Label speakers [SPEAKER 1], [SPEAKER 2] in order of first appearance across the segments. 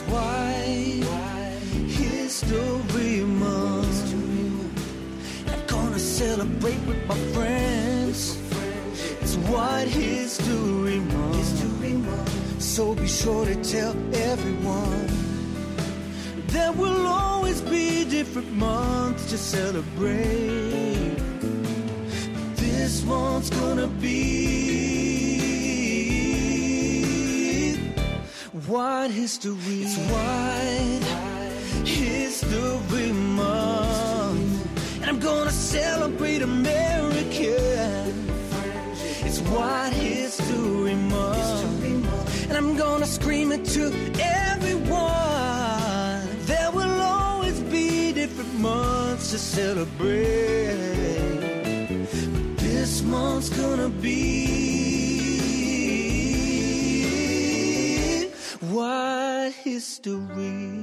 [SPEAKER 1] White History Month. I'm gonna celebrate with my friends. It's White History Month. So be sure to tell everyone. There will always be different months to celebrate. This one's gonna be White History. It's White History Month, and I'm gonna celebrate America. It's White History Month, and I'm gonna scream it to everyone. There will always be different months to celebrate, but this month's gonna be White History.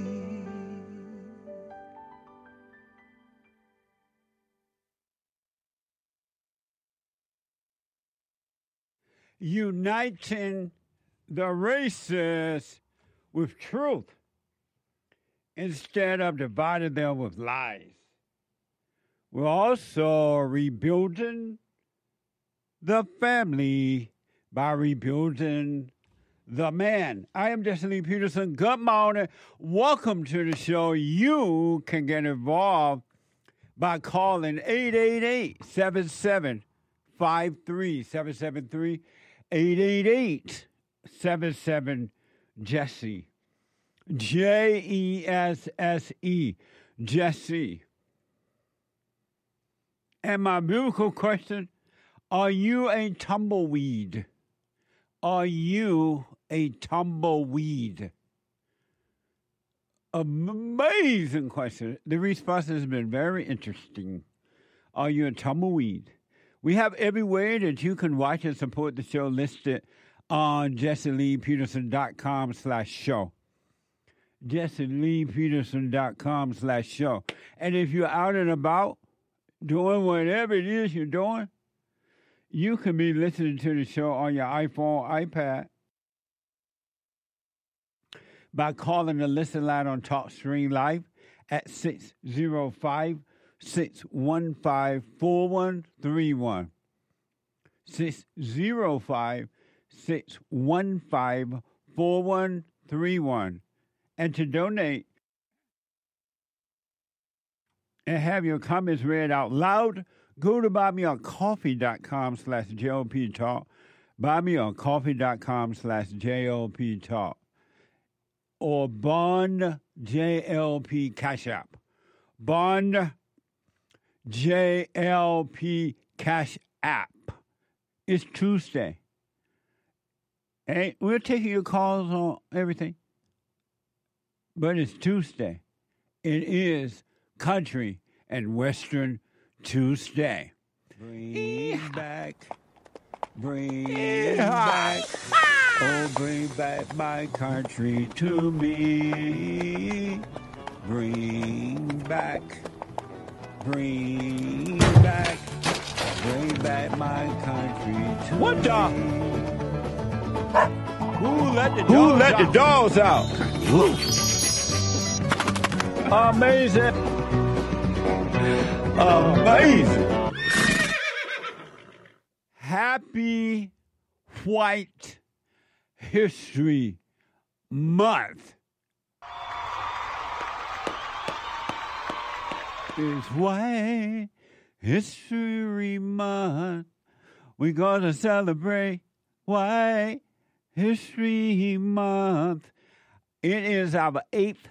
[SPEAKER 2] Uniting the races with truth instead of dividing them with lies. We're also rebuilding the family by rebuilding the man. I am Jesse Lee Peterson. Good morning. Welcome to the show. You can get involved by calling 888-7753-773. 888-77-JESSE. Jesse. Jesse. And my biblical question, are you a tumbleweed? Are you a tumbleweed? Amazing question. The response has been very interesting. Are you a tumbleweed? We have every way that you can watch and support the show listed on JesseLeePeterson.com/show. JesseLeePeterson.com/show. And if you're out and about doing whatever it is you're doing, you can be listening to the show on your iPhone, iPad, by calling the listen line on TalkStream Live at 605-615-4131. 605-615-4131. And to donate and have your comments read out loud, go to buymeacoffee.com/JLP Talk. Buymeacoffee.com/JLP Talk. Or Bond JLP Cash App. Bond JLP Cash App. It's Tuesday. Hey, we're taking your calls on everything. But it's Tuesday. It is Country and Western Tuesday. Bring back. Oh, bring back my country to me. Bring back my country to me. What the? Who let the dogs out? Amazing. Happy White History Month. It's White History Month. We're going to celebrate White History Month. It is our eighth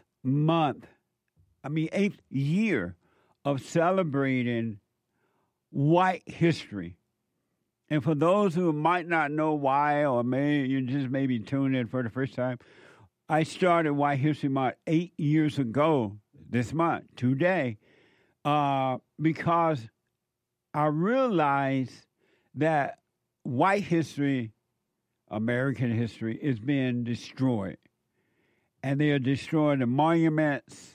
[SPEAKER 2] year of celebrating white history. And for those who might not know why, or you just maybe tuned in for the first time, I started White History Month 8 years ago this month, today, because I realized that white history, American history, is being destroyed. And they are destroying the monuments.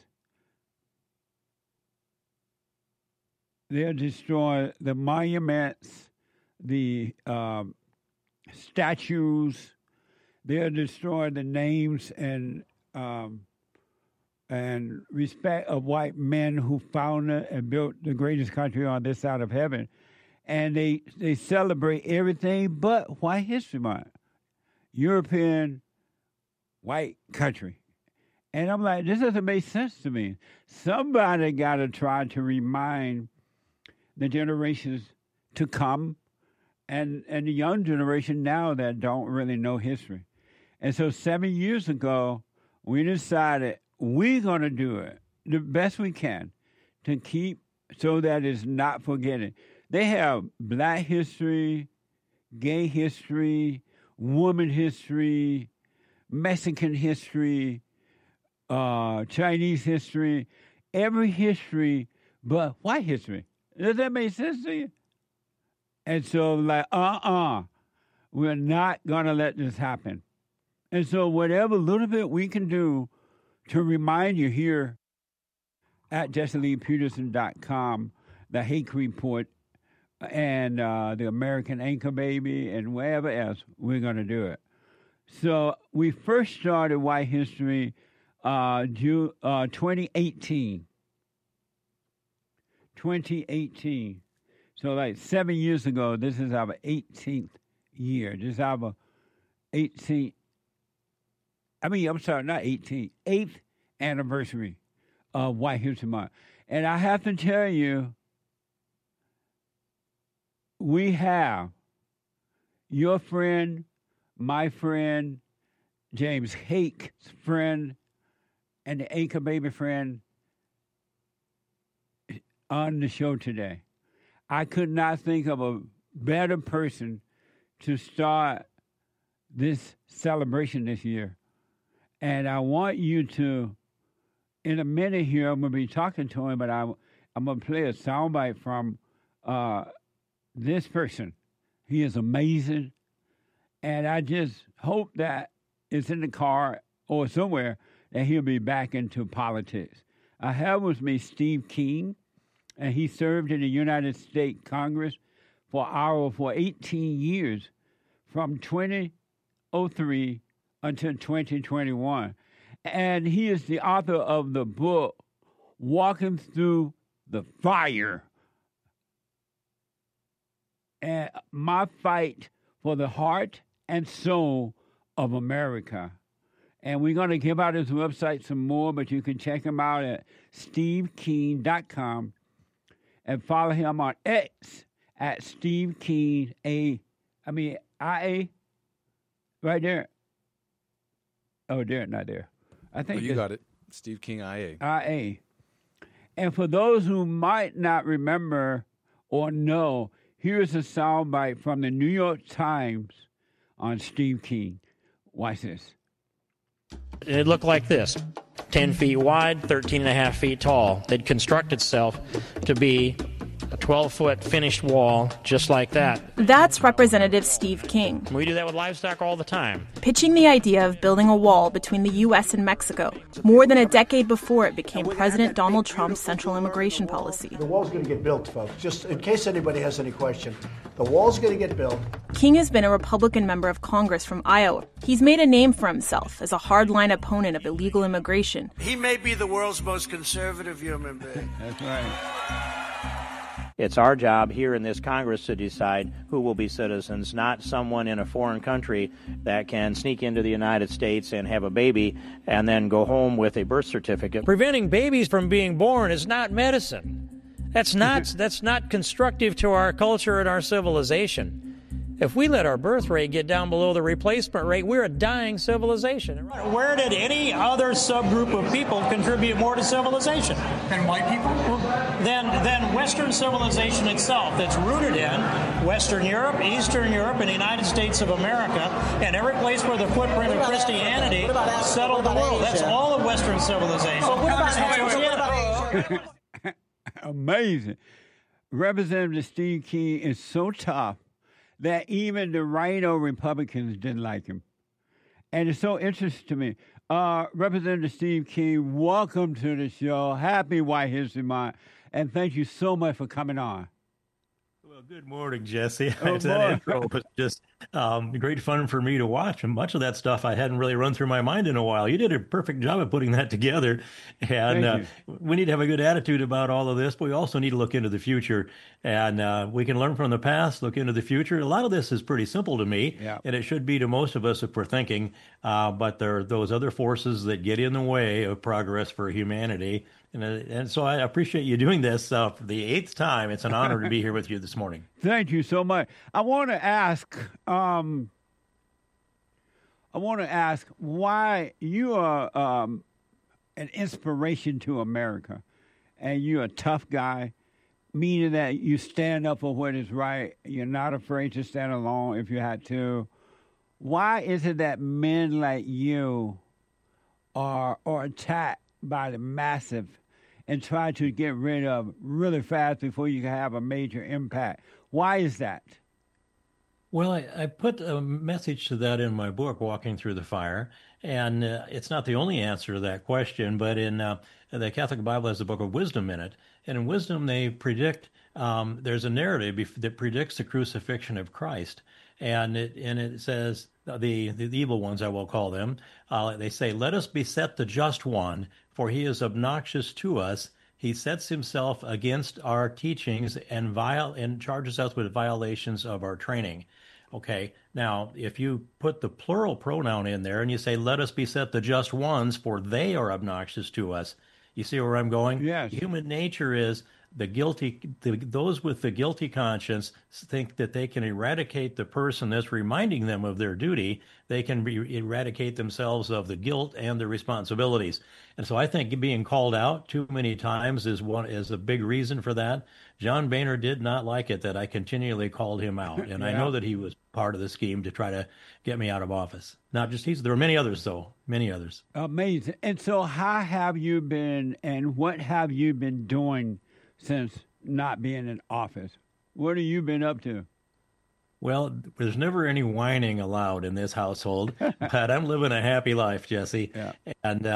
[SPEAKER 2] They are destroying the monuments, the statues. They are destroying the names and and respect of white men who founded and built the greatest country on this side of heaven. And they celebrate everything but White History Month, European white country. And I'm like, this doesn't make sense to me. Somebody got to try to remind the generations to come and the young generation now that don't really know history. And so 7 years ago, we decided we're going to do it the best we can to keep so that it's not forgetting. They have Black history, gay history, woman history, Mexican history, Chinese history, every history but white history. Does that make sense to you? And so, like, we're not going to let this happen. And so whatever little bit we can do to remind you here at JesseLeePeterson.com, the Hake Report, and the American Anchor Baby, and wherever else, we're going to do it. So we first started White History 2018. 2018. So like 7 years ago, this is our 18th year. This is our 18th. Not 18th, 8th anniversary of White History Month. And I have to tell you, we have your friend, my friend, James Hake's friend, and the Anchor Baby friend on the show today. I could not think of a better person to start this celebration this year. And I want you to, in a minute here, I'm going to be talking to him, but I'm going to play a soundbite from this person. He is amazing. And I just hope that it's in the car or somewhere that he'll be back into politics. I have with me Steve King, and he served in the United States Congress for 18 years, from 2003 until 2021. And he is the author of the book, Walking Through the Fire, and My Fight for the Heart and Soul of America. And we're going to give out his website some more, but you can check him out at stevekean.com and follow him on X at Steve Kean, IA, right there. Oh, there, not there. I think
[SPEAKER 3] you got it. Steve King, IA.
[SPEAKER 2] IA. And for those who might not remember or know, here's a soundbite from the New York Times on Steve King. Watch this.
[SPEAKER 4] It looked like this, 10 feet wide, 13 and a half feet tall. They'd construct itself to be a 12-foot finished wall just like that.
[SPEAKER 5] That's Representative Steve King.
[SPEAKER 4] We do that with livestock all the time.
[SPEAKER 5] Pitching the idea of building a wall between the U.S. and Mexico more than a decade before it became President Donald Trump's central immigration policy.
[SPEAKER 6] The wall's going to get built, folks. Just in case anybody has any question, the wall's going to get built.
[SPEAKER 5] King has been a Republican member of Congress from Iowa. He's made a name for himself as a hardline opponent of illegal immigration.
[SPEAKER 7] He may be the world's most conservative human being.
[SPEAKER 2] That's right.
[SPEAKER 4] It's our job here in this Congress to decide who will be citizens, not someone in a foreign country that can sneak into the United States and have a baby and then go home with a birth certificate. Preventing babies from being born is not medicine. That's not constructive to our culture and our civilization. If we let our birth rate get down below the replacement rate, we're a dying civilization. Where did any other subgroup of people contribute more to civilization?
[SPEAKER 8] Than white people?
[SPEAKER 4] Than Western civilization itself, that's rooted in Western Europe, Eastern Europe, and the United States of America, and every place where the footprint of Christianity settled the world. That's all of Western civilization.
[SPEAKER 2] Amazing. Representative Steve King is so tough that even the Rhino Republicans didn't like him. And it's so interesting to me. Representative Steve King, welcome to the show. Happy White History Month. And thank you so much for coming on.
[SPEAKER 8] Well, good morning, Jesse.
[SPEAKER 2] Oh,
[SPEAKER 8] That intro was just Great fun for me to watch. And much of that stuff I hadn't really run through my mind in a while. You did a perfect job of putting that together. And
[SPEAKER 2] Thank you.
[SPEAKER 8] we need to have a good attitude about all of this, but we also need to look into the future. And we can learn from the past, look into the future. A lot of this is pretty simple to me,
[SPEAKER 2] Yeah.
[SPEAKER 8] and it should be to most of us if we're thinking. But there are those other forces that get in the way of progress for humanity. And so I appreciate you doing this for the 8th time. It's an honor to be here with you this morning.
[SPEAKER 2] Thank you so much. I want to ask why you are an inspiration to America, and you're a tough guy, meaning that you stand up for what is right. You're not afraid to stand alone if you had to. Why is it that men like you are attacked by the massive and try to get rid of really fast before you can have a major impact? Why is that?
[SPEAKER 8] Well, I put a message to that in my book, Walking Through the Fire, and it's not the only answer to that question, but in the Catholic Bible has the Book of Wisdom in it, and in Wisdom they predict, there's a narrative that predicts the crucifixion of Christ, and it says, the evil ones, I will call them, they say, "Let us beset the just one, for he is obnoxious to us. He sets himself against our teachings and charges us with violations of our training." Okay, now if you put the plural pronoun in there and you say, "Let us beset the just ones, for they are obnoxious to us," you see where I'm going?
[SPEAKER 2] Yes.
[SPEAKER 8] Human nature is those with the guilty conscience think that they can eradicate the person that's reminding them of their duty. They can eradicate themselves of the guilt and the responsibilities. And so I think being called out too many times is a big reason for that. John Boehner did not like it that I continually called him out. And
[SPEAKER 2] Yeah.
[SPEAKER 8] I know that he was part of the scheme to try to get me out of office. Not just there were many others, though, many others.
[SPEAKER 2] Amazing. And so how have you been, and what have you been doing since not being in office? What have you been up to?
[SPEAKER 8] Well, there's never any whining allowed in this household, but I'm living a happy life, Jesse.
[SPEAKER 2] Yeah.
[SPEAKER 8] And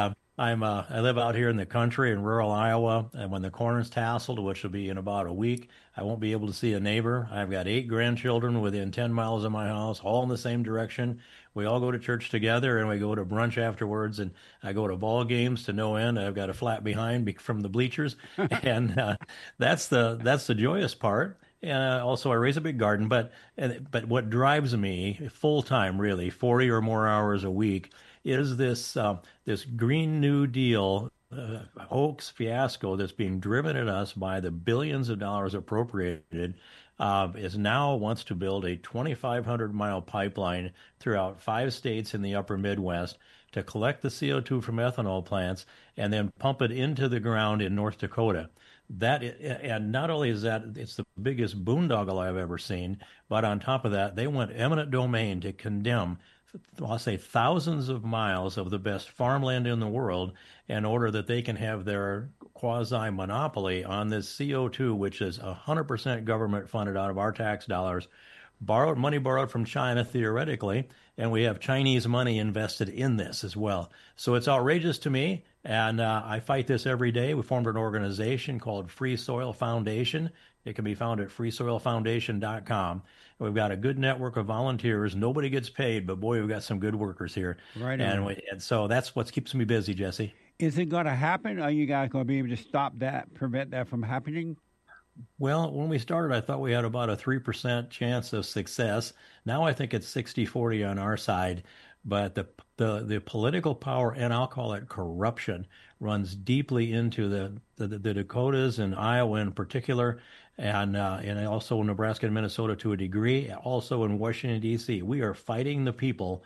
[SPEAKER 8] I live out here in the country in rural Iowa, and when the corn's tasseled, which will be in about a week, I won't be able to see a neighbor. I've got 8 grandchildren within 10 miles of my house, all in the same direction. We all go to church together, and we go to brunch afterwards, and I go to ball games to no end. I've got a flat behind from the bleachers, and that's the joyous part. And also, I raise a big garden, but what drives me full time, really, 40 or more hours a week, is this Green New Deal hoax fiasco that's being driven at us by the billions of dollars appropriated. Is now wants to build a 2,500-mile pipeline throughout 5 states in the upper Midwest to collect the CO2 from ethanol plants and then pump it into the ground in North Dakota. And not only is that, it's the biggest boondoggle I've ever seen, but on top of that, they went eminent domain to condemn, I'll say, thousands of miles of the best farmland in the world in order that they can have their quasi-monopoly on this CO2, which is 100% government funded out of our tax dollars, money borrowed from China theoretically, and we have Chinese money invested in this as well. So it's outrageous to me, and I fight this every day. We formed an organization called Free Soil Foundation. It can be found at freesoilfoundation.com. We've got a good network of volunteers. Nobody gets paid, but boy, we've got some good workers here.
[SPEAKER 2] Right
[SPEAKER 8] on. And so that's what keeps me busy, Jesse.
[SPEAKER 2] Is it going to happen? Are you guys going to be able to stop that, prevent that from happening?
[SPEAKER 8] Well, when we started, I thought we had about a 3% chance of success. Now I think it's 60-40 on our side. But the political power, and I'll call it corruption, runs deeply into the Dakotas and Iowa in particular, and also Nebraska and Minnesota to a degree, also in Washington, D.C. We are fighting the people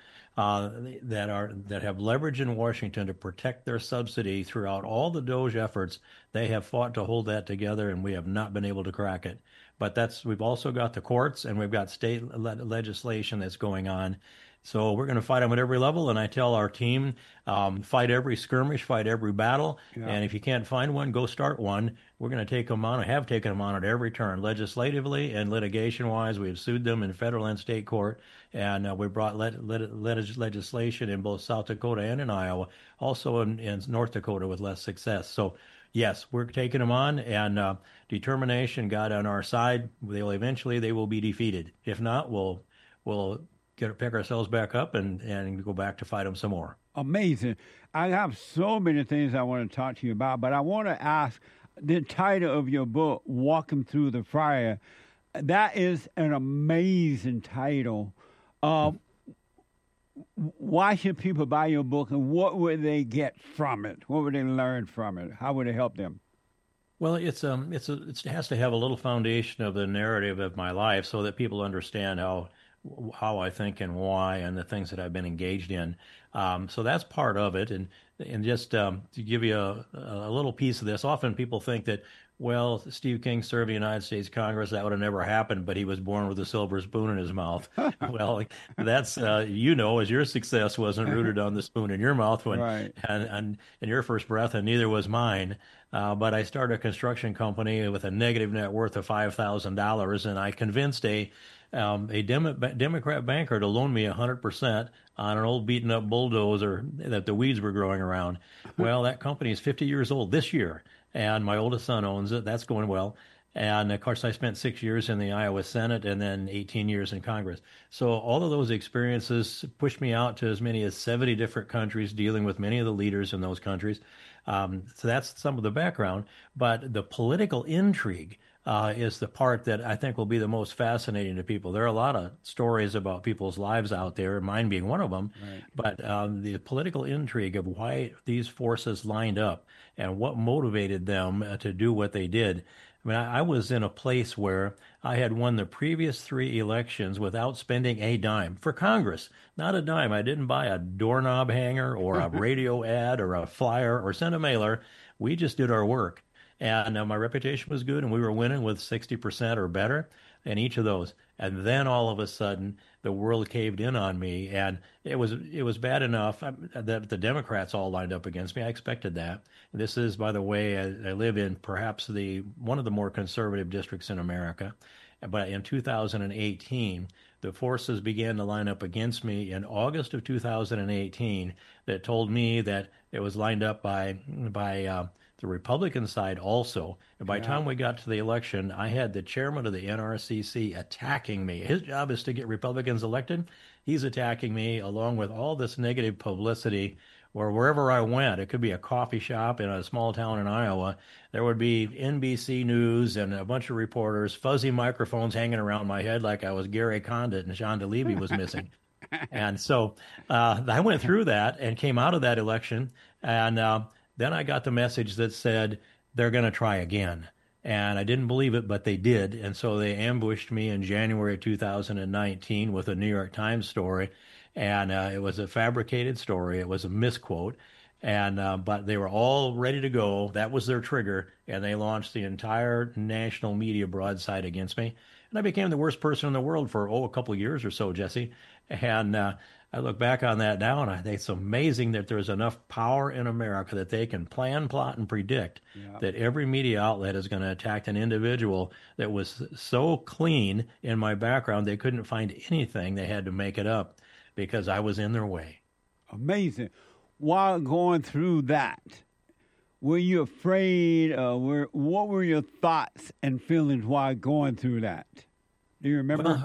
[SPEAKER 8] that have leverage in Washington to protect their subsidy throughout all the DOGE efforts. They have fought to hold that together, and we have not been able to crack it. But we've also got the courts, and we've got state legislation that's going on. So we're going to fight them at every level, and I tell our team, fight every skirmish, fight every battle, and if you can't find one, go start one. We're going to take them on, have taken them on at every turn, legislatively and litigation-wise. We have sued them in federal and state court, and we brought legislation in both South Dakota and in Iowa, also in North Dakota with less success. So, yes, we're taking them on, and determination, God on our side. They will be defeated. If not, we'll pick ourselves back up and go back to fight them some more.
[SPEAKER 2] Amazing. I have so many things I want to talk to you about, but I want to ask the title of your book, Walking Through the Fire. That is an amazing title. Why should people buy your book, and what would they get from it? What would they learn from it? How would it help them?
[SPEAKER 8] Well, it has to have a little foundation of the narrative of my life so that people understand how I think and why and the things that I've been engaged in. So that's part of it. And just to give you a little piece of this, often people think that, well, Steve King served in the United States Congress. That would have never happened, but he was born with a silver spoon in his mouth. Well, that's, as your success wasn't rooted on the spoon in your mouth
[SPEAKER 2] Right.
[SPEAKER 8] and your first breath, and neither was mine. But I started a construction company with a negative net worth of $5,000, and I convinced a Democrat banker to loan me 100% on an old beaten up bulldozer that the weeds were growing around. Well, that company is 50 years old this year, and my oldest son owns it. That's going well. And of course, I spent 6 years in the Iowa Senate and then 18 years in Congress. So all of those experiences pushed me out to as many as 70 different countries, dealing with many of the leaders in those countries. So that's some of the background. But the political intrigue is the part that I think will be the most fascinating to people. There are a lot of stories about people's lives out there, mine being one of them,
[SPEAKER 2] Right.
[SPEAKER 8] but the political intrigue of why these forces lined up and what motivated them to do what they did. I mean, I was in a place where I had won the previous 3 elections without spending a dime for Congress. Not a dime. I didn't buy a doorknob hanger or a radio ad or a flyer or send a mailer. We just did our work. And my reputation was good, and we were winning with 60% or better in each of those. And then all of a sudden, the world caved in on me, and it was bad enough that the Democrats all lined up against me. I expected that. This is, by the way, I live in perhaps one of the more conservative districts in America. But in 2018, the forces began to line up against me in August of 2018 that told me that it was lined up by the Republican side also. And by the time we got to the election, I had the chairman of the NRCC attacking me. His job is to get Republicans elected. He's attacking me along with all this negative publicity, where wherever I went, it could be a coffee shop in a small town in Iowa, there would be NBC News and a bunch of reporters, fuzzy microphones hanging around my head like I was Gary Condit and John DeLevy was missing. And so I went through that and came out of that election, and then I got the message that said they're going to try again. And I didn't believe it, but they did. And so they ambushed me in January of 2019 with a New York Times story. And it was a fabricated story. It was a misquote. And but they were all ready to go. That was their trigger. And they launched the entire national media broadside against me. And I became the worst person in the world for, a couple of years or so, Jesse. And I look back on that now, and I think it's amazing that there's enough power in America that they can plan, plot, and predict that every media outlet is going to attack an individual that was so clean in my background they couldn't find anything. They had to make it up because I was in their way.
[SPEAKER 2] Amazing. While going through that, were you afraid? What were your thoughts and feelings while going through that? Do you remember?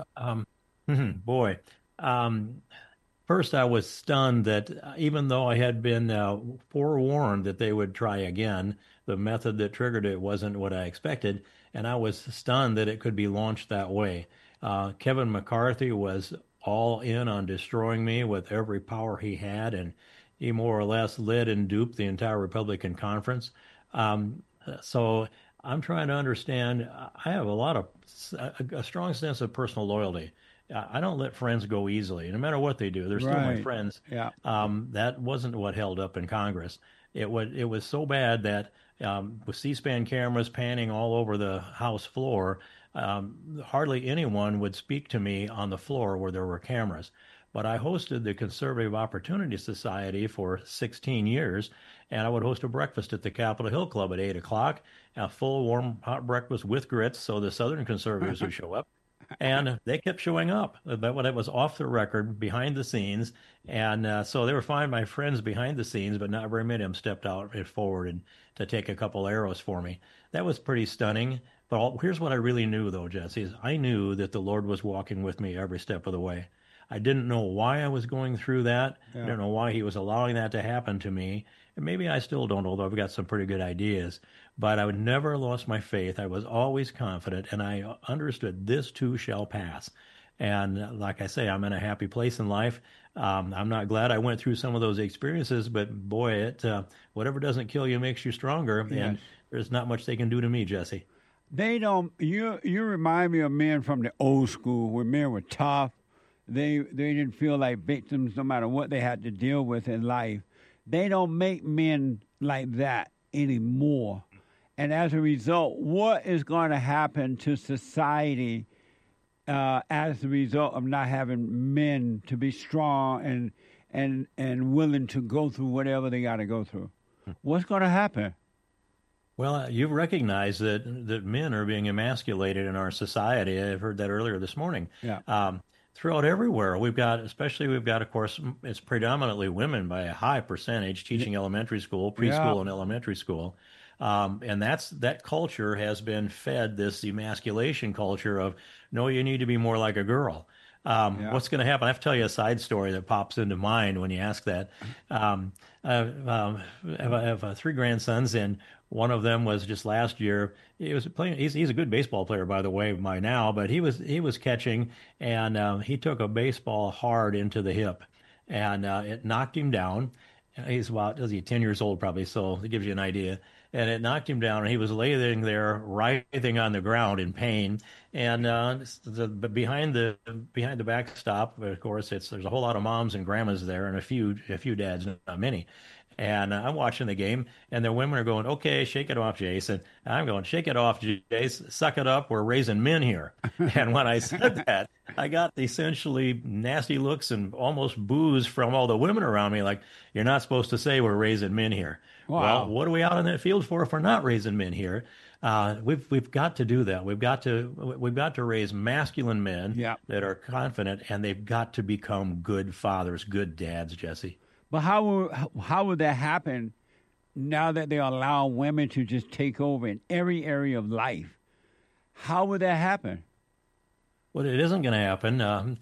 [SPEAKER 8] First, I was stunned that even though I had been forewarned that they would try again, the method that triggered it wasn't what I expected, and I was stunned that it could be launched that way. Kevin McCarthy was all in on destroying me with every power he had, and he more or less led and duped the entire Republican conference. So I'm trying to understand. I have a strong sense of personal loyalty. I don't let friends go easily, no matter what they do. They're still my friends.
[SPEAKER 2] Yeah.
[SPEAKER 8] That wasn't what held up in Congress. It was so bad that with C-SPAN cameras panning all over the House floor, hardly anyone would speak to me on the floor where there were cameras. But I hosted the Conservative Opportunity Society for 16 years, and I would host a breakfast at the Capitol Hill Club at 8 o'clock, a full, warm, hot breakfast with grits, so the Southern conservatives would show up. And they kept showing up, but when it was off the record, behind the scenes. And so they were fine, my friends behind the scenes, but not very many of them stepped out and forward and to take a couple arrows for me. That was pretty stunning. But here's what I really knew, though, Jesse, is I knew that the Lord was walking with me every step of the way. I didn't know why I was going through that.
[SPEAKER 2] Yeah.
[SPEAKER 8] I don't know why he was allowing that to happen to me. And maybe I still don't, although I've got some pretty good ideas. But I would never lost my faith. I was always confident, and I understood this too shall pass. And like I say, I'm in a happy place in life. I'm not glad I went through some of those experiences, but boy, whatever doesn't kill you makes you stronger.
[SPEAKER 2] Yes.
[SPEAKER 8] And there's not much they can do to me, Jesse.
[SPEAKER 2] They don't. You remind me of men from the old school, where men were tough. They didn't feel like victims, no matter what they had to deal with in life. They don't make men like that anymore. And as a result, what is going to happen to society as a result of not having men to be strong and willing to go through whatever they got to go through? What's going to happen?
[SPEAKER 8] Well, you've recognized that men are being emasculated in our society. I've heard that earlier this morning.
[SPEAKER 2] Yeah.
[SPEAKER 8] Throughout everywhere, we've got, of course, it's predominantly women by a high percentage teaching elementary school, preschool, and elementary school. And that culture has been fed this emasculation culture of, no, you need to be more like a girl. What's going to happen? I have to tell you a side story that pops into mind when you ask that. I have 3 grandsons, and one of them was just last year. He was playing. He's a good baseball player, by the way, by now. But he was catching, and he took a baseball hard into the hip, and it knocked him down. He's about 10 years old probably, so it gives you an idea. And it knocked him down, and he was laying there writhing on the ground in pain. And behind the backstop, of course, there's a whole lot of moms and grandmas there, and a few dads, not many. And I'm watching the game, and the women are going, "Okay, shake it off, Jason." And I'm going, "Shake it off, Jason. Suck it up. We're raising men here." And when I said that, I got essentially nasty looks and almost boos from all the women around me, like, "You're not supposed to say we're raising men here."
[SPEAKER 2] Wow.
[SPEAKER 8] Well, what are we out in that field for if we're not raising men here? We've got to do that. We've got to raise masculine men that are confident, and they've got to become good fathers, good dads, Jesse.
[SPEAKER 2] But how would that happen now that they allow women to just take over in every area of life? How would that happen?
[SPEAKER 8] Well, it isn't going to happen,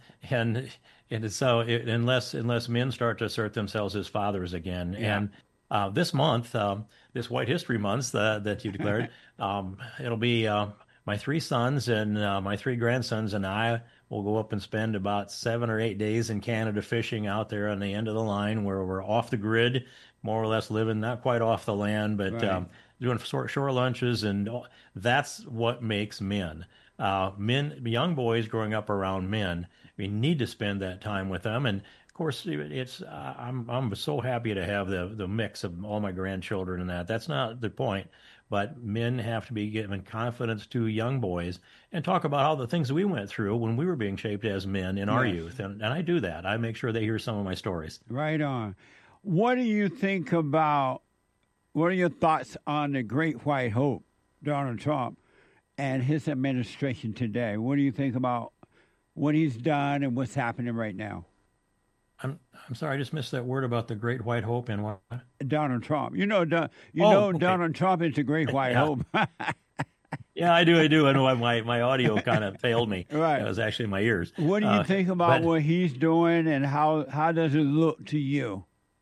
[SPEAKER 8] and so unless men start to assert themselves as fathers again.
[SPEAKER 2] Yeah.
[SPEAKER 8] And this month, this White History Month that you declared, it'll be my 3 sons and my 3 grandsons and I will go up and spend about 7 or 8 days in Canada fishing out there on the end of the line, where we're off the grid, more or less living not quite off the land, but
[SPEAKER 2] right.
[SPEAKER 8] Doing shore lunches, and that's what makes men. Young boys growing up around men, we need to spend that time with them. And of course, I'm so happy to have the mix of all my grandchildren and that. That's not the point. But men have to be given confidence to young boys and talk about all the things we went through when we were being shaped as men in our youth. And I do that. I make sure they hear some of my stories.
[SPEAKER 2] Right on. What do you think about, what are your thoughts on the Great White Hope, Donald Trump, and his administration today? What do you think about what he's done and what's happening right now?
[SPEAKER 8] I'm sorry, I just missed that word about the Great White Hope and what?
[SPEAKER 2] Donald Trump. Okay. Donald Trump is the Great White Hope.
[SPEAKER 8] Yeah, I do. I know my audio kind of failed me.
[SPEAKER 2] Right.
[SPEAKER 8] It was actually my ears.
[SPEAKER 2] What do you think about what he's doing, and how does it look to you?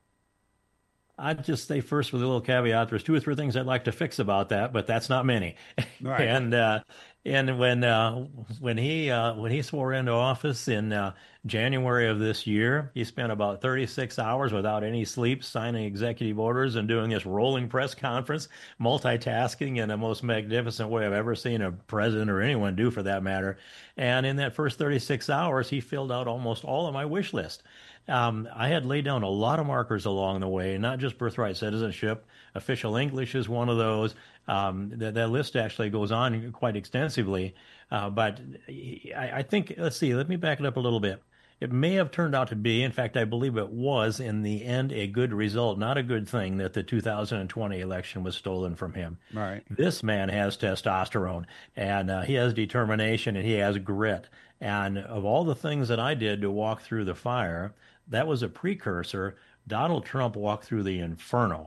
[SPEAKER 8] I'd just say first with a little caveat, there's 2 or 3 things I'd like to fix about that, but that's not many.
[SPEAKER 2] Right.
[SPEAKER 8] And when he swore into office in January of this year, he spent about 36 hours without any sleep signing executive orders and doing this rolling press conference, multitasking in the most magnificent way I've ever seen a president or anyone do, for that matter. And in that first 36 hours, he filled out almost all of my wish list. I had laid down a lot of markers along the way, not just birthright citizenship. Official English is one of those. That list actually goes on quite extensively. But I think, let's see, let me back it up a little bit. It may have turned out to be, in fact, I believe it was in the end, a good result, not a good thing that the 2020 election was stolen from him.
[SPEAKER 2] Right.
[SPEAKER 8] This man has testosterone, and he has determination, and he has grit. And of all the things that I did to walk through the fire, that was a precursor. Donald Trump walked through the inferno.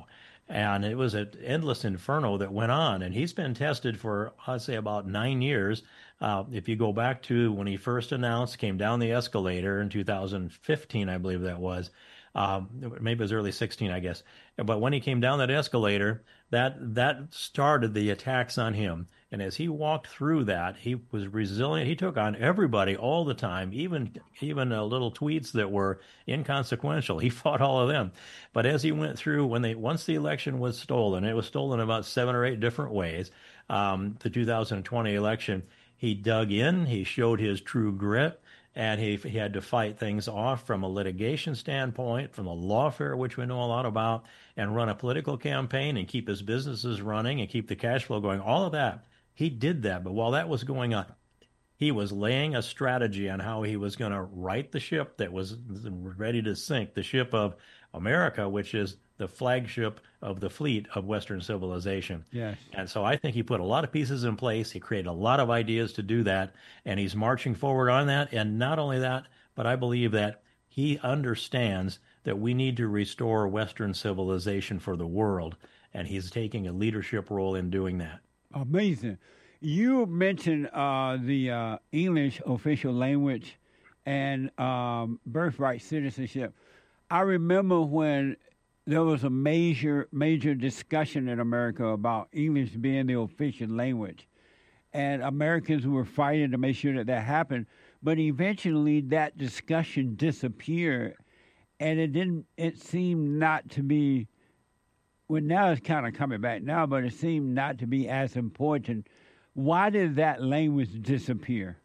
[SPEAKER 8] And it was an endless inferno that went on. And he's been tested for, I'd say, about 9 years. If you go back to when he first announced, came down the escalator in 2015, I believe that was. Maybe it was early 16, I guess. But when he came down that escalator, that started the attacks on him. And as he walked through that, he was resilient. He took on everybody all the time, even little tweets that were inconsequential. He fought all of them. But as he went through, once the election was stolen, it was stolen about 7 or 8 different ways, the 2020 election, he dug in, he showed his true grit, and he had to fight things off from a litigation standpoint, from the lawfare, which we know a lot about, and run a political campaign and keep his businesses running and keep the cash flow going. All of that, he did that. But while that was going on, he was laying a strategy on how he was going to right the ship that was ready to sink, the ship of America, which is the flagship of the fleet of Western civilization.
[SPEAKER 2] Yes.
[SPEAKER 8] And so I think he put a lot of pieces in place. He created a lot of ideas to do that, and he's marching forward on that. And not only that, but I believe that he understands that we need to restore Western civilization for the world, and he's taking a leadership role in doing that.
[SPEAKER 2] Amazing. You mentioned the English official language and birthright citizenship. I remember when there was a major discussion in America about English being the official language, and Americans were fighting to make sure that happened. But eventually, that discussion disappeared, and it seemed not to be. Well, now it's kind of coming back now, but it seemed not to be as important. Why did that language disappear?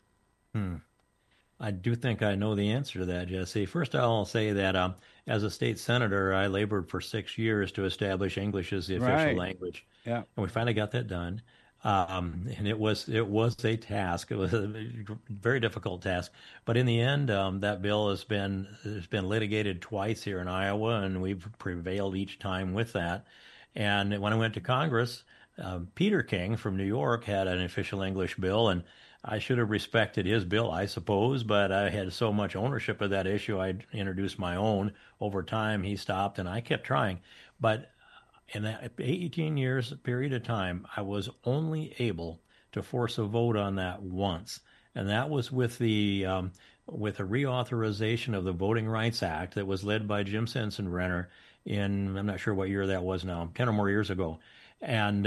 [SPEAKER 8] I do think I know the answer to that, Jesse. First, I'll say that as a state senator, I labored for 6 years to establish English as the official language.
[SPEAKER 2] Yeah.
[SPEAKER 8] And we finally got that done. And it was a task. It was a very difficult task. But in the end, that bill has been litigated twice here in Iowa, and we've prevailed each time with that. And when I went to Congress, Peter King from New York had an official English bill, and I should have respected his bill, I suppose, but I had so much ownership of that issue, I introduced my own. Over time, he stopped, and I kept trying. But in that 18 years period of time, I was only able to force a vote on that once, and that was with a reauthorization of the Voting Rights Act that was led by Jim Sensenbrenner in, I'm not sure what year that was now, 10 or more years ago. And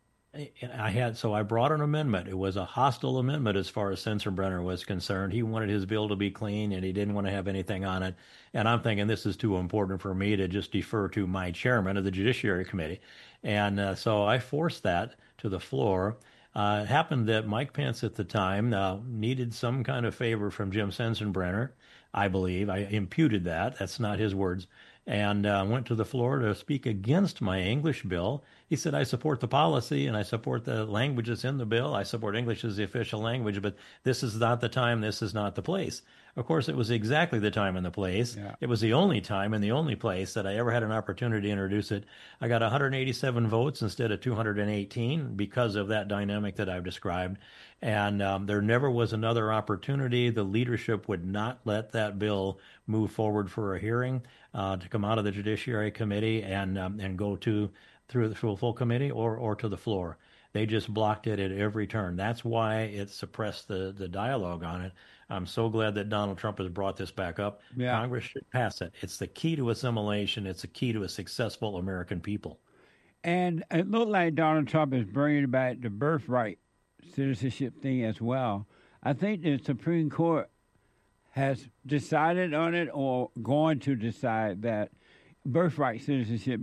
[SPEAKER 8] I brought an amendment. It was a hostile amendment as far as Sensenbrenner was concerned. He wanted his bill to be clean, and he didn't want to have anything on it. And I'm thinking this is too important for me to just defer to my chairman of the Judiciary Committee. And so I forced that to the floor. It happened that Mike Pence at the time needed some kind of favor from Jim Sensenbrenner, I believe. I imputed that. That's not his words. And went to the floor to speak against my English bill. He said, I support the policy and I support the language that's in the bill. I support English as the official language, but this is not the time, this is not the place. Of course, it was exactly the time and the place. Yeah. It was the only time and the only place that I ever had an opportunity to introduce it. I got 187 votes instead of 218 because of that dynamic that I've described. And there never was another opportunity. The leadership would not let that bill move forward for a hearing to come out of the Judiciary Committee and go through the full committee or to the floor. They just blocked it at every turn. That's why it suppressed the dialogue on it. I'm so glad that Donald Trump has brought this back up. Yeah. Congress should pass it. It's the key to assimilation. It's the key to a successful American people.
[SPEAKER 2] And it looked like Donald Trump is bringing back the birthright citizenship thing as well. I think the Supreme Court has decided on it or going to decide that birthright citizenship.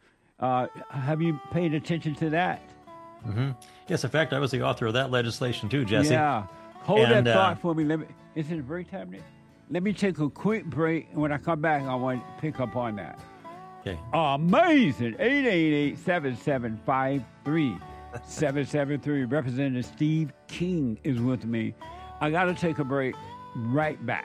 [SPEAKER 2] Have you paid attention to that?
[SPEAKER 8] Mm-hmm. Yes, in fact, I was the author of that legislation too, Jesse.
[SPEAKER 2] Yeah. Hold that thought for me. Is it a break time? Let me take a quick break, and when I come back, I want to pick up on that.
[SPEAKER 8] Okay.
[SPEAKER 2] Amazing. 888-7753-773. Representative Steve King is with me. I got to take a break. Right back.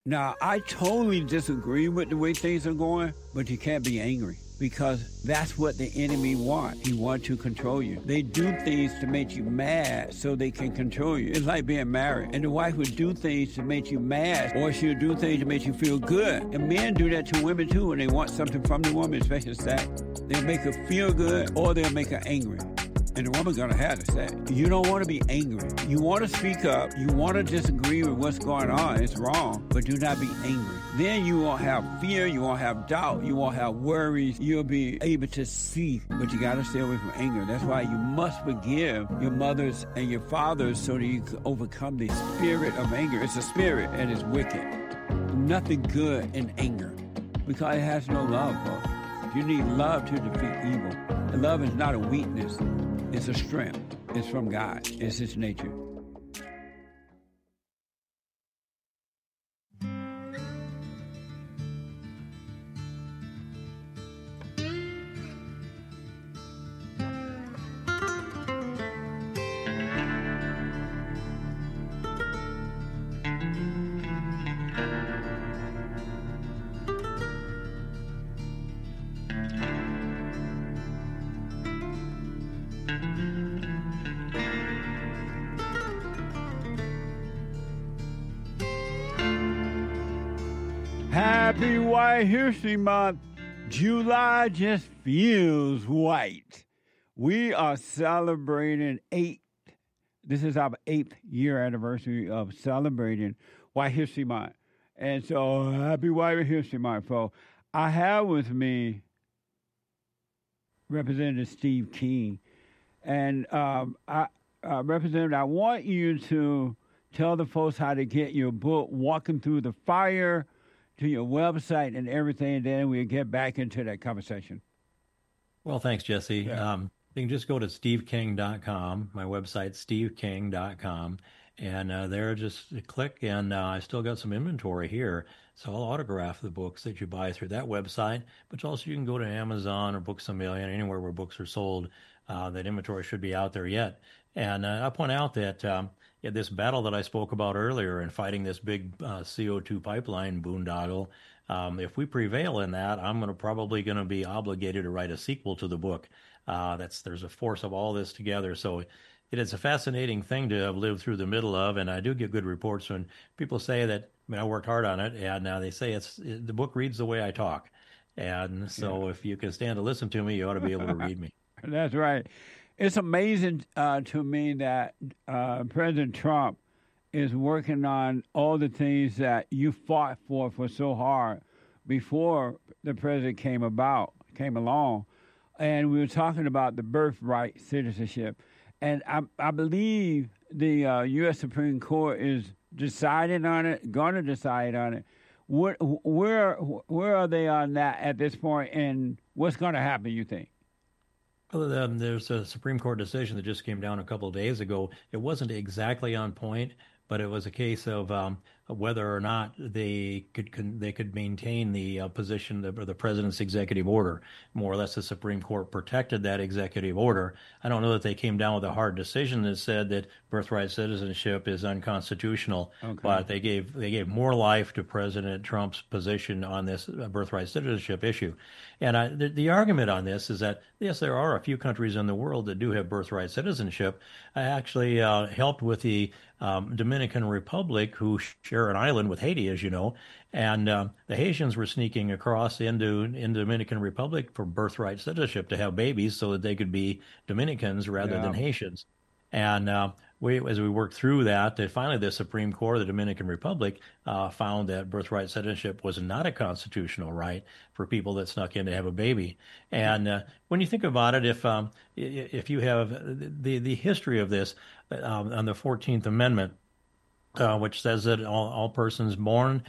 [SPEAKER 2] Now, I totally disagree with the way things are going, but you can't be angry because that's what the enemy wants. He wants to control you. They do things to make you mad so they can control you. It's like being married. And the wife would do things to make you mad, or she'll do things to make you feel good. And men do that to women too when they want something from the woman, especially sex. They'll make her feel good or they'll make her angry. And the woman's gonna have to say, you don't want to be angry. You want to speak up. You want to disagree with what's going on. It's wrong, but do not be angry. Then you won't have fear. You won't have doubt. You won't have worries. You'll be able to see, but you got to stay away from anger. That's why you must forgive your mothers and your fathers so that you can overcome the spirit of anger. It's a spirit and it's wicked. Nothing good in anger because it has no love, folks. You need love to defeat evil. And love is not a weakness. It's a strength. It's from God. It's His nature. Happy White History Month. July just feels white. We are celebrating this is our 8th year anniversary of celebrating White History Month. And so happy White History Month, folks. I have with me Representative Steve King. And Representative, I want you to tell the folks how to get your book, Walking Through the Fire, to your website and everything, and then we'll get back into that conversation.
[SPEAKER 8] Well, thanks, Jesse.
[SPEAKER 2] Yeah.
[SPEAKER 8] You can just go to steveking.com, my website, steveking.com, and there just click, and I still got some inventory here, so I'll autograph the books that you buy through that website, but also you can go to Amazon or Books A Million, anywhere where books are sold. That inventory should be out there yet. And I'll point out that this battle that I spoke about earlier in fighting this big CO2 pipeline boondoggle, if we prevail in that, I'm probably going to be obligated to write a sequel to the book. There's a force of all this together. So it is a fascinating thing to have lived through the middle of, and I do get good reports when people say that, I worked hard on it, and they say the book reads the way I talk. And so if you can stand to listen to me, you ought to be able to read me.
[SPEAKER 2] That's right. It's amazing to me that President Trump is working on all the things that you fought for so hard before the president came along. And we were talking about the birthright citizenship. And I believe the U.S. Supreme Court is deciding on it, going to decide on it. Where are they on that at this point, and what's going to happen, you think?
[SPEAKER 8] Well, there's a Supreme Court decision that just came down a couple of days ago. It wasn't exactly on point, but it was a case of whether or not they could maintain the position of the president's executive order. More or less, the Supreme Court protected that executive order. I don't know that they came down with a hard decision that said that birthright citizenship is unconstitutional, but they gave more life to President Trump's position on this birthright citizenship issue. And the argument on this is that, yes, there are a few countries in the world that do have birthright citizenship. I actually helped with the Dominican Republic, who share an island with Haiti, as you know, and the Haitians were sneaking across into Dominican Republic for birthright citizenship to have babies so that they could be Dominicans rather than Haitians. And as we worked through that, finally the Supreme Court of the Dominican Republic found that birthright citizenship was not a constitutional right for people that snuck in to have a baby. And when you think about it, if you have the history of this on the 14th Amendment, which says that all persons born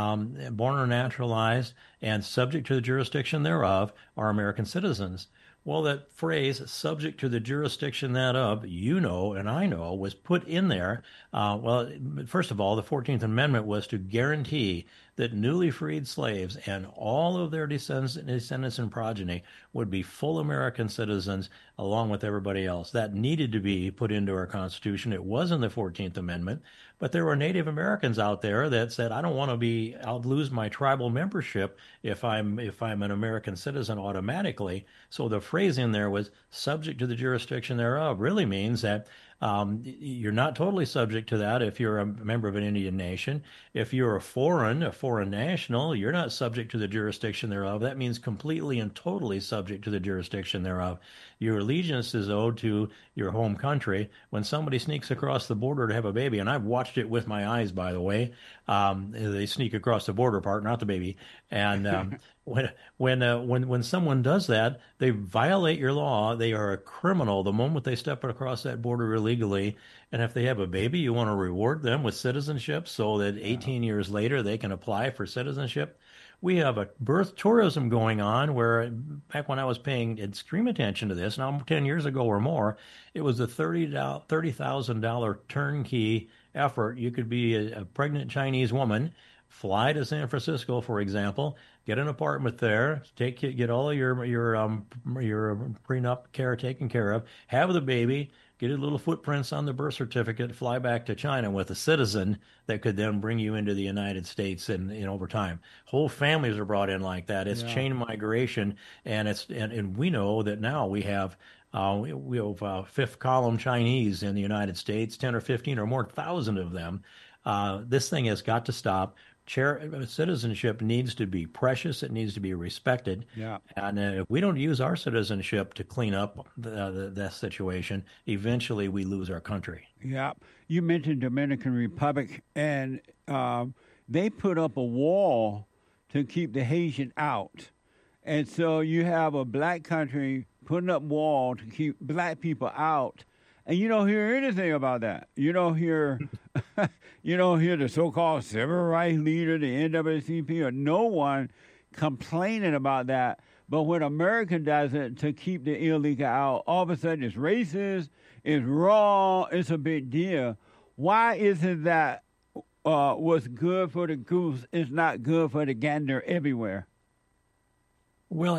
[SPEAKER 8] or naturalized and subject to the jurisdiction thereof are American citizens. Well, that phrase, subject to the jurisdiction thereof, and I know, was put in there. First of all, the 14th Amendment was to guarantee that newly freed slaves and all of their descendants and progeny would be full American citizens along with everybody else. That needed to be put into our Constitution. It was in the 14th Amendment, but there were Native Americans out there that said, I don't want to I'll lose my tribal membership if I'm an American citizen automatically. So the phrase in there was subject to the jurisdiction thereof really means that you're not totally subject to that if you're a member of an Indian nation. If you're a foreign national, you're not subject to the jurisdiction thereof. That means completely and totally subject to the jurisdiction thereof. Your allegiance is owed to your home country. When somebody sneaks across the border to have a baby, and I've watched it with my eyes, by the way, they sneak across the border part, not the baby. And when someone does that, they violate your law. They are a criminal the moment they step across that border illegally. And if they have a baby, you want to reward them with citizenship so that 18 years later they can apply for citizenship. We have a birth tourism going on where back when I was paying extreme attention to this, now 10 years ago or more, it was a $30,000 turnkey effort. You could be a pregnant Chinese woman, fly to San Francisco, for example, get an apartment there, get all of your prenup care taken care of, have the baby, get a little footprints on the birth certificate, fly back to China with a citizen that could then bring you into the United States and over time. Whole families are brought in like that. It's chain migration, and we know that now we have fifth column Chinese in the United States, 10 or 15 or more thousand of them. This thing has got to stop. Citizenship needs to be precious. It needs to be respected.
[SPEAKER 2] Yeah.
[SPEAKER 8] And if we don't use our citizenship to clean up the situation, eventually we lose our country.
[SPEAKER 2] Yeah. You mentioned Dominican Republic, and they put up a wall to keep the Haitian out. And so you have a black country putting up wall to keep black people out. And you don't hear anything about that. You don't hear the so-called civil rights leader, the NAACP, or no one complaining about that. But when America does it to keep the illegal out, all of a sudden it's racist, it's wrong, it's a big deal. Why is it that what's good for the goose is not good for the gander everywhere?
[SPEAKER 8] Well,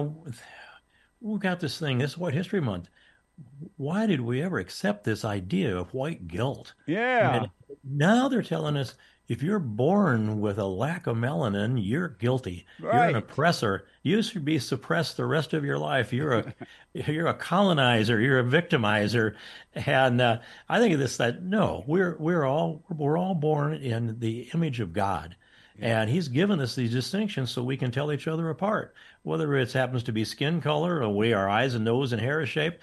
[SPEAKER 8] we've got this thing, this is White History Month. Why did we ever accept this idea of white guilt?
[SPEAKER 2] Yeah.
[SPEAKER 8] And now they're telling us if you're born with a lack of melanin, you're guilty.
[SPEAKER 2] Right.
[SPEAKER 8] You're an oppressor. You should be suppressed the rest of your life. You're a colonizer. You're a victimizer. And I think of this that no, we're all born in the image of God. And he's given us these distinctions so we can tell each other apart, whether it happens to be skin color or the way our eyes and nose and hair is shaped,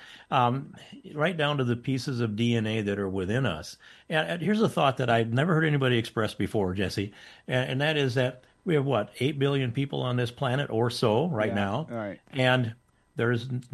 [SPEAKER 8] right down to the pieces of DNA that are within us. And here's a thought that I've never heard anybody express before, Jesse, and that is that we have, 8 billion people on this planet or so right now,
[SPEAKER 2] right.
[SPEAKER 8] And there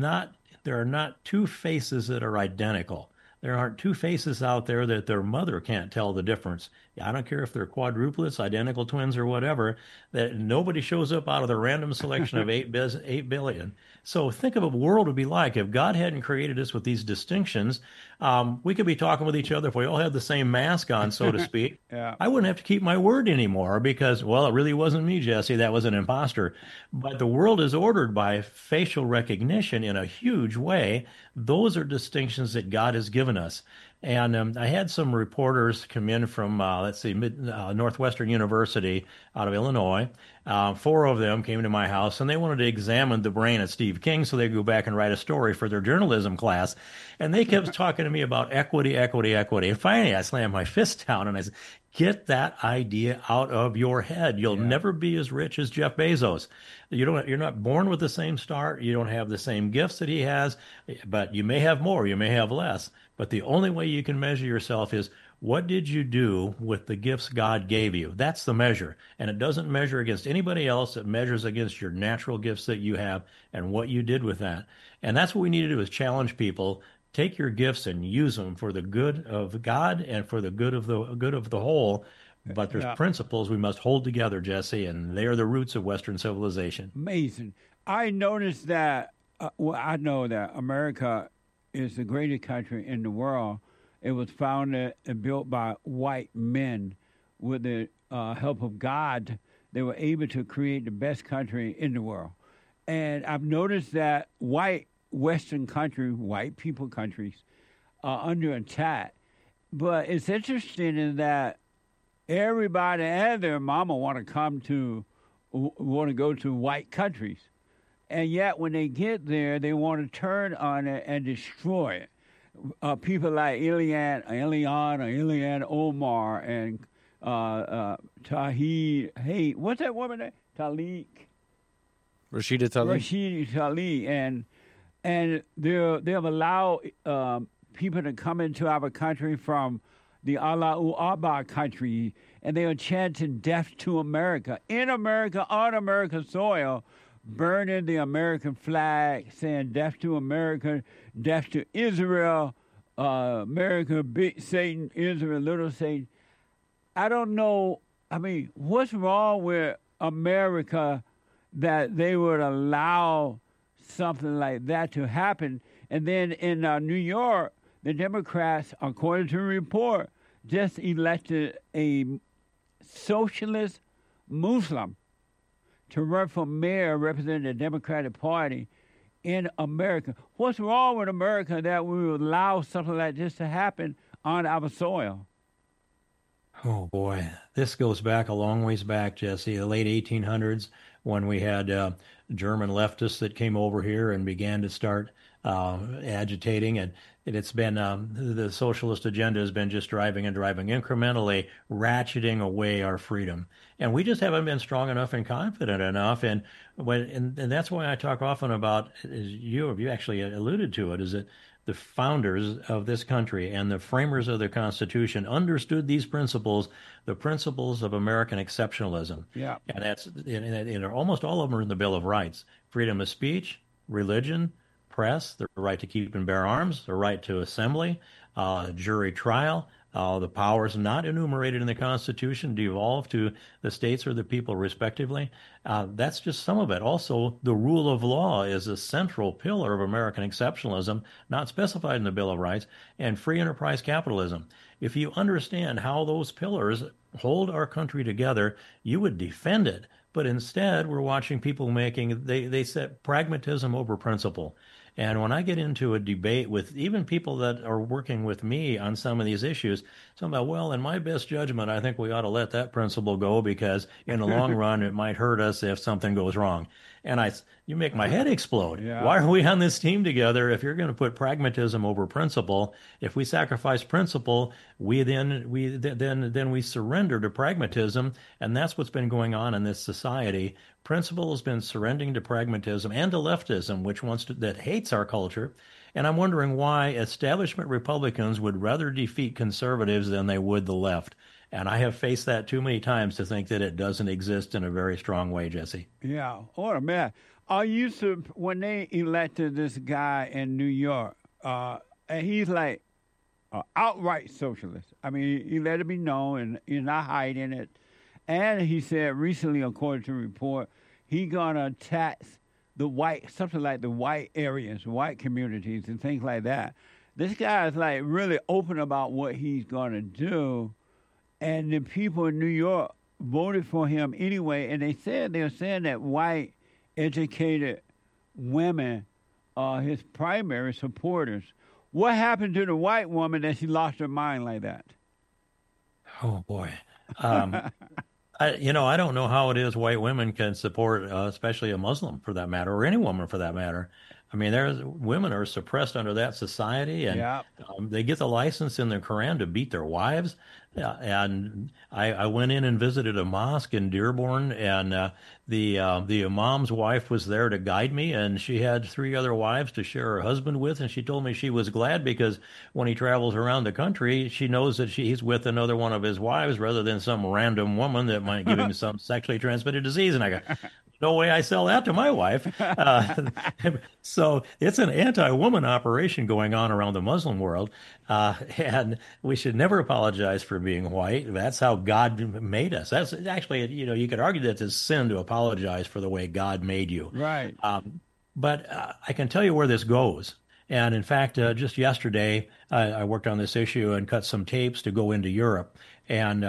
[SPEAKER 8] are not two faces that are identical. There aren't two faces out there that their mother can't tell the difference. I don't care if they're quadruplets, identical twins, or whatever, that nobody shows up out of the random selection of 8 billion. So think of what a world would be like if God hadn't created us with these distinctions. We could be talking with each other if we all had the same mask on, so to speak.
[SPEAKER 2] Yeah.
[SPEAKER 8] I wouldn't have to keep my word anymore because, well, it really wasn't me, Jesse. That was an imposter. But the world is ordered by facial recognition in a huge way. Those are distinctions that God has given us. And I had some reporters come in from, Northwestern University out of Illinois. 4 of them came to my house, and they wanted to examine the brain of Steve King so they could go back and write a story for their journalism class. And they kept talking to me about equity. And finally, I slammed my fist down, and I said, get that idea out of your head. You'll never be as rich as Jeff Bezos. You're not born with the same start. You don't have the same gifts that he has, but you may have more, you may have less. But the only way you can measure yourself is what did you do with the gifts God gave you? That's the measure. And it doesn't measure against anybody else. It measures against your natural gifts that you have and what you did with that. And that's what we need to do is challenge people. Take your gifts and use them for the good of God and for the good of the whole. But there's principles we must hold together, Jesse, and they are the roots of Western civilization.
[SPEAKER 2] Amazing. I noticed that, I know that America is the greatest country in the world. It was founded and built by white men with the help of God, they were able to create the best country in the world. And I've noticed that white Western country, white people countries, are under attack. But it's interesting in that everybody and their mama want to go to white countries. And yet when they get there, they want to turn on it and destroy it. People like Ilhan Omar and Tlaib, what's that woman name? Rashida Tlaib. And they've allowed people to come into our country from the Allahu Akbar country, and they are chanting death to America. In America, on American soil, burning the American flag, saying death to America, death to Israel, America, big Satan, Israel, little Satan. I don't know. I mean, what's wrong with America that they would allow something like that to happen? And then in New York, the Democrats, according to a report, just elected a socialist Muslim to run for mayor representing the Democratic Party in America. What's wrong with America that we would allow something like this to happen on our soil?
[SPEAKER 8] Oh, boy. This goes back a long ways back, Jesse, the late 1800s, when we had German leftists that came over here and began to start agitating. And it's been the socialist agenda has been just driving incrementally, ratcheting away our freedom. And we just haven't been strong enough and confident enough. And that's why I talk often about, as you actually alluded to it, is that the founders of this country and the framers of the Constitution understood these principles, the principles of American exceptionalism.
[SPEAKER 2] Yeah.
[SPEAKER 8] And that's almost all of them are in the Bill of Rights: freedom of speech, religion, press, the right to keep and bear arms, the right to assembly, jury trial. The powers not enumerated in the Constitution devolve to the states or the people respectively. That's just some of it. Also, the rule of law is a central pillar of American exceptionalism, not specified in the Bill of Rights, and free enterprise capitalism. If you understand how those pillars hold our country together, you would defend it. But instead, we're watching people they set pragmatism over principle. And when I get into a debate with even people that are working with me on some of these issues, some about, well, in my best judgment, I think we ought to let that principle go because in the long run, it might hurt us if something goes wrong. And you make my head explode.
[SPEAKER 2] Yeah.
[SPEAKER 8] Why are we on this team together if you're going to put pragmatism over principle? If we sacrifice principle, we surrender to pragmatism, and that's what's been going on in this society. Principle has been surrendering to pragmatism and to leftism, that hates our culture. And I'm wondering why establishment Republicans would rather defeat conservatives than they would the left. And I have faced that too many times to think that it doesn't exist in a very strong way, Jesse.
[SPEAKER 2] Yeah. What a man. I used to, when they elected this guy in New York, and he's like outright socialist. I mean, he let it be known, and he's not hiding it. And he said recently, according to a report, he's going to tax something like the white areas, white communities, and things like that. This guy is like really open about what he's going to do. And the people in New York voted for him anyway, and they're saying that white, educated women are his primary supporters. What happened to the white woman that she lost her mind like that?
[SPEAKER 8] Oh, boy. I don't know how it is white women can support, especially a Muslim for that matter, or any woman for that matter. I mean, women are suppressed under that society, and they get the license in the Quran to beat their wives. And I went in and visited a mosque in Dearborn, and the imam's wife was there to guide me, and she had 3 other wives to share her husband with, and she told me she was glad because when he travels around the country, she knows that he's with another one of his wives rather than some random woman that might give him some sexually transmitted disease. And I go, no way I sell that to my wife. So it's an anti-woman operation going on around the Muslim world. And we should never apologize for being white. That's how God made us. That's actually, you could argue that it's a sin to apologize for the way God made you.
[SPEAKER 2] Right.
[SPEAKER 8] But I can tell you where this goes. And in fact, just yesterday, I worked on this issue and cut some tapes to go into Europe. And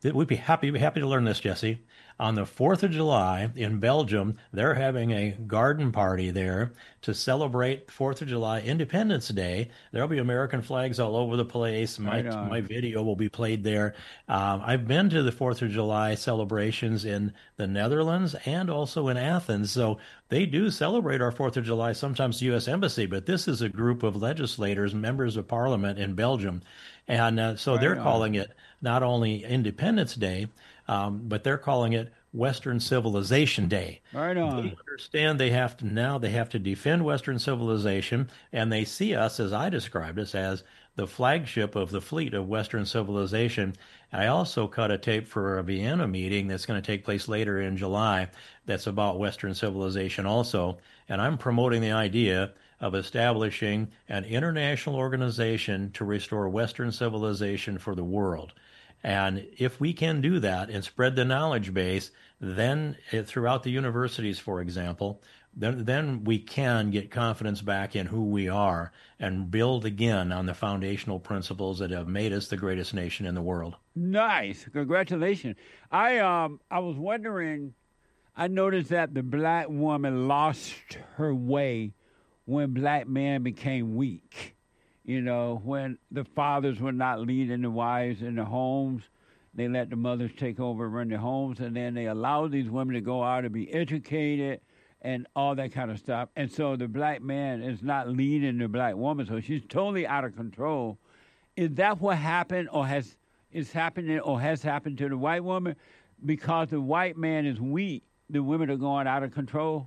[SPEAKER 8] we'd be happy to learn this, Jesse. On the 4th of July in Belgium, they're having a garden party there to celebrate 4th of July Independence Day. There'll be American flags all over the place. My video will be played there. I've been to the 4th of July celebrations in the Netherlands and also in Athens. So they do celebrate our 4th of July, sometimes the U.S. Embassy, but this is a group of legislators, members of parliament in Belgium. And so they're calling it not only Independence Day, but they're calling it Western Civilization Day.
[SPEAKER 2] Right on.
[SPEAKER 8] They understand they have to defend Western civilization, and they see us, as I described us, as the flagship of the fleet of Western civilization. I also cut a tape for a Vienna meeting that's going to take place later in July that's about Western civilization also, and I'm promoting the idea of establishing an international organization to restore Western civilization for the world. And if we can do that and spread the knowledge base, then throughout the universities, for example, then we can get confidence back in who we are and build again on the foundational principles that have made us the greatest nation in the world.
[SPEAKER 2] Nice. Congratulations. I was wondering, I noticed that the black woman lost her way when black men became weak. You know, when the fathers were not leading the wives in the homes, they let the mothers take over and run the homes, and then they allowed these women to go out and be educated and all that kind of stuff. And so the black man is not leading the black woman, so she's totally out of control. Is that what happened is happening or has happened to the white woman? Because the white man is weak, the women are going out of control?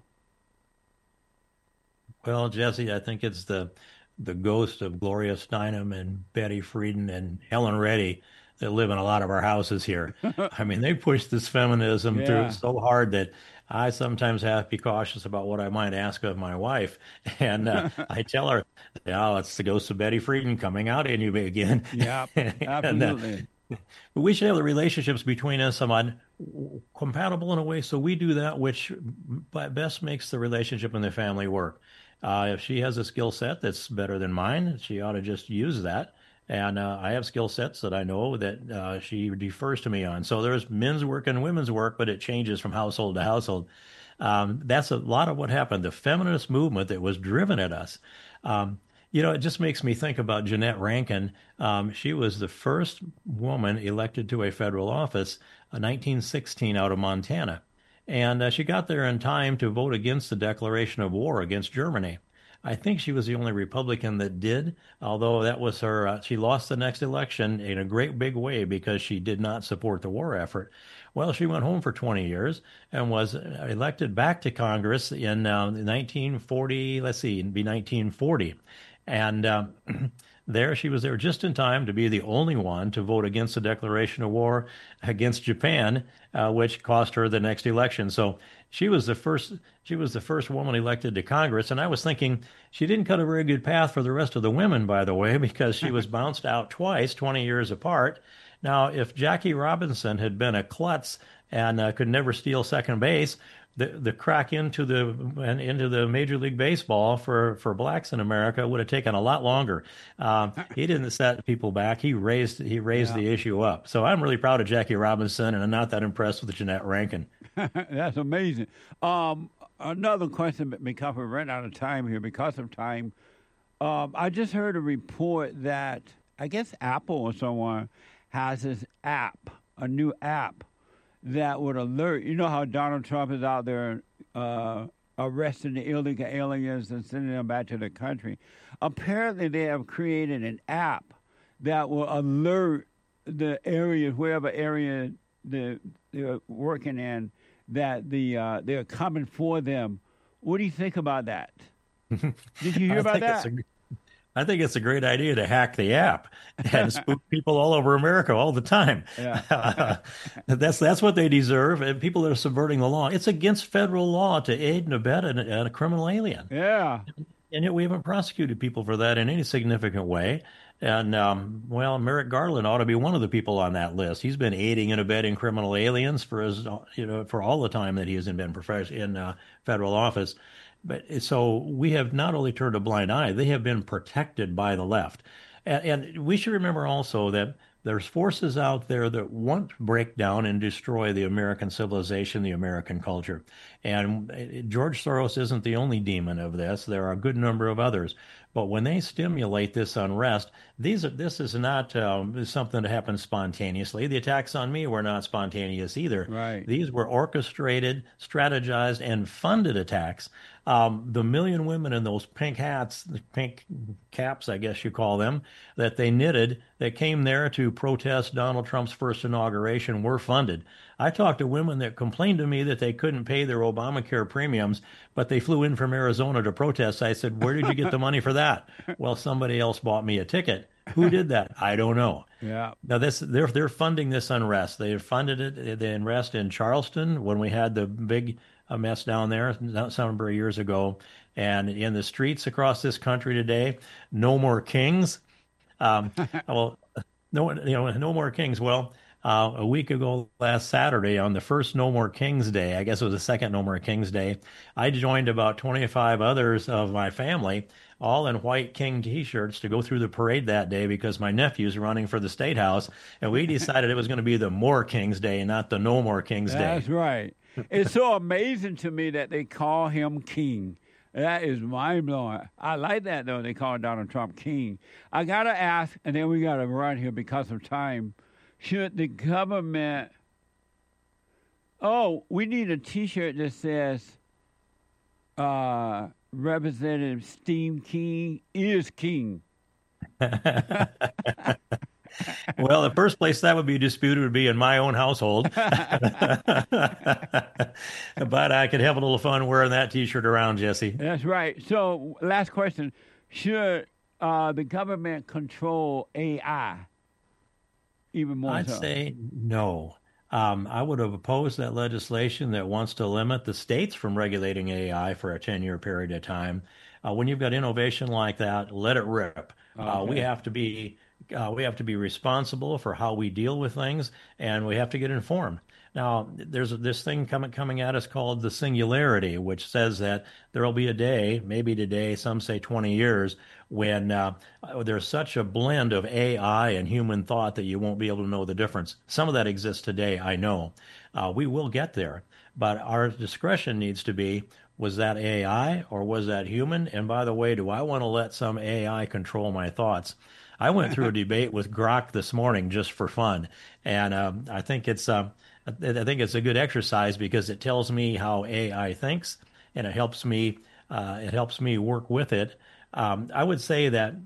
[SPEAKER 8] Well, Jesse, I think it's the ghost of Gloria Steinem and Betty Friedan and Helen Reddy that live in a lot of our houses here. I mean, they push this feminism through so hard that I sometimes have to be cautious about what I might ask of my wife. And I tell her, it's the ghost of Betty Friedan coming out in you again.
[SPEAKER 2] Yeah, absolutely.
[SPEAKER 8] We should have the relationships between us somewhat compatible in a way so we do that which best makes the relationship and the family work. If she has a skill set that's better than mine, she ought to just use that. And I have skill sets that I know that she defers to me on. So there's men's work and women's work, but it changes from household to household. That's a lot of what happened. The feminist movement that was driven at us. It just makes me think about Jeannette Rankin. She was the first woman elected to a federal office in 1916 out of Montana. And she got there in time to vote against the declaration of war against Germany. I think she was the only Republican that did, although that was her. She lost the next election in a great big way because she did not support the war effort. Well, she went home for 20 years and was elected back to Congress in 1940. Let's see, it'd be 1940. And she was there just in time to be the only one to vote against the declaration of war against Japan, which cost her the next election. So she was the first woman elected to Congress. And I was thinking she didn't cut a very good path for the rest of the women, by the way, because she was bounced out twice, 20 years apart. Now, if Jackie Robinson had been a klutz and could never steal second base, the crack into the Major League Baseball for blacks in America would have taken a lot longer. He didn't set people back. He raised the issue up. So I'm really proud of Jackie Robinson, and I'm not that impressed with Jeannette Rankin.
[SPEAKER 2] That's amazing. Another question, because we're running out of time here because of time. I just heard a report that I guess Apple or someone has this app, a new app, that would alert. You know how Donald Trump is out there arresting the illegal aliens and sending them back to the country. Apparently, they have created an app that will alert the areas, wherever area they're working in, that they're coming for them. What do you think about that? Did you hear about that?
[SPEAKER 8] I think it's a great idea to hack the app and spook people all over America all the time.
[SPEAKER 2] Yeah.
[SPEAKER 8] That's what they deserve. And people that are subverting the law. It's against federal law to aid and abet a criminal alien.
[SPEAKER 2] Yeah.
[SPEAKER 8] And yet we haven't prosecuted people for that in any significant way. And, Merrick Garland ought to be one of the people on that list. He's been aiding and abetting criminal aliens for all the time that he has been in federal office. But so we have not only turned a blind eye, they have been protected by the left. And we should remember also that There's forces out there that want to break down and destroy the American civilization, the American culture. And George Soros isn't the only demon of this. There are a good number of others. But when they stimulate this unrest, this is not something that happens spontaneously. The attacks on me were not spontaneous either.
[SPEAKER 2] Right.
[SPEAKER 8] These were orchestrated, strategized, and funded attacks. The million women in those pink hats, the pink caps, I guess you call them, that they knitted, that came there to protest Donald Trump's first inauguration were funded. I talked to women that complained to me that they couldn't pay their Obamacare premiums, but they flew in from Arizona to protest. I said, where did you get the money for that? Well, somebody else bought me a ticket. Who did that? I don't know.
[SPEAKER 2] Yeah.
[SPEAKER 8] Now they're funding this unrest. They funded it, the unrest in Charleston when we had the big mess down there a number of years ago, and in the streets across this country today, no more kings. Well, no more kings. Well, a week ago last Saturday on the first No More Kings Day, I guess it was the second No More Kings Day, I joined about 25 others of my family, all in white king T-shirts, to go through the parade that day because my nephew's running for the State House, and we decided it was going to be the More Kings Day, not the No More Kings Day.
[SPEAKER 2] That's right. It's so amazing to me that they call him king. That is mind-blowing. I like that, though, they call Donald Trump king. I got to ask, and then we got to run here because of time, should the government... Oh, we need a T-shirt that says Representative Steve King is king.
[SPEAKER 8] Well, the first place that would be disputed would be in my own household. But I could have a little fun wearing that T-shirt around, Jesse.
[SPEAKER 2] That's right. So, last question. Should the government control AI even more
[SPEAKER 8] I'd
[SPEAKER 2] so?
[SPEAKER 8] say no. I would have opposed that legislation that wants to limit the states from regulating AI for a 10-year period of time. When you've got innovation like that, let it rip.
[SPEAKER 2] Okay.
[SPEAKER 8] We have to be responsible for how we deal with things, and we have to get informed. Now, there's this thing coming at us called the singularity, which says that there will be a day, maybe today, some say 20 years, when there's such a blend of AI and human thought that you won't be able to know the difference. Some of that exists today, I know. We will get there, but our discretion needs to be, was that AI or was that human? And by the way, do I want to let some AI control my thoughts? I went through a debate with Grok this morning just for fun, and I think it's a good exercise because it tells me how AI thinks, and it helps me work with it. I would say that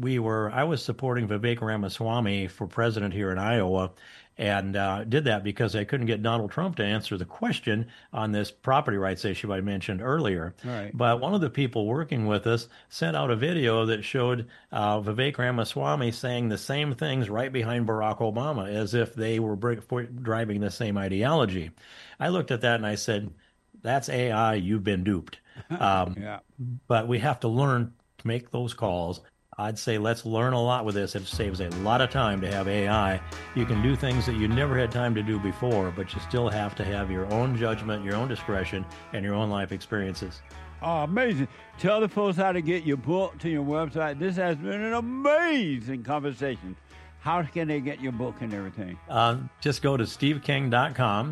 [SPEAKER 8] I was supporting Vivek Ramaswamy for president here in Iowa, and did that because I couldn't get Donald Trump to answer the question on this property rights issue I mentioned earlier.
[SPEAKER 2] Right.
[SPEAKER 8] But one of the people working with us sent out a video that showed Vivek Ramaswamy saying the same things right behind Barack Obama, as if they were driving the same ideology. I looked at that and I said, that's AI, you've been duped.
[SPEAKER 2] Yeah.
[SPEAKER 8] But we have to learn to make those calls. I'd say let's learn a lot with this. It saves a lot of time to have AI. You can do things that you never had time to do before, but you still have to have your own judgment, your own discretion, and your own life experiences.
[SPEAKER 2] Oh, amazing. Tell the folks how to get your book to your website. This has been an amazing conversation. How can they get your book and everything?
[SPEAKER 8] Just go to steveking.com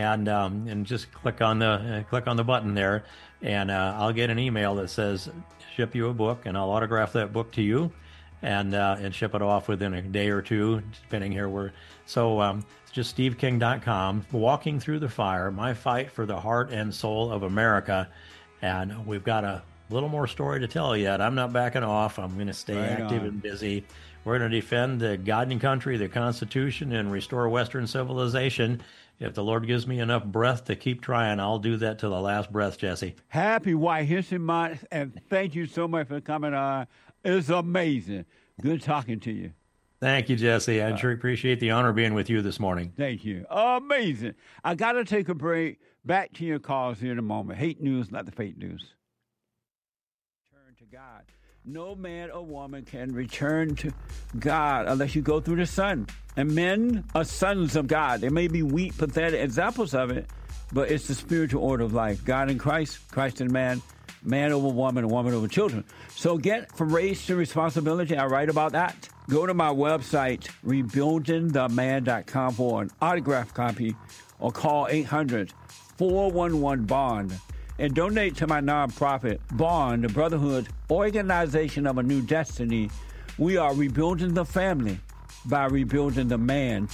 [SPEAKER 8] and just click on the button there, and I'll get an email that says ship you a book, and I'll autograph that book to you, and ship it off within a day or two, depending here where. So it's just steveking.com. Walking Through the Fire: My Fight for the Heart and Soul of America, and we've got a little more story to tell yet. I'm not backing off. I'm going to stay active and busy. We're going to defend the God and country, the Constitution, and restore Western civilization. If the Lord gives me enough breath to keep trying, I'll do that to the last breath, Jesse.
[SPEAKER 2] Happy White History Month, and thank you so much for coming on. It's amazing. Good talking to you.
[SPEAKER 8] Thank you, Jesse. I sure appreciate the honor being with you this morning.
[SPEAKER 2] Thank you. Amazing. I got to take a break. Back to your calls here in a moment. Hate news, not the fake news. Turn to God. No man or woman can return to God unless you go through the Son. And men are sons of God. They may be weak, pathetic examples of it, but it's the spiritual order of life. God in Christ, Christ in man, man over woman, and woman over children. So get from race to responsibility. I write about that Go to my website, rebuildingtheman.com, for an autographed copy, or call 800-411-BOND and donate to my nonprofit, Bond, the Brotherhood Organization of a New Destiny. We are rebuilding the family by rebuilding the man.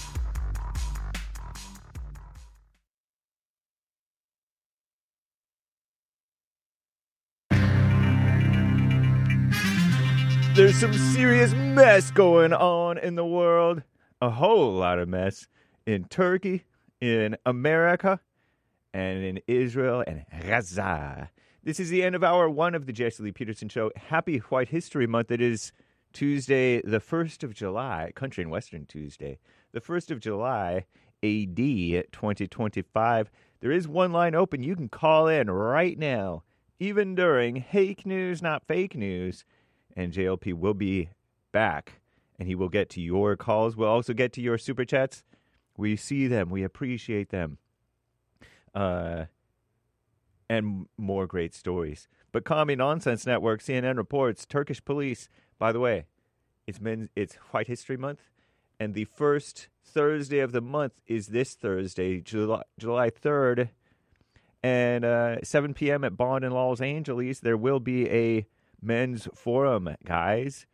[SPEAKER 9] There's some serious mess going on in the world. A whole lot of mess in Turkey, in America, and in Israel and Gaza. This is the end of hour one of the Jesse Lee Peterson Show. Happy White History Month. It is Tuesday, the 1st of July, Country and Western Tuesday, the 1st of July, AD 2025. There is one line open. You can call in right now, even during Hake News, Not Fake News. And JLP will be back, and he will get to your calls. We'll also get to your super chats. We see them. We appreciate them. And more great stories. But Commie Nonsense Network, CNN reports, Turkish police, by the way, it's White History Month, and the first Thursday of the month is this Thursday, July 3rd, and 7 p.m. at Bond in Los Angeles, there will be a men's forum, guys.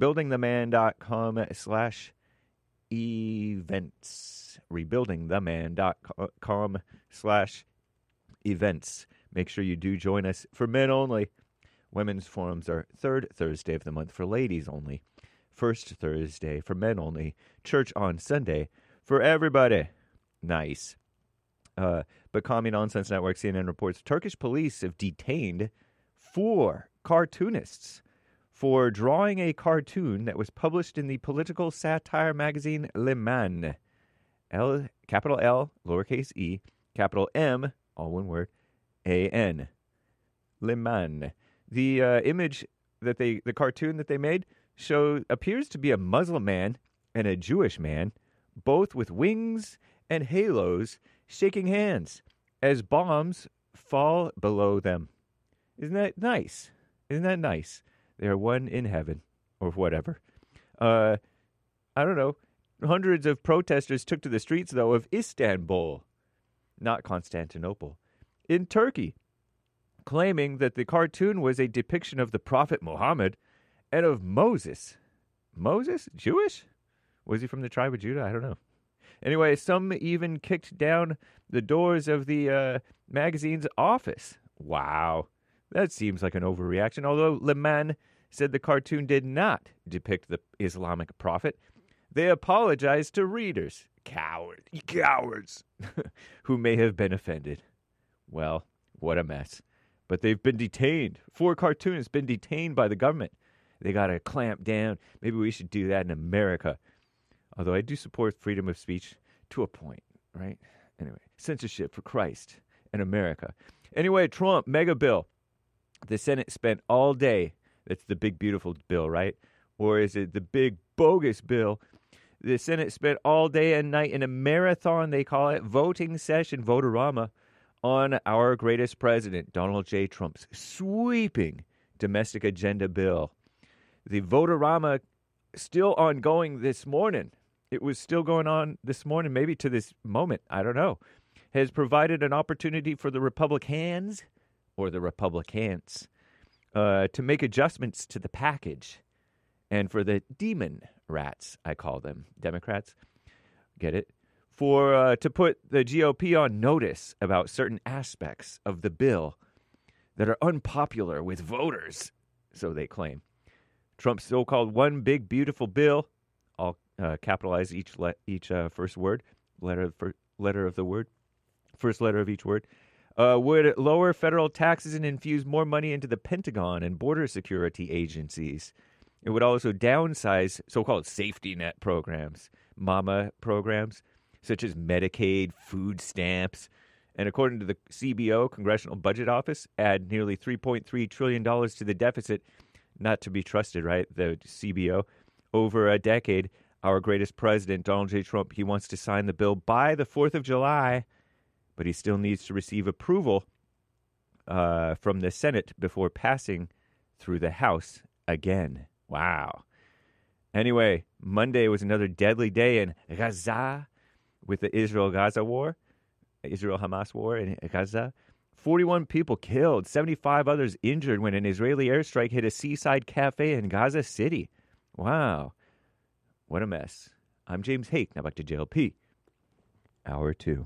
[SPEAKER 9] Rebuildingtheman.com/events. Rebuildingtheman.com/events. Make sure you do join us for men only. Women's forums are third Thursday of the month for ladies only. First Thursday for men only. Church on Sunday for everybody. Nice. But Commie Nonsense Network, CNN reports, Turkish police have detained 4 cartoonists for drawing a cartoon that was published in the political satire magazine Liman. Capital L, lowercase e, capital M, all one word, A-N. Liman. The image that the cartoon that they made appears to be a Muslim man and a Jewish man, both with wings and halos, shaking hands as bombs fall below them. Isn't that nice? Isn't that nice? They are one in heaven, or whatever. I don't know. Hundreds of protesters took to the streets, though, of Istanbul, not Constantinople, in Turkey, claiming that the cartoon was a depiction of the Prophet Muhammad and of Moses. Moses? Jewish? Was he from the tribe of Judah? I don't know. Anyway, some even kicked down the doors of the magazine's office. Wow. That seems like an overreaction, although Liman said the cartoon did not depict the Islamic prophet. They apologized to readers, cowards, who may have been offended. Well, what a mess. But they've been detained. 4 cartoonists been detained by the government. They got to clamp down. Maybe we should do that in America. Although I do support freedom of speech to a point, right? Anyway, censorship for Christ in America. Anyway, Trump, mega bill. The Senate spent all day. That's the big, beautiful bill, right? Or is it the big, bogus bill? The Senate spent all day and night in a marathon, they call it, voting session, votorama, on our greatest president, Donald J. Trump's sweeping domestic agenda bill. The votorama still ongoing this morning. It was still going on this morning, maybe to this moment, I don't know, has provided an opportunity for the Republicans or the Republicans to make adjustments to the package. And for the demon rats, I call them, Democrats, get it? To put the GOP on notice about certain aspects of the bill that are unpopular with voters, so they claim. Trump's so-called one big beautiful bill, I'll capitalize each first word, letter of the word, first letter of each word, would lower federal taxes and infuse more money into the Pentagon and border security agencies. It would also downsize so-called safety net programs, MAMA programs, such as Medicaid, food stamps, and according to the CBO, Congressional Budget Office, add nearly $3.3 trillion to the deficit. Not to be trusted, right? The CBO. Over a decade, our greatest president, Donald J. Trump, he wants to sign the bill by the 4th of July, but he still needs to receive approval from the Senate before passing through the House again. Wow. Anyway, Monday was another deadly day in Gaza with the Israel-Gaza war, Israel-Hamas war in Gaza. 41 people killed, 75 others injured when an Israeli airstrike hit a seaside cafe in Gaza City. Wow. What a mess. I'm James Hake. Now back to JLP. Hour 2.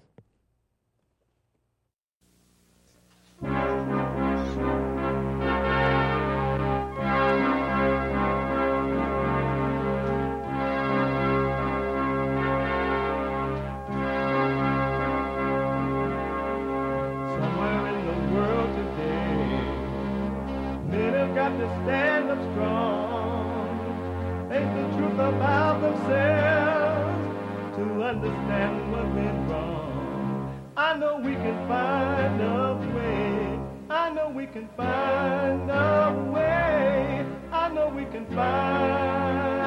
[SPEAKER 1] To stand up strong, face the truth about themselves, to understand what went wrong. I know we can find a way. I know we can find a way. I know we can find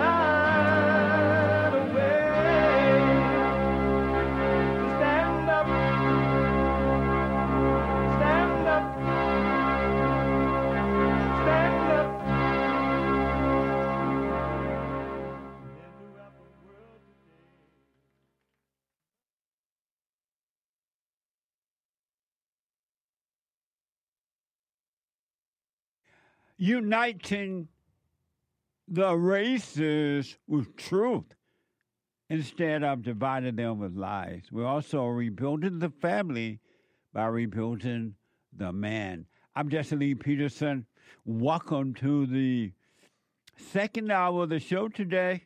[SPEAKER 1] a way to stand up, stand up.
[SPEAKER 2] Uniting the races with truth instead of dividing them with lies. We're also rebuilding the family by rebuilding the man. I'm Jesse Lee Peterson. Welcome to the second hour of the show today.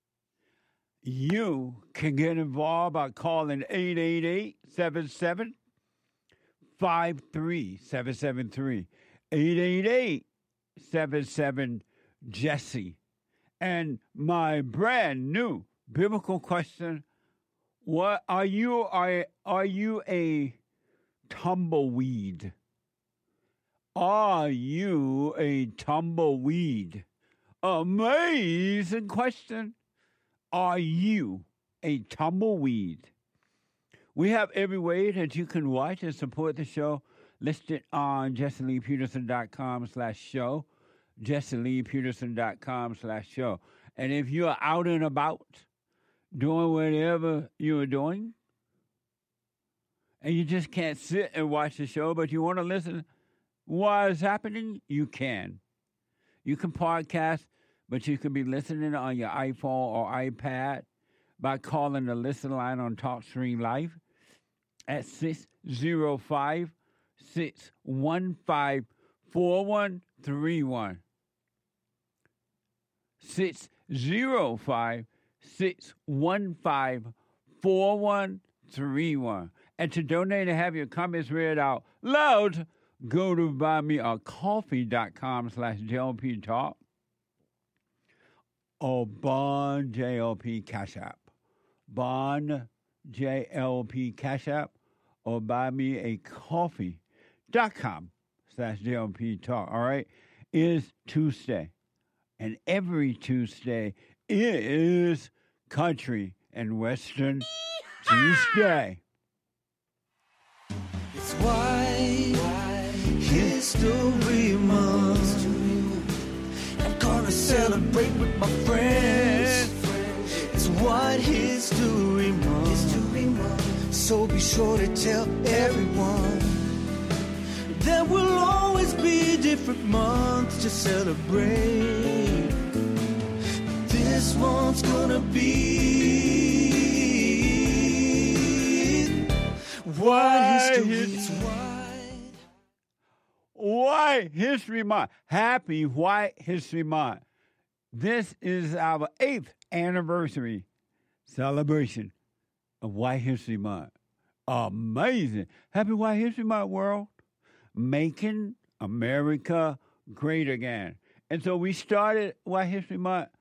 [SPEAKER 2] You can get involved by calling 888-77-53773. 888-77-JESSE. And my brand new biblical question, what are you a tumbleweed? Are you a tumbleweed? Amazing question. Are you a tumbleweed? We have every way that you can watch and support the show listed on JesseLeePeterson.com/show. JesseLeePeterson.com/show. And if you're out and about doing whatever you're doing, and you just can't sit and watch the show, but you want to listen what is happening, you can. You can podcast, but you can be listening on your iPhone or iPad by calling the listen line on TalkStream Live at 605-615-4131. 605-615-4131. And to donate and have your comments read out loud, go to buymeacoffee.com/JLP Talk or Bond JLP Cash App. Bond JLP Cash App or buymeacoffee.com/JLP Talk. All right. It is Tuesday. And every Tuesday is Country and Western Tuesday.
[SPEAKER 1] It's White History Month. I'm gonna celebrate with my friends. It's White History Month. So be sure to tell everyone. There will always be different months to celebrate. This month's gonna be White History.
[SPEAKER 2] White History Month. Happy White History Month. This is our 8th anniversary celebration of White History Month. Amazing. Happy White History Month, world. Making America great again. And so we started White History Month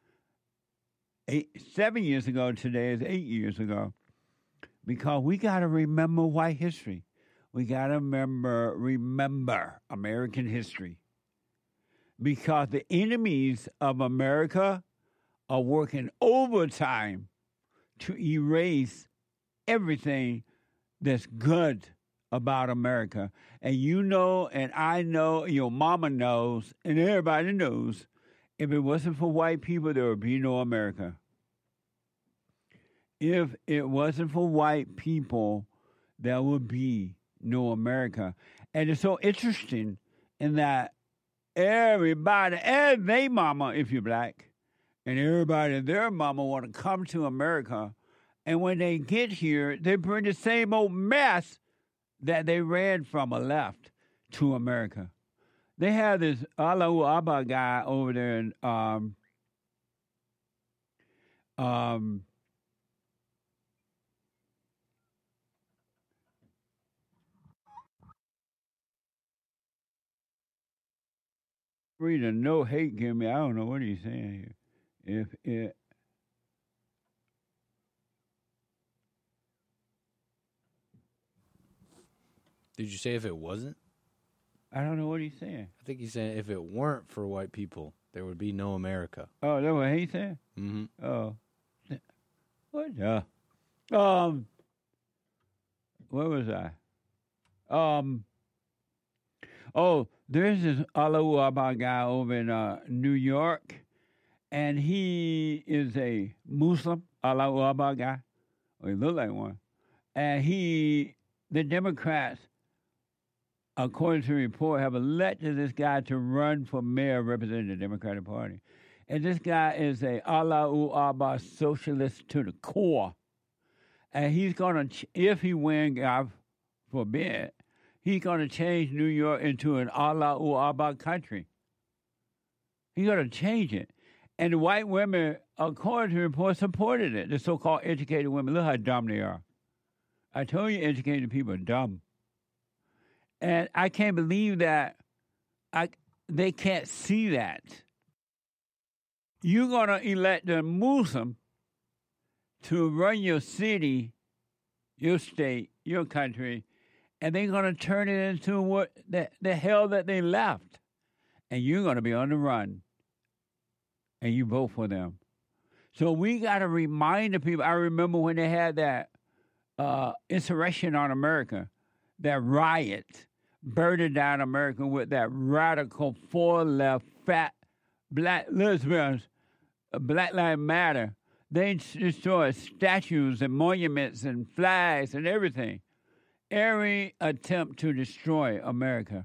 [SPEAKER 2] 7 years ago. Today is 8 years ago. Because we got to remember white history. We got to remember American history. Because the enemies of America are working overtime to erase everything that's good about America. And you know, and I know, your mama knows, and everybody knows, If it wasn't for white people, there would be no America. If it wasn't for white people, there would be no America. And it's so interesting in that everybody and they mama, if you're black, and everybody and their mama want to come to America. And when they get here, they bring the same old mess that they ran from or left to America. They have this Allahu Abba guy over there in read a no hate give me. I don't know what he's saying here. If it
[SPEAKER 3] Did you say if it wasn't?
[SPEAKER 2] I don't know what he's saying.
[SPEAKER 3] I think he's saying if it weren't for white people, there would be no America.
[SPEAKER 2] Oh, that's what he's saying?
[SPEAKER 3] Mm-hmm.
[SPEAKER 2] Oh. What the? Where was I? There's this Allahu Abba guy over in New York, and he is a Muslim, Allahu Abba guy. Or he looked like one. And the Democrats, according to the report, have elected this guy to run for mayor representing the Democratic Party. And this guy is a Allahu Abba socialist to the core. And he's going to, if he wins, God forbid, he's going to change New York into an Allahu Abba country. He's going to change it. And the white women, according to the report, supported it. The so-called educated women. Look how dumb they are. I told you educated people are dumb. And I can't believe that they can't see that. You're going to elect a Muslim to run your city, your state, your country, and they're going to turn it into what the hell that they left. And you're going to be on the run. And you vote for them. So we got to remind the people. I remember when they had that insurrection on America, that riot, burning down America with that radical, far-left, fat, black lesbians, Black Lives Matter. They destroyed statues and monuments and flags and everything. Every attempt to destroy America.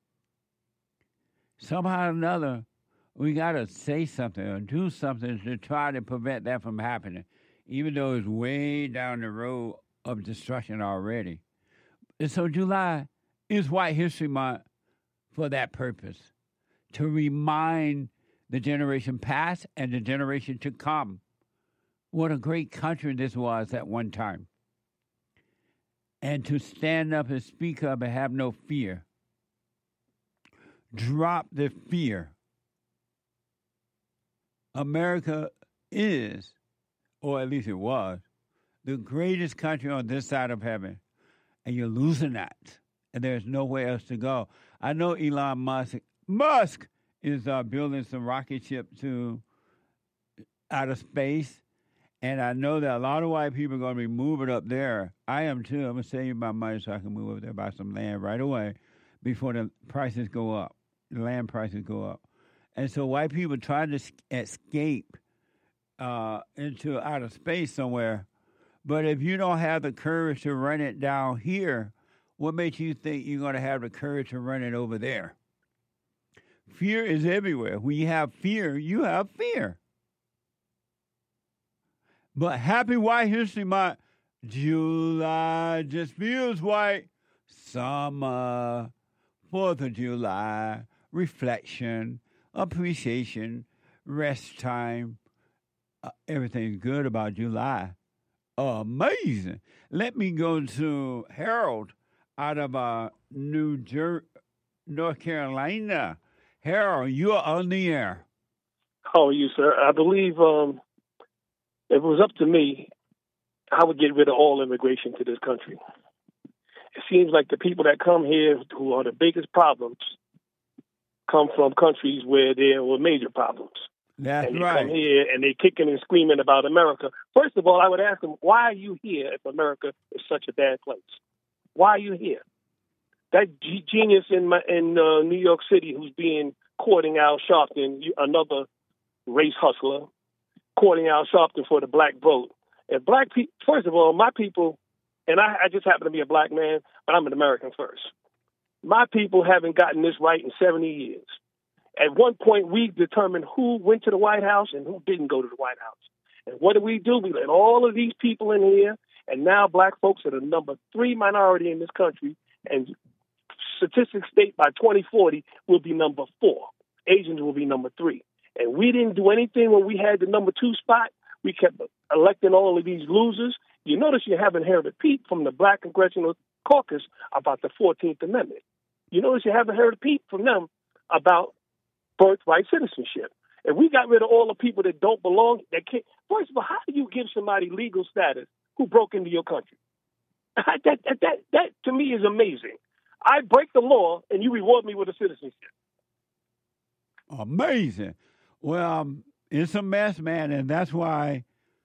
[SPEAKER 2] Somehow or another, we got to say something or do something to try to prevent that from happening, even though it's way down the road of destruction already. And so July is White History Month for that purpose, to remind the generation past and the generation to come what a great country this was at one time. And to stand up and speak up and have no fear. Drop the fear. America is, or at least it was, the greatest country on this side of heaven. And you're losing that. And there's nowhere else to go. I know Elon Musk is building some rocket ship to outer space. And I know that a lot of white people are going to be moving up there. I am too. I'm going to save my money so I can move up there, buy some land right away before the prices go up. The land prices go up. And so white people try to escape into outer space somewhere. But if you don't have the courage to run it down here, what makes you think you're going to have the courage to run it over there? Fear is everywhere. When you have fear, you have fear. But happy White History Month. July just feels white. Summer, 4th of July, reflection, appreciation, rest time. Everything's good about July. Amazing. Let me go to Harold out of North Carolina. Harold, you're on the air.
[SPEAKER 10] How are you, sir? I believe if it was up to me, I would get rid of all immigration to this country. It seems like the people that come here who are the biggest problems come from countries where there were major problems.
[SPEAKER 2] That's
[SPEAKER 10] and they
[SPEAKER 2] right.
[SPEAKER 10] come here and they kicking and screaming about America. First of all, I would ask them, why are you here if America is such a bad place? Why are you here? That genius in New York City who's being courting Al Sharpton, another race hustler, calling out Sharpton for the black vote. And black people, first of all, my people, and I just happen to be a black man, but I'm an American first. My people haven't gotten this right in 70 years. At one point, we determined who went to the White House and who didn't go to the White House. And what do? We let all of these people in here, and now black folks are the number 3 minority in this country, and statistics state by 2040 will be number 4. Asians will be number 3. And we didn't do anything when we had the number 2 spot. We kept electing all of these losers. You notice you haven't heard a peep from the Black Congressional Caucus about the 14th Amendment. You notice you haven't heard a peep from them about birthright citizenship. If we got rid of all the people that don't belong, that can't. First of all, how do you give somebody legal status who broke into your country? That to me is amazing. I break the law and you reward me with a citizenship.
[SPEAKER 2] Amazing. Well, it's a mess, man, and that's why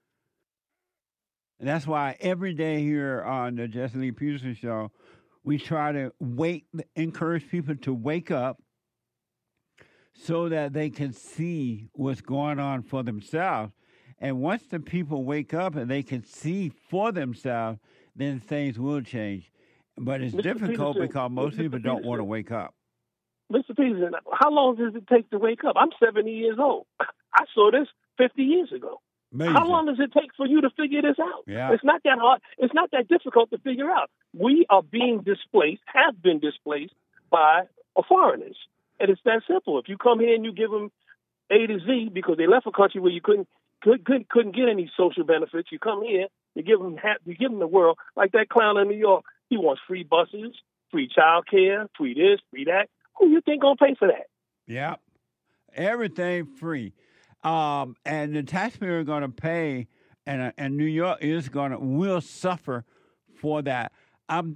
[SPEAKER 2] every day here on the Jesse Lee Peterson Show, we try to encourage people to wake up so that they can see what's going on for themselves. And once the people wake up and they can see for themselves, then things will change. But it's difficult because most people don't want to wake up.
[SPEAKER 10] Mr. Peterson, how long does it take to wake up? I'm 70 years old. I saw this 50 years ago.
[SPEAKER 2] Amazing.
[SPEAKER 10] How long does it take for you to figure this out?
[SPEAKER 2] Yeah.
[SPEAKER 10] It's not that hard. It's not that difficult to figure out. We are being displaced, have been displaced by foreigners. And it's that simple. If you come here and you give them A to Z because they left a country where you couldn't get any social benefits, you come here, you give them the world. Like that clown in New York, he wants free buses, free child care, free this, free that. Who you think gonna pay for that?
[SPEAKER 2] Yeah, everything free, and the taxpayer are gonna pay, and New York will suffer for that. I'm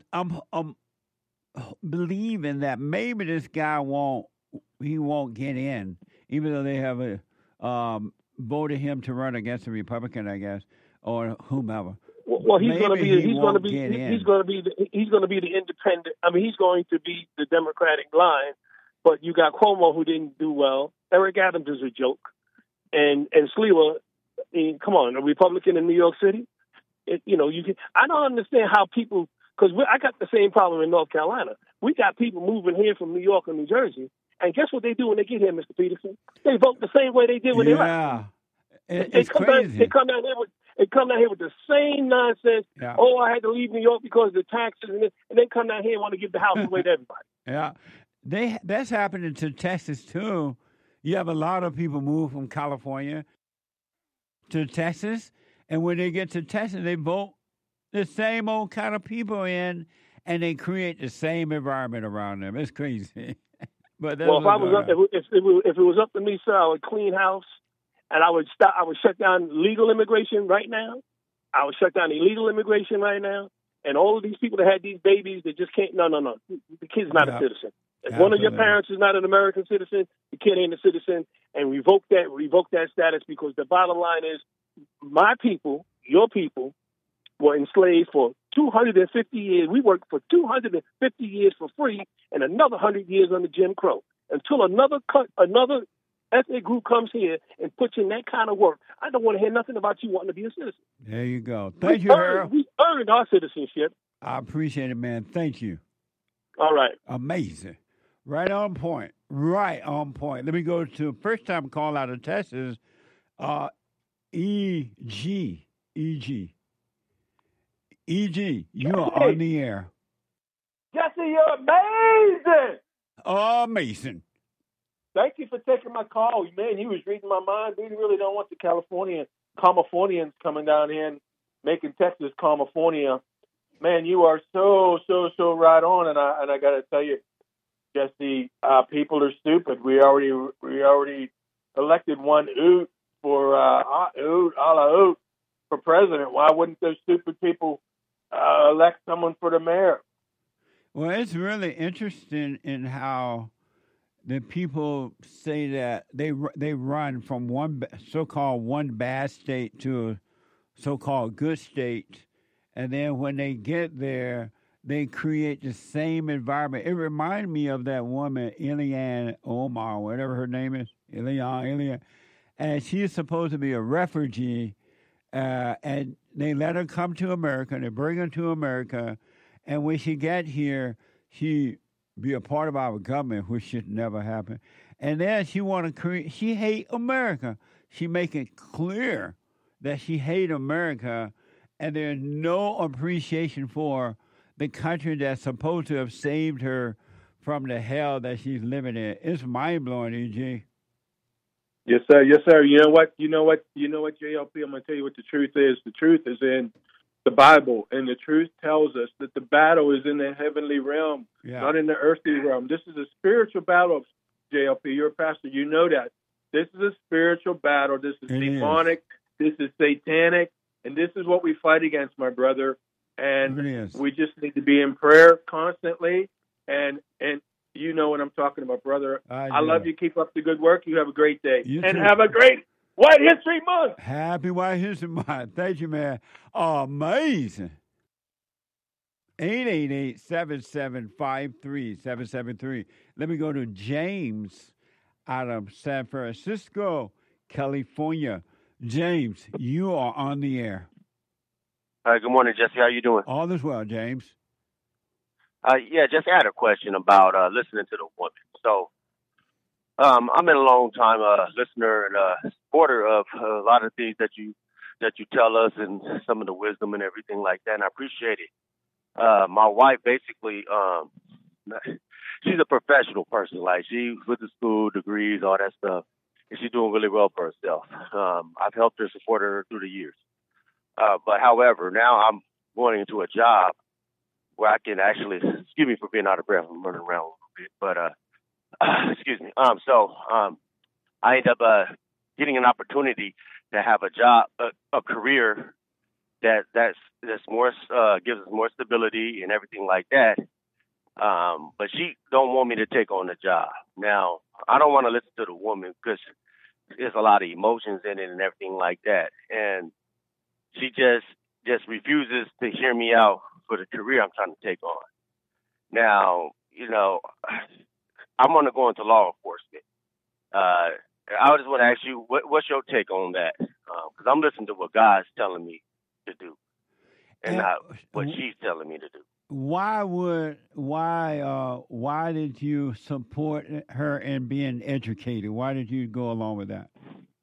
[SPEAKER 2] believing that maybe this guy won't get in, even though they have voted him to run against a Republican, I guess, or whomever.
[SPEAKER 10] Well, he's going to be the independent. I mean, he's going to be the Democratic line. But you got Cuomo, who didn't do well. Eric Adams is a joke, and Sliwa. I mean, come on, a Republican in New York City. I don't understand how people, because I got the same problem in North Carolina. We got people moving here from New York and New Jersey, and guess what they do when they get here, Mr. Peterson? They vote the same way they did when they left.
[SPEAKER 2] Yeah, it's crazy.
[SPEAKER 10] They come down here with the same nonsense.
[SPEAKER 2] Yeah.
[SPEAKER 10] Oh, I had to leave New York because of the taxes, and then come down here and want to give the house away to everybody.
[SPEAKER 2] Yeah, that's happening to Texas too. You have a lot of people move from California to Texas, and when they get to Texas, they vote the same old kind of people in, and they create the same environment around them. It's crazy. But
[SPEAKER 10] well, if it was up to me, sir, I would clean house. And I would shut down legal immigration right now. I would shut down illegal immigration right now. And all of these people that had these babies that just can't. No. The kid's not a citizen. If one of your parents is not an American citizen, the kid ain't a citizen. And revoke that status, because the bottom line is, my people, your people, were enslaved for 250 years. We worked for 250 years for free, and another 100 years under Jim Crow. Until another ethnic group comes here and puts in that kind of work, I don't want to hear nothing about you wanting to be a citizen.
[SPEAKER 2] There you go. Thank you, Harold.
[SPEAKER 10] We earned our citizenship.
[SPEAKER 2] I appreciate it, man. Thank you.
[SPEAKER 10] All right.
[SPEAKER 2] Amazing. Right on point. Right on point. Let me go to first time call out of Texas, E.G. E.G., you are on the air.
[SPEAKER 11] Jesse, you're amazing.
[SPEAKER 2] Amazing.
[SPEAKER 11] Thank you for taking my call. Man, you was reading my mind. We really don't want the Californians coming down here and making Texas California. Man, you are so right on. And I got to tell you, Jesse, people are stupid. We already elected one Oot for Oot for president. Why wouldn't those stupid people elect someone for the mayor?
[SPEAKER 2] Well, it's really interesting in how the people say that they run from one so-called one bad state to a so-called good state, and then when they get there, they create the same environment. It reminded me of that woman, Ilhan Omar, whatever her name is, Ilhan. and she's supposed to be a refugee, and they let her come to America. They bring her to America, and when she get here, she be a part of our government, which should never happen. And then she want to create. She hate America. She make it clear that she hate America, and there's no appreciation for the country that's supposed to have saved her from the hell that she's living in. It's mind blowing, E.G.
[SPEAKER 11] Yes, sir. Yes, sir. You know what, JLP, I'm going to tell you what the truth is. The truth is in the Bible, and the truth tells us that the battle is in the heavenly realm, not in the earthly realm. This is a spiritual battle, JLP. You're a pastor. You know that. This is a spiritual battle. This is demonic. This is satanic. And this is what we fight against, my brother. And we just need to be in prayer constantly. And you know what I'm talking about, brother. I love you. Keep up the good work. You have a great day. And have a great White History Month.
[SPEAKER 2] Happy White History Month. Thank you, man. Amazing. 888-7753-773. Let me go to James out of San Francisco, California. James, you are on the air.
[SPEAKER 12] Hi, good morning, Jesse. How you doing?
[SPEAKER 2] All is well, James.
[SPEAKER 12] Jesse, I had a question about listening to the woman. So, I'm been a long time listener and supporter of a lot of things that you tell us and some of the wisdom and everything like that, and I appreciate it. My wife basically, she's a professional person. Like, she went to school, degrees, all that stuff, and she's doing really well for herself. I've helped her, support her through the years. But however, now I'm going into a job where I can actually, excuse me for being out of breath, I'm running around a little bit, but excuse me. I end up getting an opportunity to have a job, a career that's more gives us more stability and everything like that. But she don't want me to take on the job. Now, I don't want to listen to the woman because there's a lot of emotions in it and everything like that, and she just refuses to hear me out for the career I'm trying to take on. Now, you know, I'm going to go into law enforcement. I just want to ask you, what's your take on that? Because I'm listening to what God's telling me to do, and not what she's telling me to do.
[SPEAKER 2] Why did you support her in being educated? Why did you go along with that?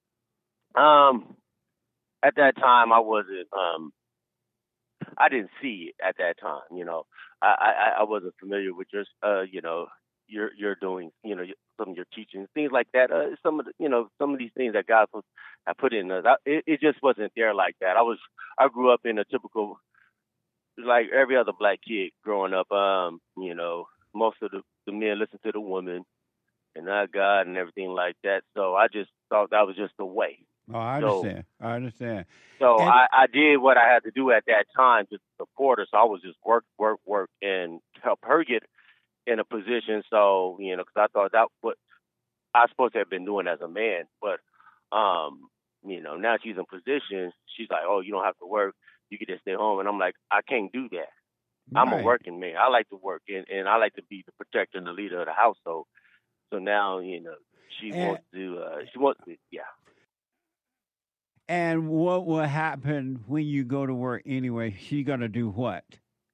[SPEAKER 12] At that time, I wasn't. I didn't see it at that time. You know, I wasn't familiar with your, you're doing, some of your teachings, things like that. Some of these things that God I put in us, it just wasn't there like that. I grew up in a typical, like every other black kid growing up. Most of the men listen to the women and not God and everything like that. So I just thought that was just the way.
[SPEAKER 2] Oh, I understand.
[SPEAKER 12] So I did what I had to do at that time to support her. So I was just work, and help her get in a position. So, because I thought that what I was supposed to have been doing as a man. But, now she's in position. She's like, oh, you don't have to work. You can just stay home. And I'm like, I can't do that. Right. I'm a working man. I like to work, and I like to be the protector and the leader of the household. So now, she wants to, yeah.
[SPEAKER 2] And what will happen when you go to work anyway? She gonna do what?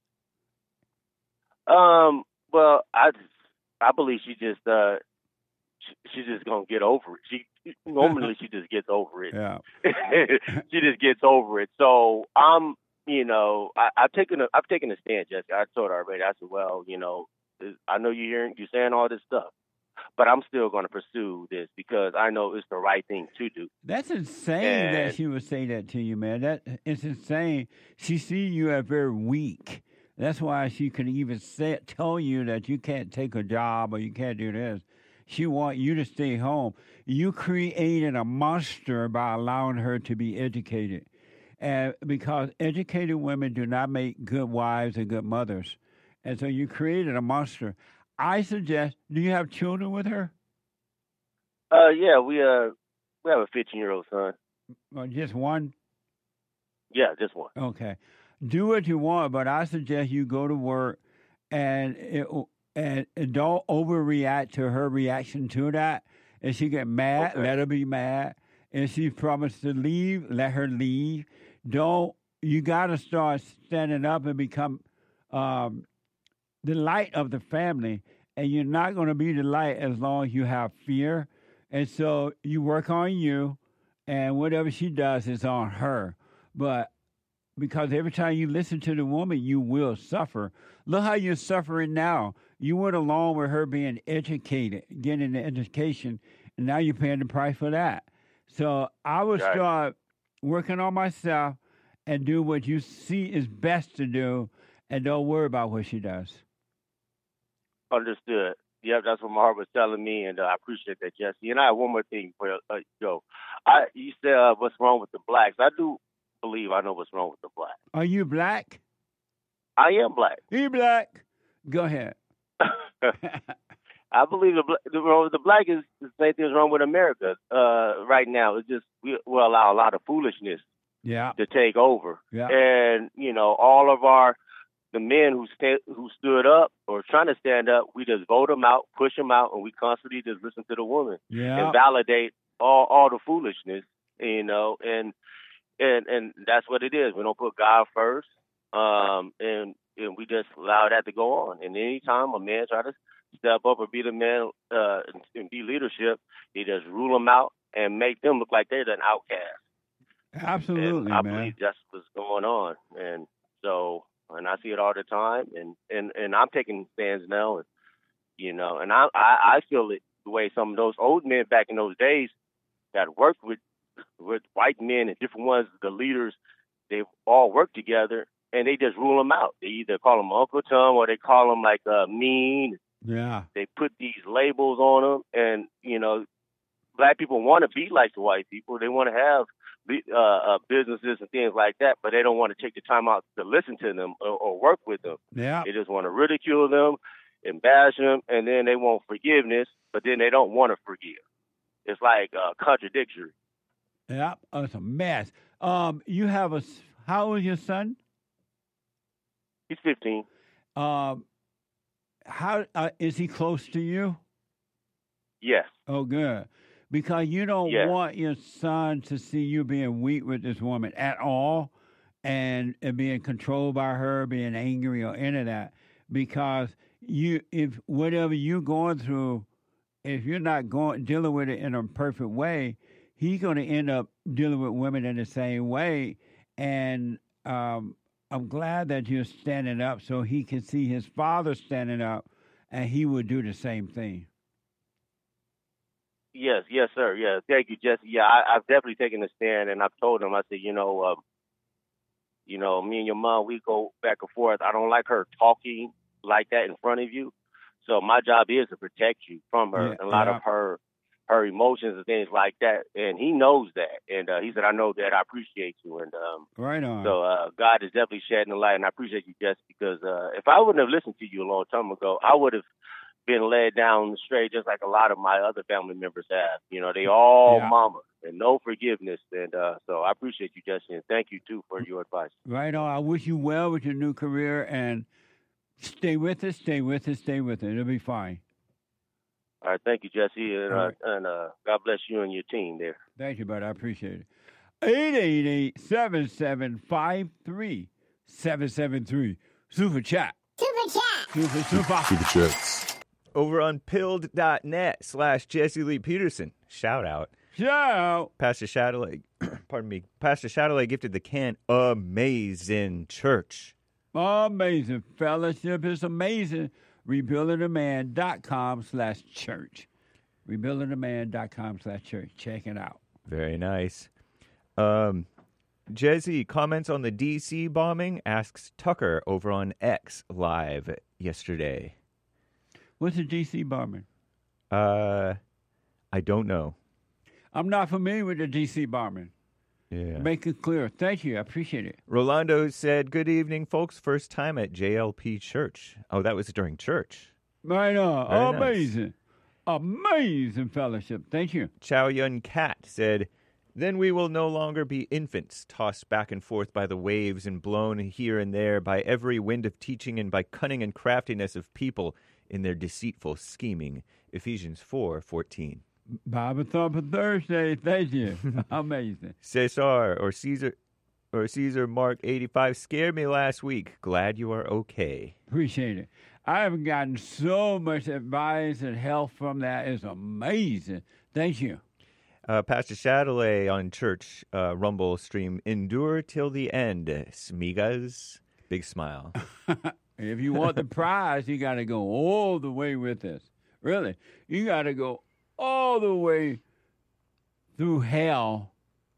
[SPEAKER 12] Well, I believe she's just gonna get over it. She just gets over it.
[SPEAKER 2] Yeah.
[SPEAKER 12] She just gets over it. So I've taken a stand, Jessica. I told her already. I said, well, I know you're saying all this stuff, but I'm still going to pursue this because I know it's the right thing to do.
[SPEAKER 2] That's insane that she would say that to you, man. It's insane. She sees you as very weak. That's why she could even tell you that you can't take a job or you can't do this. She wants you to stay home. You created a monster by allowing her to be educated. And because educated women do not make good wives and good mothers. And so you created a monster. I suggest, do you have children with her?
[SPEAKER 12] Yeah, we have a 15-year-old son.
[SPEAKER 2] Just one?
[SPEAKER 12] Yeah, just one.
[SPEAKER 2] Okay. Do what you want, but I suggest you go to work and don't overreact to her reaction to that. If she get mad, let her be mad. If she promised to leave, let her leave. You got to start standing up and become the light of the family. And you're not going to be the light as long as you have fear. And so you work on you, and whatever she does is on her. But because every time you listen to the woman, you will suffer. Look how you're suffering now. You went along with her being educated, getting the education, and now you're paying the price for that. So I would start working on myself and do what you see is best to do, and don't worry about what she does.
[SPEAKER 12] Understood. Yep, that's what my heart was telling me, and I appreciate that, Jesse. And I have one more thing for Joe. You said what's wrong with the blacks. I do believe I know what's wrong with the blacks.
[SPEAKER 2] Are you black?
[SPEAKER 12] I am black.
[SPEAKER 2] You black? Go ahead.
[SPEAKER 12] I believe the black is the same thing is wrong with America right now. It's just we allow a lot of foolishness to take over. Yeah. And, all of the men who stood up or trying to stand up, we just vote them out, push them out, and we constantly just listen to the woman and validate all the foolishness, and that's what it is. We don't put God first, and we just allow that to go on. And anytime a man try to step up or be the man and be leadership, they just rule them out and make them look like they're an outcast.
[SPEAKER 2] Absolutely,
[SPEAKER 12] and I believe that's what's going on, and so. And I see it all the time, and I'm taking stands now, and I feel it the way some of those old men back in those days that worked with white men and different ones, the leaders, they all work together, and they just rule them out. They either call them Uncle Tom or they call them like mean.
[SPEAKER 2] Yeah.
[SPEAKER 12] They put these labels on them, and black people want to be like the white people. They want to have businesses and things like that, but they don't want to take the time out to listen to them or work with them.
[SPEAKER 2] Yeah.
[SPEAKER 12] They just want to ridicule them and bash them, and then they want forgiveness, but then they don't want to forgive. It's like contradictory.
[SPEAKER 2] Yeah, it's a mess. You have how old is your son?
[SPEAKER 12] He's 15.
[SPEAKER 2] How is he close to you?
[SPEAKER 12] Yes.
[SPEAKER 2] Oh, good. Because you don't want your son to see you being weak with this woman at all and being controlled by her, being angry or any of that. Because if whatever you're going through, if you're not dealing with it in a perfect way, he's going to end up dealing with women in the same way. And I'm glad that you're standing up so he can see his father standing up, and he would do the same thing.
[SPEAKER 12] Yes, sir. Yeah, thank you, Jesse. Yeah, I've definitely taken a stand, and I've told him. I said, me and your mom, we go back and forth. I don't like her talking like that in front of you, so my job is to protect you from her and a lot of her emotions and things like that. And he knows that, and he said, "I know that. I appreciate you." And
[SPEAKER 2] right on.
[SPEAKER 12] So God is definitely shedding the light, and I appreciate you, Jesse, because if I wouldn't have listened to you a long time ago, I would have been led down the straight just like a lot of my other family members have. They all mama and no forgiveness. And so I appreciate you, Jesse, and thank you, too, for your advice.
[SPEAKER 2] Right on. I wish you well with your new career, and stay with it, stay with it, stay with it. It'll be fine.
[SPEAKER 12] All right. Thank you, Jesse, and God bless you and your team there.
[SPEAKER 2] Thank you, buddy. I appreciate it. 888-7753-773. Super chat.
[SPEAKER 13] Super chat.
[SPEAKER 2] Super
[SPEAKER 9] chats. Over on pilled.net/Jesse Lee Peterson. Shout out. Pastor Shadowley. Pardon me. Pastor Shadowley gifted the can. Amazing church.
[SPEAKER 2] Amazing. Fellowship is amazing. Rebuildingtheman.com/church. Rebuildingtheman.com/church. Check it out.
[SPEAKER 9] Very nice. Jesse comments on the D.C. bombing, asks Tucker over on X Live yesterday.
[SPEAKER 2] What's the D.C. bombing?
[SPEAKER 9] I don't know.
[SPEAKER 2] I'm not familiar with the D.C. bombing.
[SPEAKER 9] Yeah.
[SPEAKER 2] Make it clear. Thank you. I appreciate it.
[SPEAKER 9] Rolando said, "Good evening, folks. First time at JLP Church." Oh, that was during church.
[SPEAKER 2] Right on.
[SPEAKER 9] Very
[SPEAKER 2] amazing. Nice. Amazing fellowship. Thank you.
[SPEAKER 9] Chow Yun Cat said, "Then we will no longer be infants, tossed back and forth by the waves and blown here and there by every wind of teaching and by cunning and craftiness of people in their deceitful scheming." Ephesians 4:14.
[SPEAKER 2] Bible Thumper Thursday. Thank you. Amazing.
[SPEAKER 9] Cesar or Caesar Mark 85 scared me last week. Glad you are okay.
[SPEAKER 2] Appreciate it. I have gotten so much advice and help from that. It's amazing. Thank you.
[SPEAKER 9] Pastor Chatelet on Church Rumble stream. Endure till the end. Smigas. Big smile.
[SPEAKER 2] If you want the prize, you got to go all the way with this. Really. You got to go all the way through hell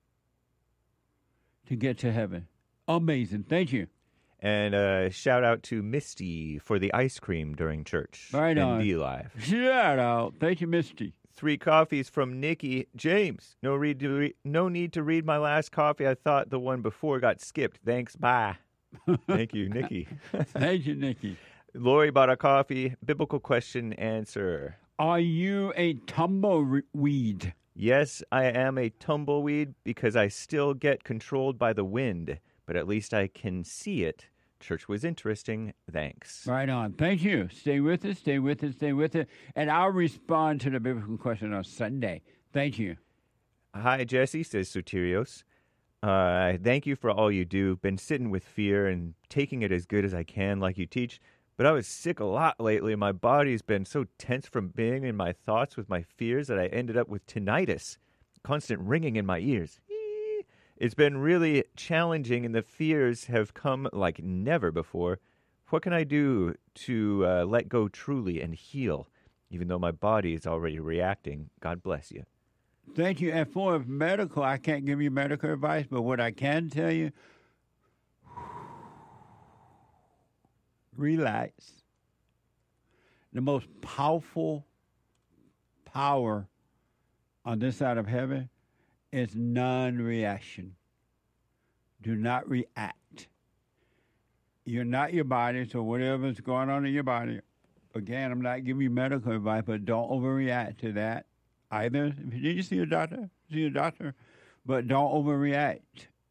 [SPEAKER 2] to get to heaven. Amazing. Thank you.
[SPEAKER 9] And shout out to Misty for the ice cream during church.
[SPEAKER 2] Right on.
[SPEAKER 9] D Live.
[SPEAKER 2] Shout out. Thank you, Misty.
[SPEAKER 9] 3 coffees from Nikki. James, no need to read my last coffee. I thought the one before got skipped. Thanks. Bye. Thank you, Nikki.
[SPEAKER 2] Thank you, Nikki.
[SPEAKER 9] Lori bought a coffee. Biblical question answer.
[SPEAKER 2] Are you a tumbleweed?
[SPEAKER 9] Yes, I am a tumbleweed because I still get controlled by the wind, but at least I can see it. Church was interesting. Thanks.
[SPEAKER 2] Right on. Thank you. Stay with us, stay with us, stay with us. And I'll respond to the biblical question on Sunday. Thank you.
[SPEAKER 9] Hi, Jesse, says Soterios. Thank you for all you do. Been sitting with fear and taking it as good as I can like you teach. But I was sick a lot lately. My body's been so tense from being in my thoughts with my fears that I ended up with tinnitus, constant ringing in my ears. It's been really challenging, and the fears have come like never before. What can I do to let go truly and heal, even though my body is already reacting? God bless you.
[SPEAKER 2] Thank you. And for medical, I can't give you medical advice, but what I can tell you, relax. The most powerful power on this side of heaven is non-reaction. Do not react. You're not your body, so whatever's going on in your body, again, I'm not giving you medical advice, but don't overreact to that either. If you need to see a doctor, but don't overreact.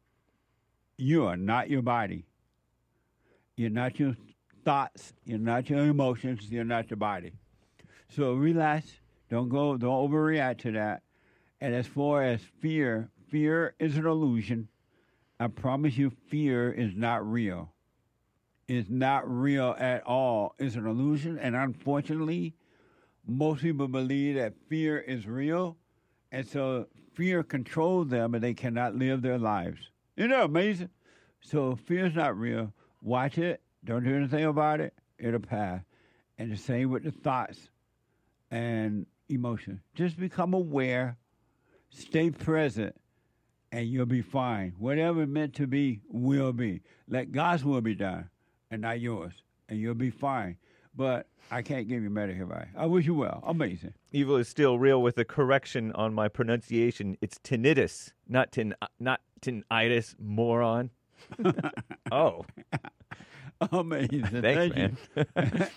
[SPEAKER 2] You are not your body. You're not your thoughts. You're not your emotions. You're not your body. So relax. Don't overreact to that. And as far as fear is an illusion. I promise you, fear is not real. It's not real at all. It's an illusion. And unfortunately, most people believe that fear is real. And so fear controls them and they cannot live their lives. Isn't that amazing? So fear is not real. Watch it. Don't do anything about it. It'll pass. And the same with the thoughts and emotions. Just become aware. Stay present. And you'll be fine. Whatever meant to be will be. Let God's will be done and not yours. And you'll be fine. But I can't give you medical advice. I wish you well. Amazing.
[SPEAKER 9] Evil is still real with a correction on my pronunciation. It's tinnitus, not tinnitus, moron. Oh.
[SPEAKER 2] Amazing.
[SPEAKER 9] Thanks,
[SPEAKER 2] Thank
[SPEAKER 9] man.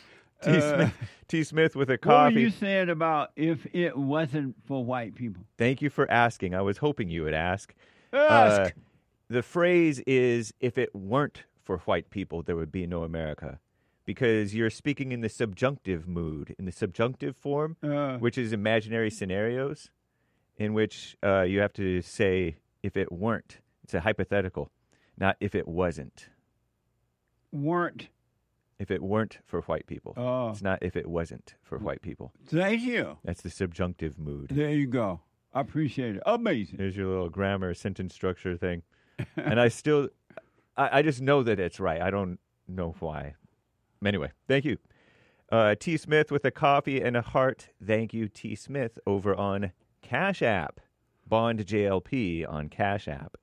[SPEAKER 9] T. Smith with a coffee.
[SPEAKER 2] What were you saying about if it wasn't for white people?
[SPEAKER 9] Thank you for asking. I was hoping you would ask.
[SPEAKER 2] Ask.
[SPEAKER 9] The phrase is, if it weren't for white people, there would be no America. Because you're speaking in the subjunctive mood, in the subjunctive form, which is imaginary scenarios, in which you have to say, if it weren't. It's a hypothetical, not if it wasn't.
[SPEAKER 2] Weren't.
[SPEAKER 9] If it weren't for white people.
[SPEAKER 2] Oh.
[SPEAKER 9] It's not if it wasn't for white people.
[SPEAKER 2] Thank you.
[SPEAKER 9] That's the subjunctive mood.
[SPEAKER 2] There you go. I appreciate it. Amazing.
[SPEAKER 9] Here's your little grammar, sentence structure thing. And I just know that it's right. I don't know why. Anyway, thank you. T. Smith with a coffee and a heart. Thank you, T. Smith, over on Cash App. Bond JLP on Cash App.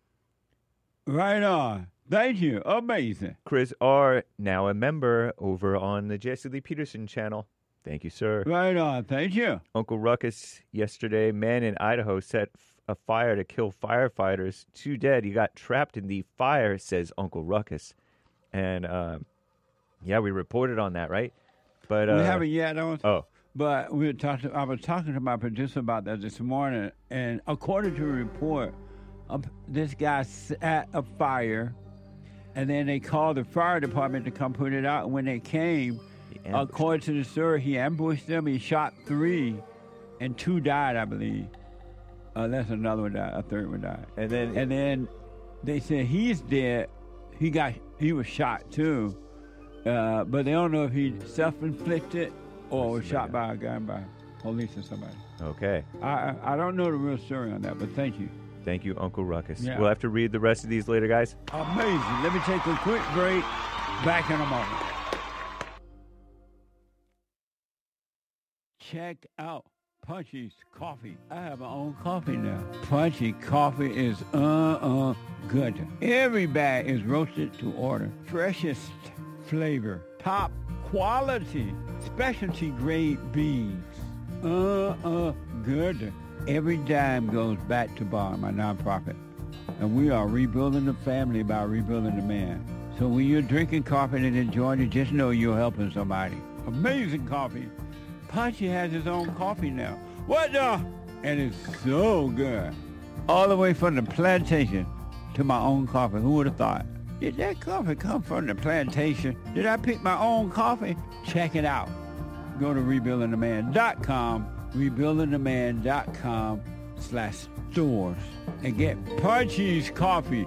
[SPEAKER 2] Right on. Thank you. Amazing.
[SPEAKER 9] Chris R., now a member over on the Jesse Lee Peterson channel. Thank you, sir.
[SPEAKER 2] Right on. Thank you.
[SPEAKER 9] Uncle Ruckus, yesterday, man in Idaho set a fire to kill firefighters. 2 dead. He got trapped in the fire, says Uncle Ruckus. And, yeah, we reported on that, right? But
[SPEAKER 2] we haven't yet.
[SPEAKER 9] Oh.
[SPEAKER 2] But I was talking to my producer about that this morning. And according to a report, this guy set a fire. And then they called the fire department to come put it out. And when they came, according to the story, he ambushed them. He shot 3 and 2 died, I believe. Unless another one died, a third one died.
[SPEAKER 9] And then
[SPEAKER 2] they said he's dead. He was shot too, but they don't know if he self-inflicted or was shot by a gun by police or somebody.
[SPEAKER 9] Okay.
[SPEAKER 2] I don't know the real story on that, but thank you.
[SPEAKER 9] Thank you, Uncle Ruckus.
[SPEAKER 2] Yeah.
[SPEAKER 9] We'll have to read the rest of these later, guys.
[SPEAKER 2] Amazing. Let me take a quick break. Back in a moment. Check out Punchy's Coffee. I have my own coffee now. Punchy Coffee is good. Every bag is roasted to order. Freshest flavor. Top quality. Specialty grade beans. Good. Every dime goes back to Bond, my nonprofit. And we are rebuilding the family by rebuilding the man. So when you're drinking coffee and enjoying it, just know you're helping somebody. Amazing coffee. Punchy has his own coffee now. What the? And it's so good. All the way from the plantation to my own coffee. Who would have thought? Did that coffee come from the plantation? Did I pick my own coffee? Check it out. Go to rebuildingtheman.com, rebuildingtheman.com/stores, and get Punchy's Coffee.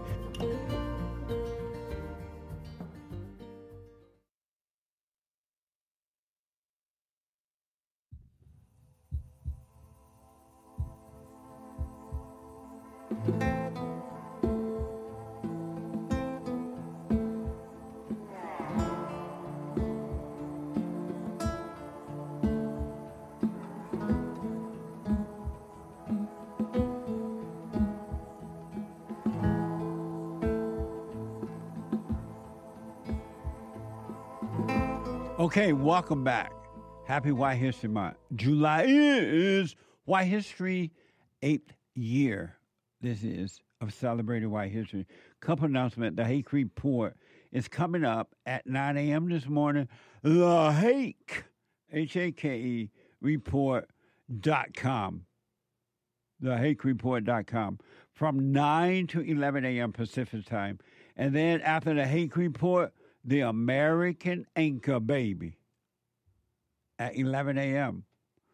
[SPEAKER 2] Okay, welcome back. Happy White History Month. July is White History 8th year. This is of celebrating white history. Couple announcement. The Hake Report is coming up at 9 a.m. this morning. The Hake, Hake, report.com. TheHakeReport.com from 9 to 11 a.m. Pacific time. And then after the Hake Report, the American Anchor Baby at 11 a.m.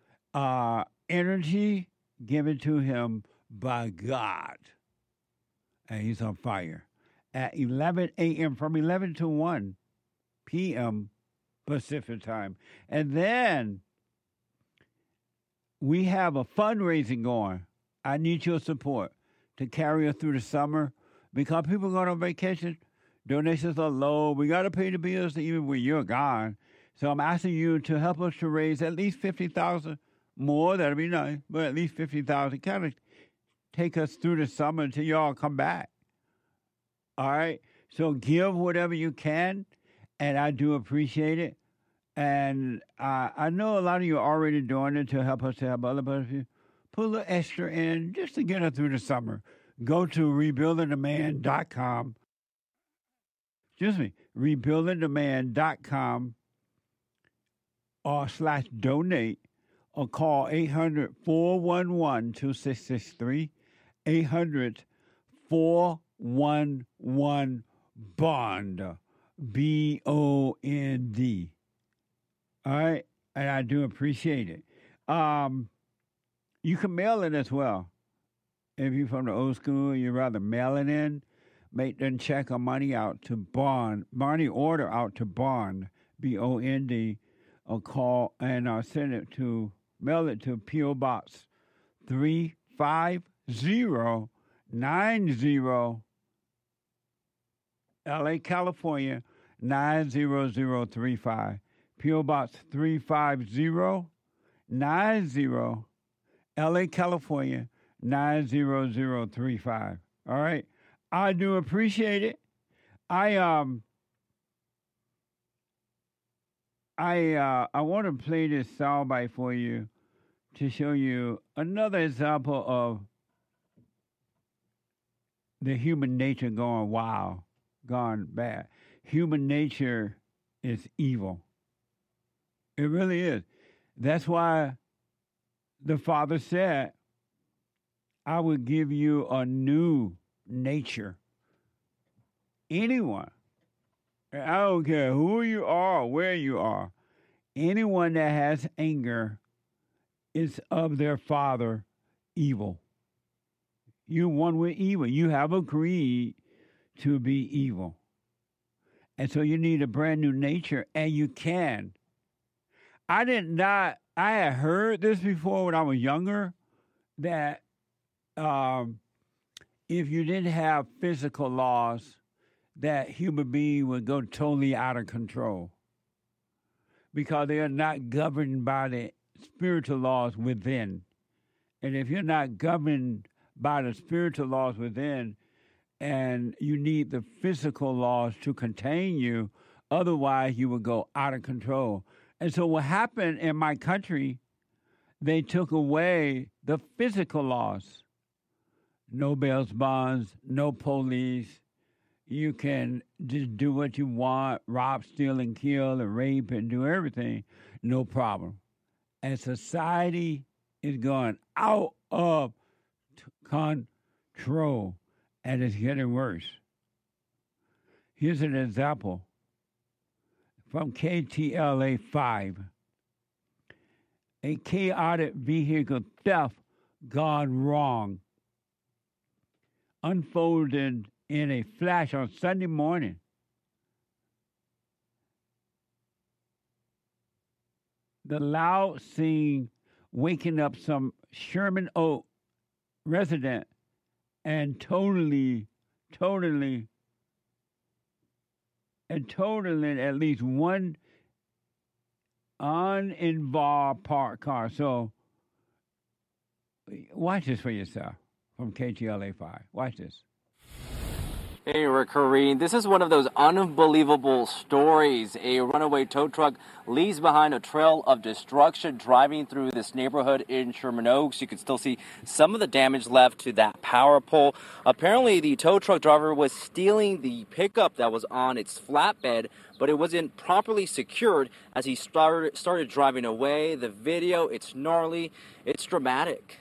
[SPEAKER 2] Energy given to him by God. And he's on fire. At 11 a.m. from 11 to 1 p.m. Pacific time. And then we have a fundraising going. I need your support to carry us through the summer because people are going on vacation. Donations are low. We got to pay the bills even when you're gone. So I'm asking you to help us to raise at least $50,000 more. That'd be nice, but at least $50,000. Kind of take us through the summer until y'all come back. All right? So give whatever you can, and I do appreciate it. And I know a lot of you are already doing it to help us to help other people. If you put a little extra in just to get us through the summer, go to rebuildingtheman.com. Excuse me, rebuildingtheman.com /donate or call 800-411-2663, 800-411-BOND, BOND. All right, and I do appreciate it. You can mail it as well. If you're from the old school, you'd rather mail it in, make them check or money out to Bond, money order out to Bond, BOND, or call and send it to, mail it to P.O. Box 35090, LA, California, 90035. P.O. Box 35090, LA, California, 90035. All right. I do appreciate it. I want to play this soundbite for you to show you another example of the human nature going wild, gone bad. Human nature is evil. It really is. That's why the Father said, I will give you a new nature. Anyone, I don't care who you are, where you are, anyone that has anger is of their father, evil. You're one with evil. You have agreed to be evil. And so you need a brand new nature, and you can. I had heard this before when I was younger, that if you didn't have physical laws, that human being would go totally out of control because they are not governed by the spiritual laws within. And if you're not governed by the spiritual laws within, and you need the physical laws to contain you, otherwise you will go out of control. And so what happened in my country, they took away the physical laws. No bail bonds, no police. You can just do what you want, rob, steal, and kill, and rape, and do everything, no problem. And society is going out of control, and it's getting worse. Here's an example from KTLA 5. A chaotic vehicle theft gone wrong unfolded in a flash on Sunday morning. The loud scene waking up some Sherman Oak resident and totaling at least one uninvolved parked car. So watch this for yourself from KTLA 5. Watch this.
[SPEAKER 13] Hey, Rick Kareen. This is one of those unbelievable stories. A runaway tow truck leaves behind a trail of destruction driving through this neighborhood in Sherman Oaks. You can still see some of the damage left to that power pole. Apparently, the tow truck driver was stealing the pickup that was on its flatbed, but it wasn't properly secured as he started driving away. The video, it's gnarly. It's dramatic.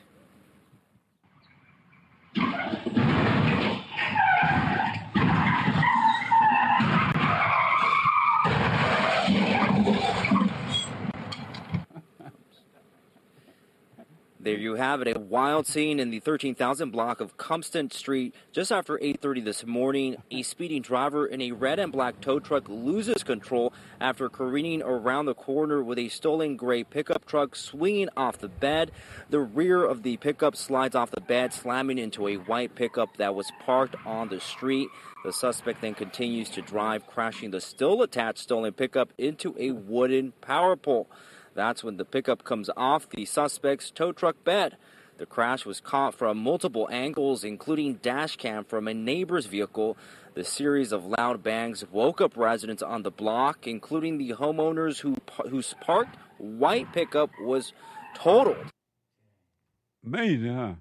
[SPEAKER 13] There you have it, a wild scene in the 13,000 block of Compton Street just after 8:30 this morning. A speeding driver in a red and black tow truck loses control after careening around the corner with a stolen gray pickup truck swinging off the bed. The rear of the pickup slides off the bed, slamming into a white pickup that was parked on the street. The suspect then continues to drive, crashing the still attached stolen pickup into a wooden power pole. That's when the pickup comes off the suspect's tow truck bed. The crash was caught from multiple angles, including dash cam from a neighbor's vehicle. The series of loud bangs woke up residents on the block, including the homeowners whose parked white pickup was totaled.
[SPEAKER 2] Amazing, huh?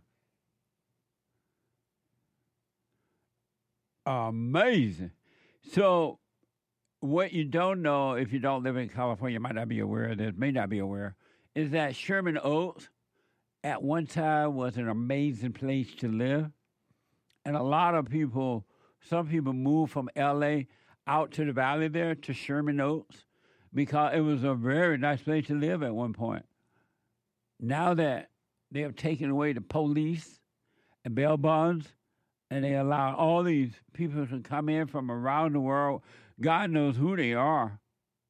[SPEAKER 2] Amazing. So, what you don't know, if you don't live in California, you might not be aware of this, may not be aware, is that Sherman Oaks at one time was an amazing place to live. And a lot of people, some people moved from L.A. out to the valley there to Sherman Oaks because it was a very nice place to live at one point. Now that they have taken away the police and bail bonds, and they allow all these people to come in from around the world, God knows who they are.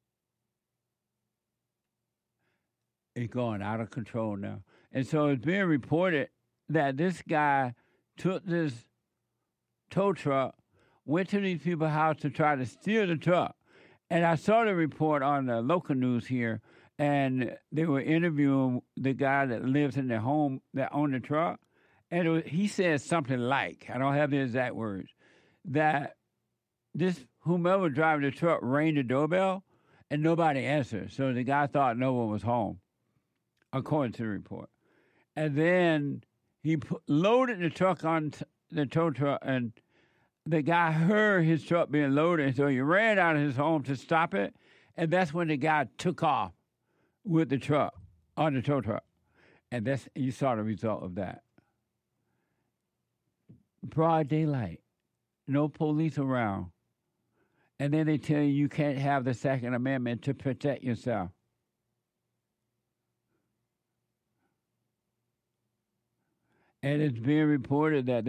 [SPEAKER 2] It's going out of control now. And so it's being reported that this guy took this tow truck, went to these people's house to try to steal the truck. And I saw the report on the local news here, and they were interviewing the guy that lives in their home that owned the truck. And he said something like, I don't have the exact words, that this whomever driving the truck rang the doorbell and nobody answered. So the guy thought no one was home, according to the report. And then he loaded the truck on the tow truck, and the guy heard his truck being loaded, so he ran out of his home to stop it. And that's when the guy took off with the truck, on the tow truck. And you saw the result of that. Broad daylight, no police around. And then they tell you can't have the Second Amendment to protect yourself. And it's being reported that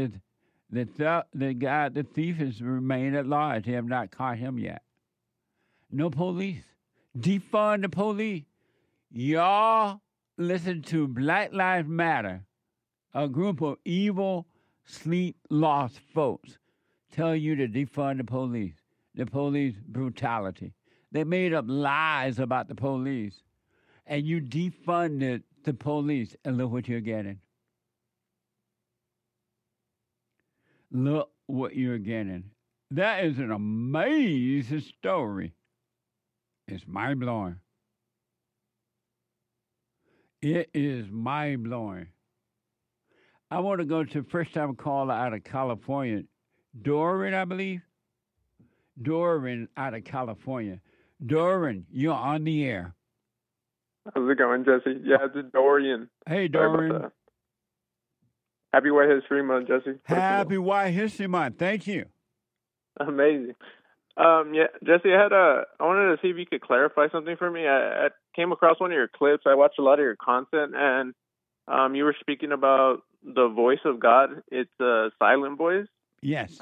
[SPEAKER 2] the thief has remained at large. They have not caught him yet. No police. Defund the police. Y'all listen to Black Lives Matter, a group of evil, sleep-lost folks tell you to defund the police brutality. They made up lies about the police, and you defunded the police, and look what you're getting. Look what you're getting. That is an amazing story. It's mind-blowing. It is mind-blowing. I want to go to first-time caller out of California. Doran, I believe. Doran out of California. Doran, you're on the air.
[SPEAKER 14] How's it going, Jesse? Yeah, it's Dorian.
[SPEAKER 2] Hey, Doran.
[SPEAKER 14] Happy White History Month, Jesse.
[SPEAKER 2] Happy White History Month. Thank you.
[SPEAKER 14] Amazing. Yeah, Jesse, I wanted to see if you could clarify something for me. I came across one of your clips. I watched a lot of your content, and you were speaking about the voice of God. It's a silent voice.
[SPEAKER 2] Yes.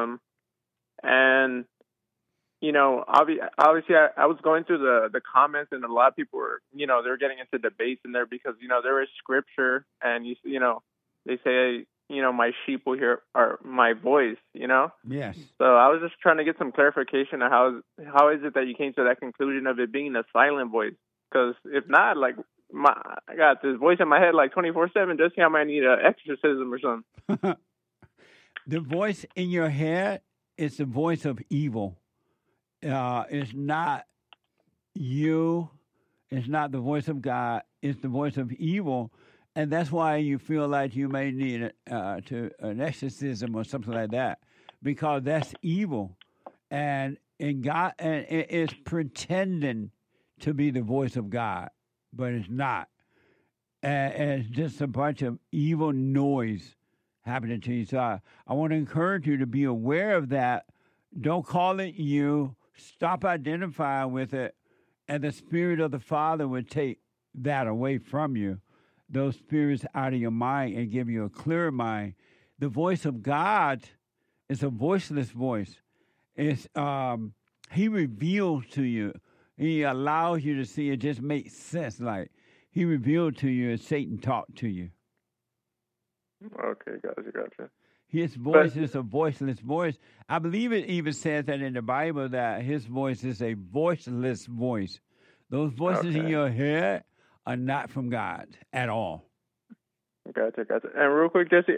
[SPEAKER 14] And you know, obviously, I was going through the comments, and a lot of people were, you know, they're getting into debates in there because, you know, there is scripture, and you know, they say, you know, my sheep will hear my voice, you know?
[SPEAKER 2] Yes.
[SPEAKER 14] So I was just trying to get some clarification on how is it that you came to that conclusion of it being a silent voice? Because if not, like, I got this voice in my head like 24/7. Just I might need an exorcism or something.
[SPEAKER 2] The voice in your head is the voice of evil. It's not you. It's not the voice of God. It's the voice of evil. And that's why you feel like you may need an exorcism or something like that, because that's evil, and God, and it's pretending to be the voice of God, but it's not. And it's just a bunch of evil noise happening to you. So I want to encourage you to be aware of that. Don't call it you. Stop identifying with it, and the Spirit of the Father would take that away from you. Those spirits out of your mind and give you a clearer mind. The voice of God is a voiceless voice. It's He reveals to you. He allows you to see. It just makes sense. Like He revealed to you as Satan talked to you.
[SPEAKER 14] Okay, gotcha.
[SPEAKER 2] His voice is a voiceless voice. I believe it even says that in the Bible that His voice is a voiceless voice. Those voices in your head are not from God at all.
[SPEAKER 14] Gotcha. And real quick, Jesse,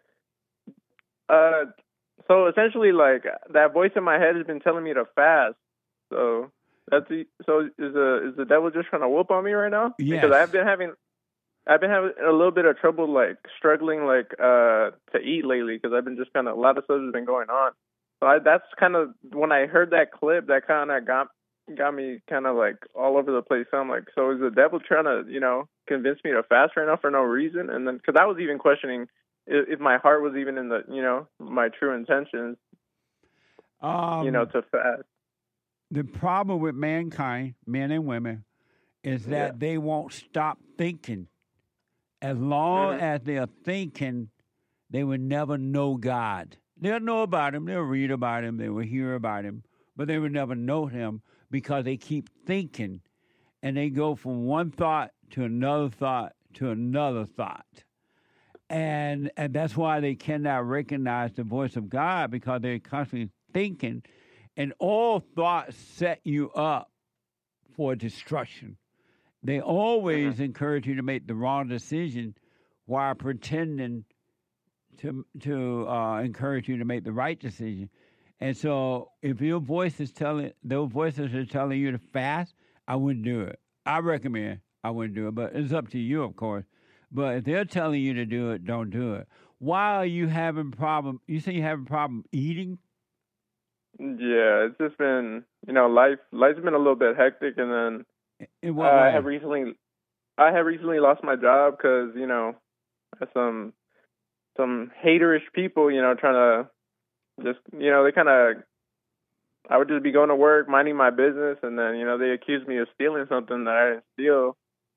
[SPEAKER 14] so essentially, like, that voice in my head has been telling me to fast. So is the devil just trying to whoop on me right now?
[SPEAKER 2] Yes.
[SPEAKER 14] Because I've been having a little bit of trouble, like, struggling, like, to eat lately, because I've been just kind of, a lot of stuff has been going on. So that's kind of, when I heard that clip, that kind of got me kind of like all over the place. So I'm like, so is the devil trying to, you know, convince me to fast right now for no reason? And then, because I was even questioning if my heart was even in the, you know, my true intentions, you know, to fast.
[SPEAKER 2] The problem with mankind, men and women, is that they won't stop thinking. As long as they're thinking, they will never know God. They'll know about Him. They'll read about Him. They will hear about Him. But they will never know Him, because they keep thinking, and they go from one thought to another thought to another thought. And that's why they cannot recognize the voice of God, because they're constantly thinking, and all thoughts set you up for destruction. They always encourage you to make the wrong decision while pretending to encourage you to make the right decision. And so if your voice is those voices are telling you to fast, I wouldn't do it. I recommend I wouldn't do it, but it's up to you, of course. But if they're telling you to do it, don't do it. Why are you having problem? You say you have a problem eating?
[SPEAKER 14] Yeah, it's just been, you know, life's been a little bit hectic, and then
[SPEAKER 2] in what way?
[SPEAKER 14] I have recently lost my job because, you know, some haterish people, you know, trying to just, you know, they kind of, I would just be going to work, minding my business, and then, you know, they accused me of stealing something that I didn't steal.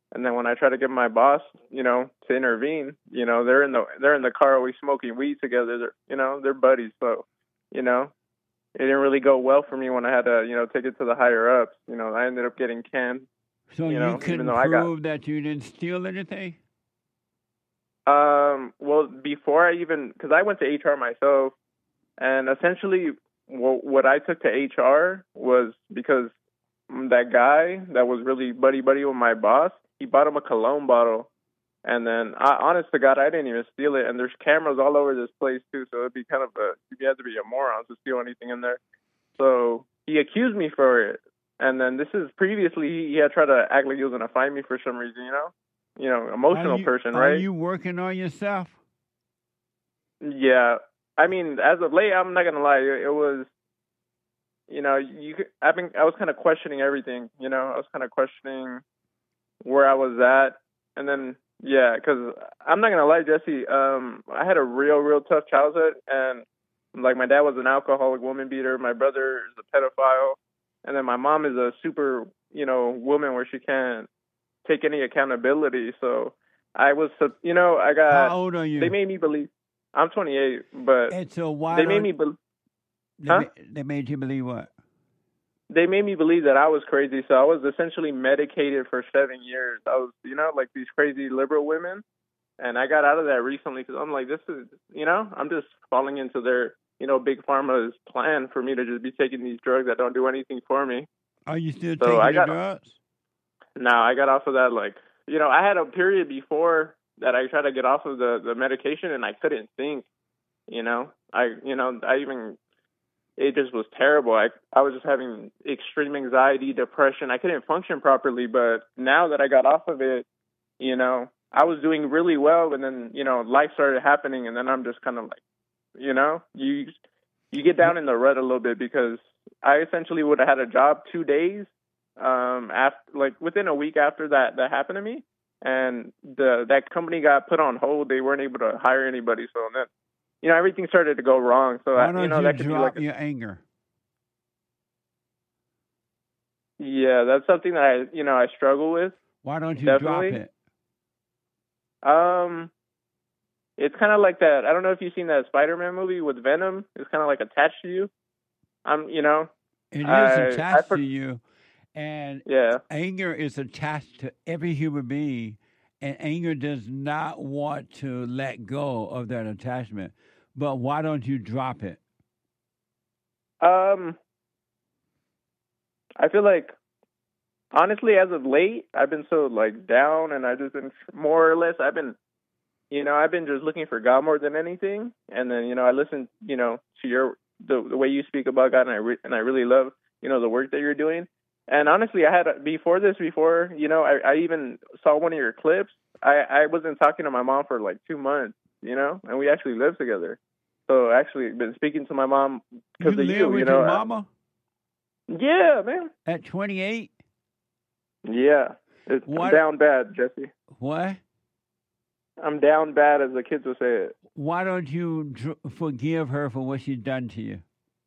[SPEAKER 14] And then when I try to get my boss, to intervene, they're in the car always smoking weed together. They're buddies. So, it didn't really go well for me when I had to, take it to the higher ups. I ended up getting canned.
[SPEAKER 2] So you couldn't prove that you didn't steal anything?
[SPEAKER 14] Well, before because I went to HR myself, and essentially what I took to HR was because that guy that was really buddy with my boss, he bought him a cologne bottle, and then honest to God, I didn't even steal it. And there's cameras all over this place too, so it'd be kind of you had to be a moron to steal anything in there. So he accused me for it, and then this is previously he had tried to act like he was gonna find me for some reason, emotional person, right?
[SPEAKER 2] Are you working on yourself?
[SPEAKER 14] Yeah, I mean, as of late, I'm not gonna lie, it was. I was kind of questioning everything. I was kind of questioning where I was at, and then because I'm not gonna lie, Jesse. I had a real tough childhood, and like my dad was an alcoholic woman beater. My brother is a pedophile, and then my mom is a super woman where she can't take any accountability. So I was, I got.
[SPEAKER 2] How old are you?
[SPEAKER 14] They made me believe. I'm 28, but
[SPEAKER 2] and so why
[SPEAKER 14] they made me believe.
[SPEAKER 2] They made you believe what?
[SPEAKER 14] They made me believe that I was crazy, so I was essentially medicated for 7 years. I was, like these crazy liberal women, and I got out of that recently because I'm like, this is, I'm just falling into their, Big Pharma's plan for me to just be taking these drugs that don't do anything for me.
[SPEAKER 2] Are you still taking the drugs?
[SPEAKER 14] No, I got off of that, I had a period before that I tried to get off of the medication, and I couldn't think, it just was terrible. I was just having extreme anxiety, depression. I couldn't function properly. But now that I got off of it, I was doing really well. And then, life started happening. And then I'm just kind of like, you get down in the rut a little bit because I essentially would have had a job 2 days within a week after that happened to me. And that company got put on hold. They weren't able to hire anybody. So then, everything started to go wrong. So
[SPEAKER 2] why don't
[SPEAKER 14] that could
[SPEAKER 2] drop
[SPEAKER 14] be
[SPEAKER 2] your anger?
[SPEAKER 14] Yeah, that's something that I struggle with.
[SPEAKER 2] Why don't you
[SPEAKER 14] Definitely.
[SPEAKER 2] drop it?
[SPEAKER 14] It's kind of like that. I don't know if you've seen that Spider-Man movie with Venom. It's kind of like attached to you.
[SPEAKER 2] It is attached to you, and anger is attached to every human being, and anger does not want to let go of that attachment. But why don't you drop it?
[SPEAKER 14] I feel like, honestly, as of late, I've been so down, and I've just been more or less. I've been just looking for God more than anything. And then I listen, to the way you speak about God, and I really love the work that you're doing. And honestly, I had before, I even saw one of your clips. I wasn't talking to my mom for 2 months, and we actually lived together. So actually, been speaking to my mom because of you.
[SPEAKER 2] With your mama?
[SPEAKER 14] Yeah, man.
[SPEAKER 2] At 28?
[SPEAKER 14] Yeah, I'm down bad, Jesse.
[SPEAKER 2] What?
[SPEAKER 14] I'm down bad, as the kids will say it.
[SPEAKER 2] Why don't you forgive her for what she's done to you?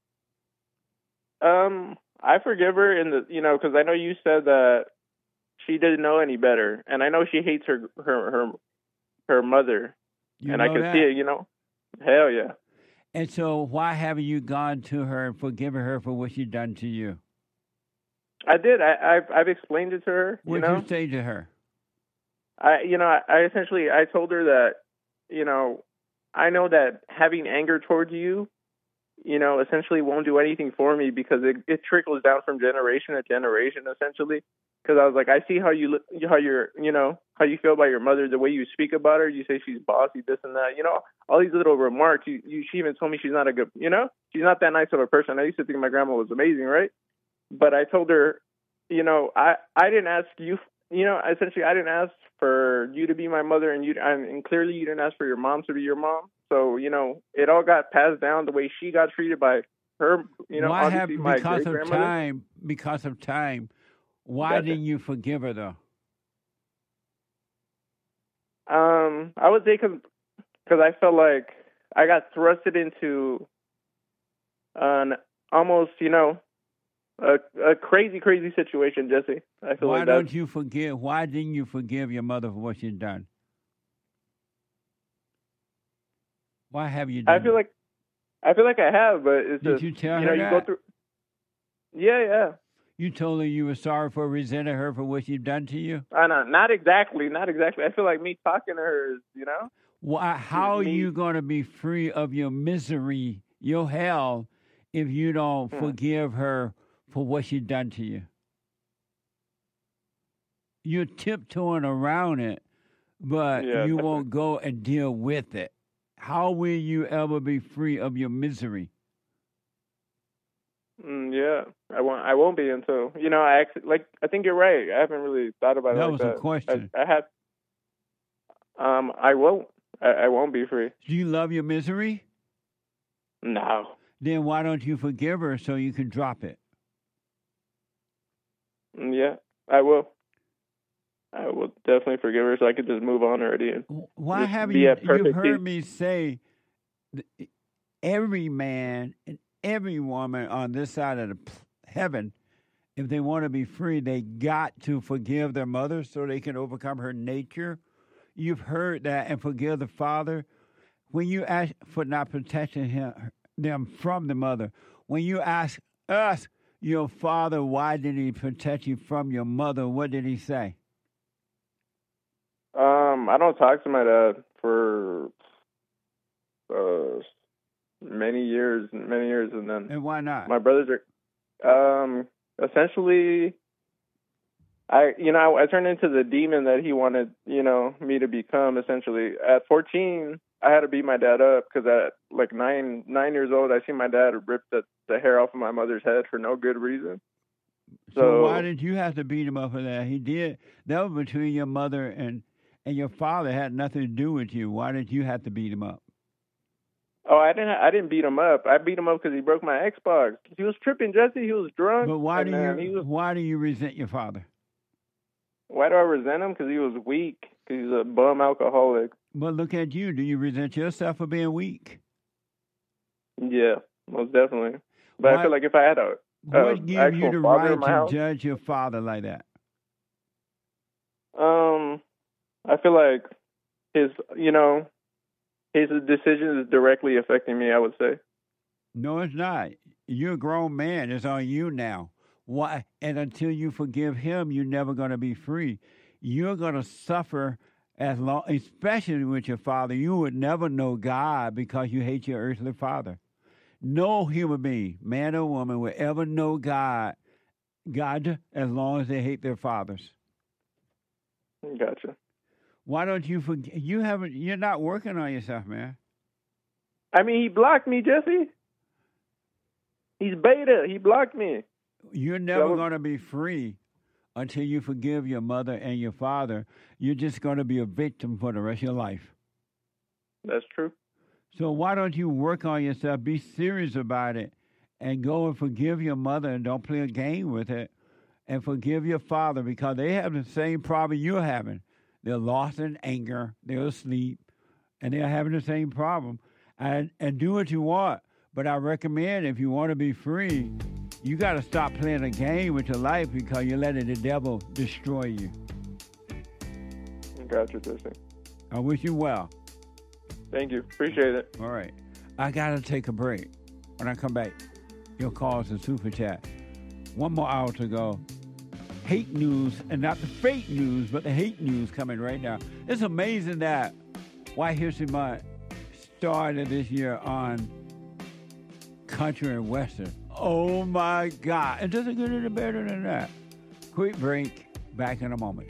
[SPEAKER 14] I forgive her because I know you said that she didn't know any better, and I know she hates her mother, and I can see it. Hell yeah.
[SPEAKER 2] And so, why haven't you gone to her and forgiven her for what she's done to you?
[SPEAKER 14] I did. I've explained it to her.
[SPEAKER 2] What did you say to her?
[SPEAKER 14] I essentially told her that, I know that having anger towards you, essentially won't do anything for me because it trickles down from generation to generation, essentially. Because I was like, I see how you feel about your mother, the way you speak about her. You say she's bossy, this and that. All these little remarks. She even told me she's not a good, she's not that nice of a person. I used to think my grandma was amazing, right? But I told her, I didn't ask you, essentially I didn't ask for you to be my mother, and clearly you didn't ask for your mom to be your mom. So, it all got passed down the way she got treated by her, obviously my great-grandmother.
[SPEAKER 2] Because of time, why didn't you forgive her, though?
[SPEAKER 14] I would say because I felt like I got thrusted into an almost, a crazy situation, Jesse. I feel
[SPEAKER 2] Why
[SPEAKER 14] like
[SPEAKER 2] don't you forgive? Why didn't you forgive your mother for what she's done? Why have you done?
[SPEAKER 14] I feel like I have, but it's
[SPEAKER 2] Did
[SPEAKER 14] just
[SPEAKER 2] you tell
[SPEAKER 14] you
[SPEAKER 2] her
[SPEAKER 14] know
[SPEAKER 2] that?
[SPEAKER 14] you go through. Yeah.
[SPEAKER 2] You told her you were sorry for resenting her for what she's done to you?
[SPEAKER 14] I know, not exactly. I feel like me talking to her is, you know.
[SPEAKER 2] Why? How are you going to be free of your misery, your hell, if you don't forgive her for what she's done to you? You're tiptoeing around it, but you won't go and deal with it. How will you ever be free of your misery?
[SPEAKER 14] Yeah, I won't be until I think you're right. I haven't really thought about it like that.
[SPEAKER 2] That was a question.
[SPEAKER 14] I have. I won't. I won't be free.
[SPEAKER 2] Do you love your misery?
[SPEAKER 14] No.
[SPEAKER 2] Then why don't you forgive her so you can drop it?
[SPEAKER 14] Yeah, I will. I will definitely forgive her so I could just move on already. And
[SPEAKER 2] why haven't you? You've heard me say every man and every woman on this side of the heaven, if they want to be free, they got to forgive their mother so they can overcome her nature. You've heard that, and forgive the father. When you ask for not protecting them from the mother, when you ask us, your father, why did he protect you from your mother? What did he say?
[SPEAKER 14] I don't talk to my dad for many years, and then.
[SPEAKER 2] And why not?
[SPEAKER 14] My brothers are, essentially, I turned into the demon that he wanted, me to become. Essentially, at 14, I had to beat my dad up because at like 9 years old, I seen my dad rip the hair off of my mother's head for no good reason.
[SPEAKER 2] So why did you have to beat him up for that? He did. That was between your mother and your father. It had nothing to do with you. Why did you have to beat him up?
[SPEAKER 14] Oh, I didn't beat him up. I beat him up because he broke my Xbox. He was tripping, Jesse. He was drunk.
[SPEAKER 2] But why do you resent your father?
[SPEAKER 14] Why do I resent him? Because he was weak. Because he's a bum alcoholic.
[SPEAKER 2] But look at you. Do you resent yourself for being weak?
[SPEAKER 14] Yeah, most definitely. But I feel like if I had
[SPEAKER 2] what gives you the right to
[SPEAKER 14] house,
[SPEAKER 2] judge your father like that?
[SPEAKER 14] I feel like his decision is directly affecting me, I would say.
[SPEAKER 2] No, it's not. You're a grown man. It's on you now. Why? And until you forgive him, you're never going to be free. You're going to suffer as long, especially with your father. You would never know God because you hate your earthly father. No human being, man or woman, will ever know God as long as they hate their fathers.
[SPEAKER 14] Gotcha.
[SPEAKER 2] Why don't you forget? You're not working on yourself, man.
[SPEAKER 14] I mean, he blocked me, Jesse. He's beta. He blocked me.
[SPEAKER 2] You're never going to be free until you forgive your mother and your father. You're just going to be a victim for the rest of your life.
[SPEAKER 14] That's true.
[SPEAKER 2] So why don't you work on yourself, be serious about it, and go and forgive your mother and don't play a game with it, and forgive your father because they have the same problem you're having. They're lost in anger, they're asleep, and they're having the same problem. And do what you want. But I recommend if you want to be free, you got to stop playing a game with your life because you're letting the devil destroy you.
[SPEAKER 14] Gotcha, Jesse.
[SPEAKER 2] I wish you well.
[SPEAKER 14] Thank you. Appreciate it.
[SPEAKER 2] All right. I got to take a break. When I come back, your calls and super chat. One more hour to go. Hate news, and not the fake news, but the hate news coming right now. It's amazing that White History Month started this year on country and western. Oh my God. It doesn't get any better than that. Quick break. Back in a moment.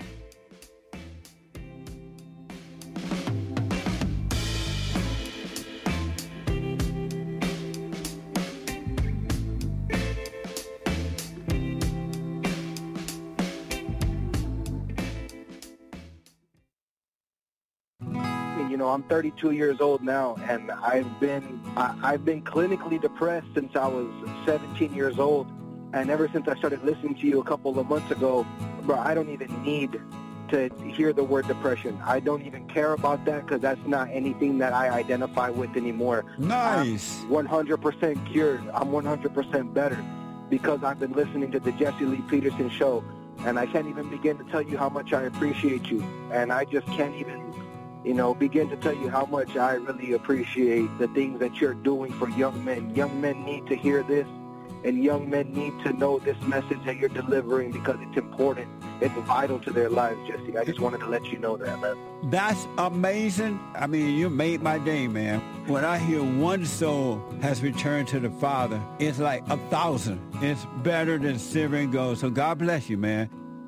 [SPEAKER 15] I'm 32 years old now, and I've been clinically depressed since I was 17 years old, and ever since I started listening to you a couple of months ago, bro, I don't even need to hear the word depression. I don't even care about that because that's not anything that I identify with anymore.
[SPEAKER 2] Nice.
[SPEAKER 15] I'm 100% cured. I'm 100% better because I've been listening to the Jesse Lee Peterson show And I can't even begin to tell you how much I appreciate you. And I just can't even, begin to tell you how much I really appreciate the things that you're doing for young men. Young men need to hear this, and young men need to know this message that you're delivering because it's important. It's vital to their lives, Jesse. I just wanted to let you know that, man.
[SPEAKER 2] That's amazing. I mean, you made my day, man. When I hear one soul has returned to the Father, it's like 1,000. It's better than silver and gold. So God bless you, man.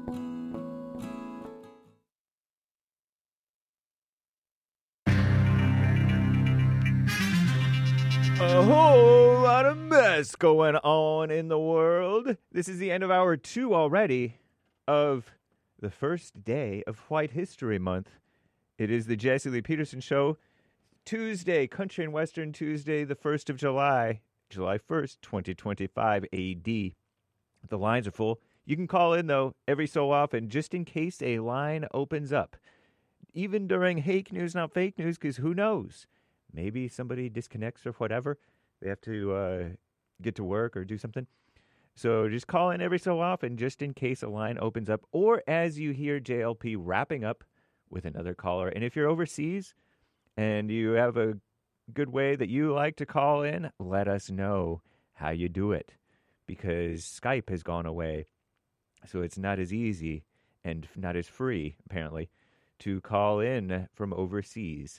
[SPEAKER 9] A whole lot of mess going on in the world. This is the end of hour 2 already of the first day of White History Month. It is the Jesse Lee Peterson Show, Tuesday, Country and Western Tuesday, the 1st of July, July 1st, 2025 AD. The lines are full. You can call in, though, every so often, just in case a line opens up. Even during Hake News, not Fake News, because who knows? Maybe somebody disconnects or whatever. They have to get to work or do something. So just call in every so often just in case a line opens up or as you hear JLP wrapping up with another caller. And if you're overseas and you have a good way that you like to call in, let us know how you do it because Skype has gone away. So it's not as easy and not as free, apparently, to call in from overseas.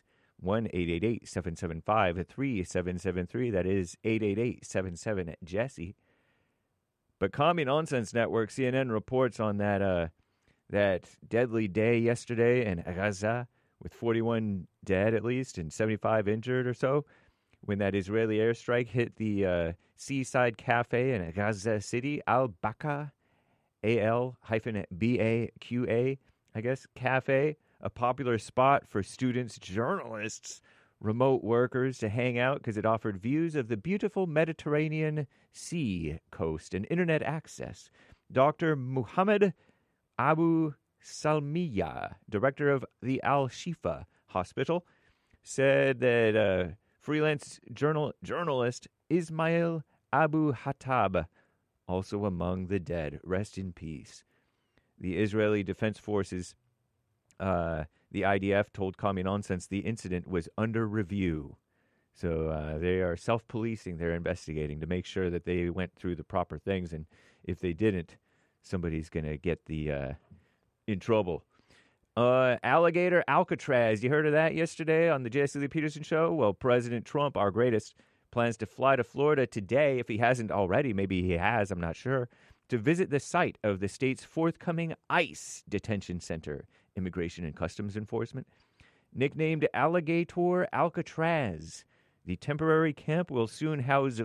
[SPEAKER 9] 1-888-775-3773. That is 888-77-JESSE. But Commie Nonsense Network, CNN, reports on that deadly day yesterday in Gaza with 41 dead at least and 75 injured or so when that Israeli airstrike hit the seaside cafe in Gaza City, Al-Baqa, A-L-B-A-Q-A, I guess, cafe. A popular spot for students, journalists, remote workers to hang out because it offered views of the beautiful Mediterranean Sea coast and internet access. Dr. Muhammad Abu Salmiya, director of the Al-Shifa Hospital, said that freelance journalist Ismail Abu Hattab, also among the dead. Rest in peace. The Israeli Defense Forces the IDF told Commie Nonsense the incident was under review. So they are self-policing. They're investigating to make sure that they went through the proper things. And if they didn't, somebody's going to get in trouble. Alligator Alcatraz. You heard of that yesterday on the Jesse Lee Peterson Show? Well, President Trump, our greatest, plans to fly to Florida today. If he hasn't already, maybe he has, I'm not sure, to visit the site of the state's forthcoming ICE detention center. Immigration and Customs Enforcement, nicknamed Alligator Alcatraz. The temporary camp will soon house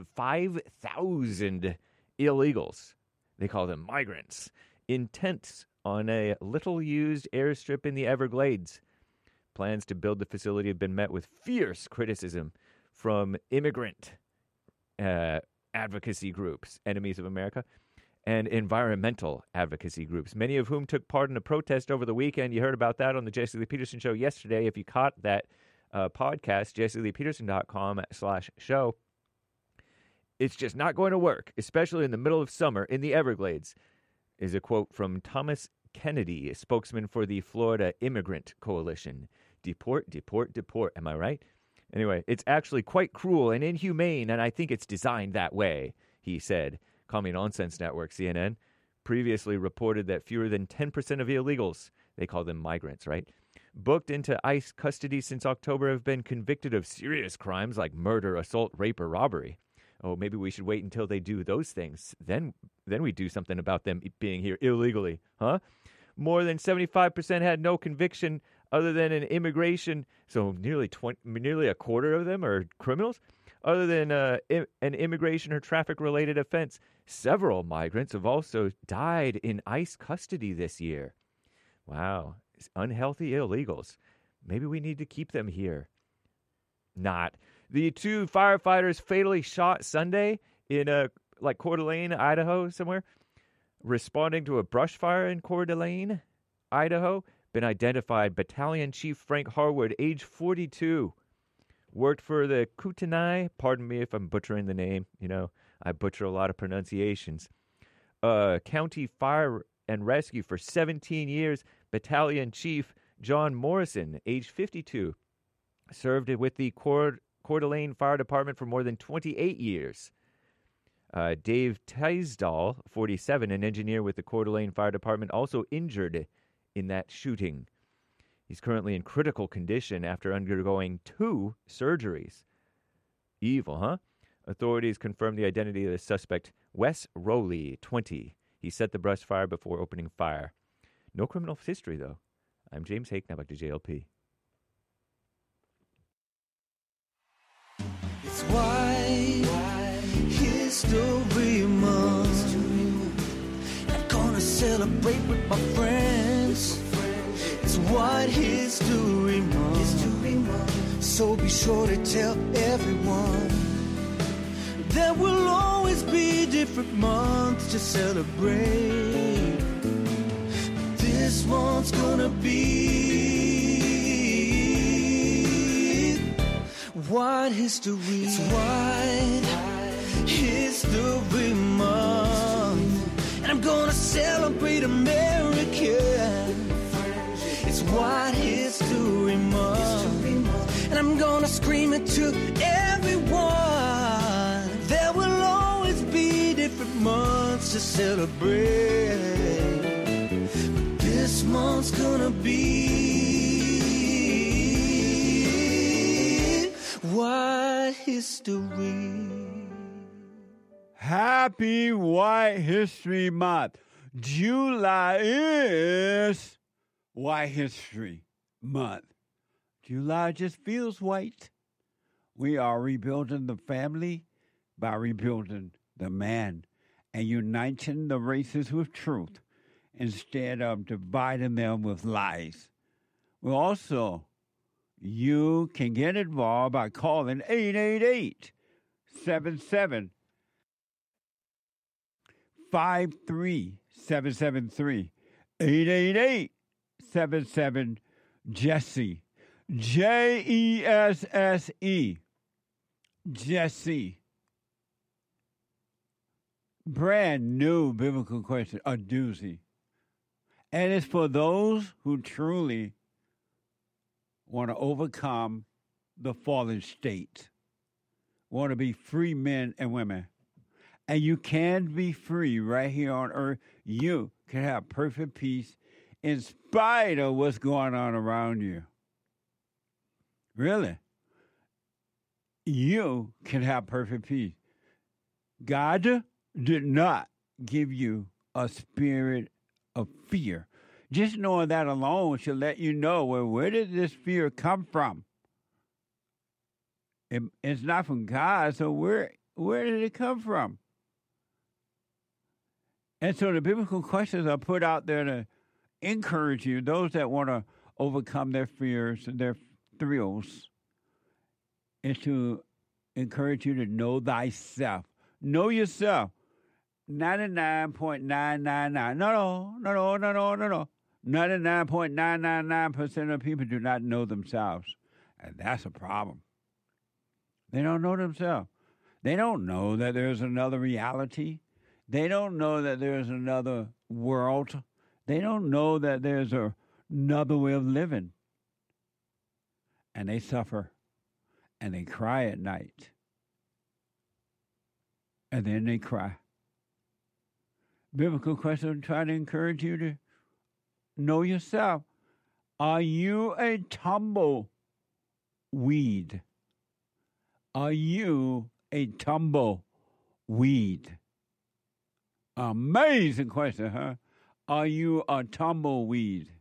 [SPEAKER 9] 5,000 illegals. They call them migrants, in tents on a little-used airstrip in the Everglades. Plans to build the facility have been met with fierce criticism from immigrant advocacy groups, Enemies of America, and environmental advocacy groups, many of whom took part in a protest over the weekend. You heard about that on the Jesse Lee Peterson Show yesterday. If you caught that podcast, jesseleepeterson.com/show, it's just not going to work, especially in the middle of summer in the Everglades, is a quote from Thomas Kennedy, a spokesman for the Florida Immigrant Coalition. Deport, deport, deport. Am I right? Anyway, it's actually quite cruel and inhumane, and I think it's designed that way, he said. Commie Nonsense Network, CNN, previously reported that fewer than 10% of illegals, they call them migrants, right, booked into ICE custody since October have been convicted of serious crimes like murder, assault, rape, or robbery. Oh, maybe we should wait until they do those things. Then we do something about them being here illegally, huh? More than 75% had no conviction other than an immigration, so nearly a quarter of them are criminals, other than an immigration or traffic-related offense. Several migrants have also died in ICE custody this year. Wow. Unhealthy illegals. Maybe we need to keep them here. Not. The 2 firefighters fatally shot Sunday in Coeur d'Alene, Idaho, somewhere, responding to a brush fire in Coeur d'Alene, Idaho, been identified. Battalion Chief Frank Harwood, age 42. Worked for the Kootenai, pardon me if I'm butchering the name, I butcher a lot of pronunciations. County Fire and Rescue for 17 years. Battalion Chief John Morrison, age 52, served with the Coeur d'Alene Fire Department for more than 28 years. Dave Teisdahl, 47, an engineer with the Coeur d'Alene Fire Department, also injured in that shooting. He's currently in critical condition after undergoing 2 surgeries. Evil, huh? Authorities confirmed the identity of the suspect, Wes Rowley, 20. He set the brush fire before opening fire. No criminal history, though. I'm James Hake, now back to JLP.
[SPEAKER 1] It's White History Month. I'm gonna celebrate with my friends. It's White History Month. So be sure to tell everyone. There will always be different months to celebrate. This month's gonna be White History. It's White History Month, and I'm gonna celebrate America. It's White History Month, and I'm gonna scream it to everyone. There will always be different months to celebrate. This month's gonna be White History.
[SPEAKER 2] Happy White History Month. July is White History Month. July just feels white. We are rebuilding the family by rebuilding the man and uniting the races with truth instead of dividing them with lies. Well, also, you can get involved by calling 888-77-53773. 888-77-JESSE. Jesse. Jesse. Brand new biblical question, a doozy. And it's for those who truly want to overcome the fallen state, want to be free men and women. And you can be free right here on earth. You can have perfect peace in spite of what's going on around you. Really. You can have perfect peace. God did not give you a spirit of fear. Just knowing that alone should let you know, well, where did this fear come from? It's not from God, so where did it come from? And so the biblical questions are put out there to encourage you, those that want to overcome their fears and their thrills, is to encourage you to know thyself. Know yourself. 99.999. No. 99.999% of people do not know themselves. And that's a problem. They don't know themselves. They don't know that there's another reality. They don't know that there's another world. They don't know that there's another way of living. And they suffer. And they cry at night. And then they cry. Biblical question trying to encourage you to know yourself. Are you a tumbleweed? Are you a tumbleweed? Amazing question, huh? Are you a tumbleweed?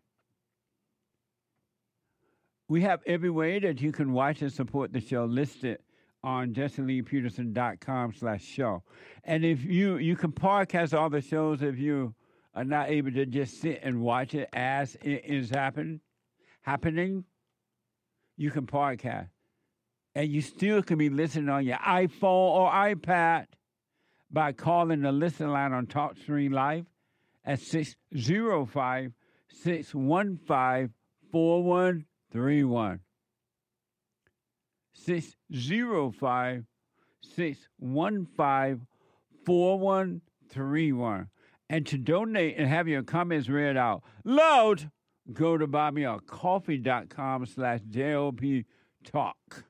[SPEAKER 2] We have every way that you can watch and support the show listed on JesseLeePeterson.com/show. And if you can podcast all the shows if you are not able to just sit and watch it as it is happening. You can podcast. And you still can be listening on your iPhone or iPad by calling the listen line on TalkStream Live at 605-615-4131. 605-615-4131. And to donate and have your comments read out loud, go to buymeacoffee.com/JOP Talk.